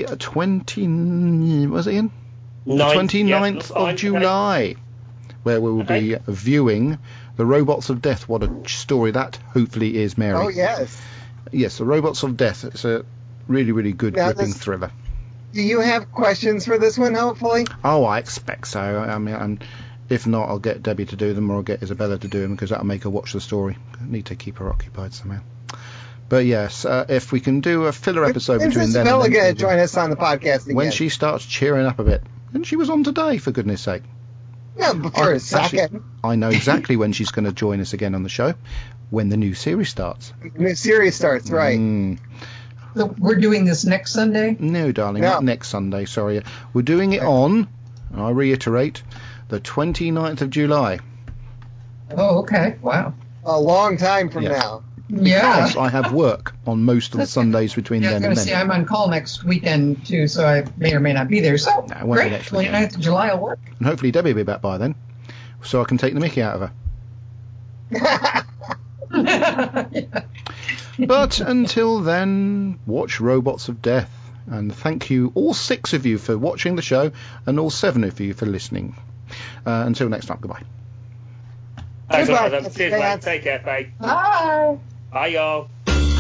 [SPEAKER 1] 29th of July, where we will be viewing The Robots of Death. What a story that hopefully is, Mary.
[SPEAKER 2] Oh, yes.
[SPEAKER 1] Yes, The Robots of Death. It's a really, really good, gripping thriller.
[SPEAKER 2] Do you have questions for this one, hopefully?
[SPEAKER 1] Oh, I expect so. I mean, if not, I'll get Debbie to do them, or I'll get Isabella to do them, because that'll make her watch the story. I need to keep her occupied somehow. But yes, if we can do a filler episode between then and
[SPEAKER 2] Isabella
[SPEAKER 1] then...
[SPEAKER 2] going to join us on the podcast again?
[SPEAKER 1] When she starts cheering up a bit. And she was on today, for goodness sake.
[SPEAKER 2] No, but for a second.
[SPEAKER 1] I know exactly when she's going to join us again on the show. When the new series starts.
[SPEAKER 2] The new series starts, right.
[SPEAKER 5] So we're doing this next Sunday?
[SPEAKER 1] No, darling, not next Sunday, sorry. We're doing it on, and I reiterate, the 29th of July.
[SPEAKER 5] Oh, okay. Wow.
[SPEAKER 2] A long time from now.
[SPEAKER 5] Yeah.
[SPEAKER 1] Because I have work on most of the Sundays between then and then.
[SPEAKER 5] I was going to say, I'm on call next weekend, too, so I may or may not be there. So, great. 29th of July will work.
[SPEAKER 1] And hopefully Debbie will be back by then, so I can take the mickey out of her. But until then, watch Robots of Death. And thank you, all 6 of you, for watching the show, and all 7 of you for listening. Until next time, goodbye.
[SPEAKER 3] Thanks,
[SPEAKER 2] Goodbye.
[SPEAKER 3] Adam. Cheers, mate. Take care, babe.
[SPEAKER 5] Bye.
[SPEAKER 3] Bye, y'all.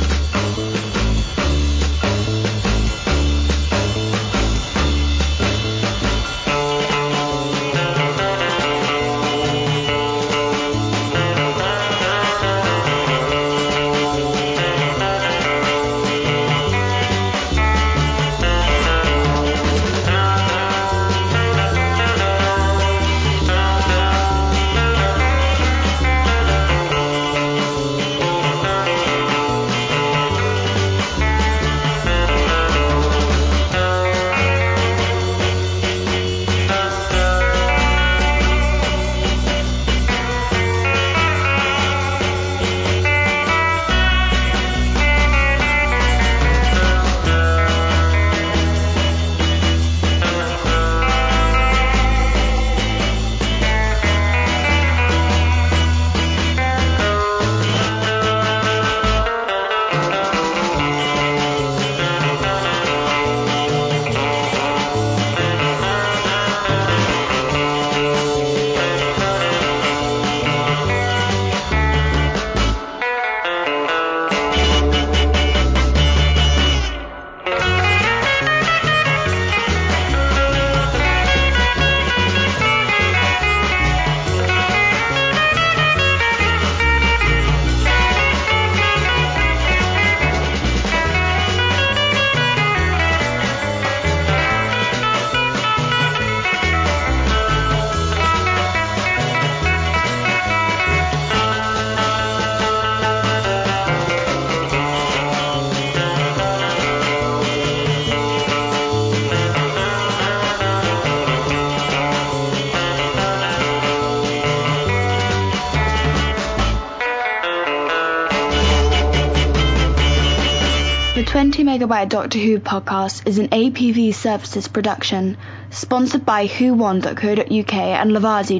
[SPEAKER 7] The 20 Megabyte Doctor Who podcast is an APV Services production, sponsored by whowon.co.uk and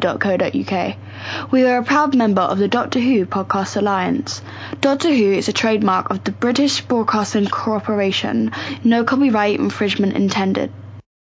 [SPEAKER 7] Lavazi.co.uk. We are a proud member of the Doctor Who Podcast Alliance. Doctor Who is a trademark of the British Broadcasting Corporation. No copyright infringement intended.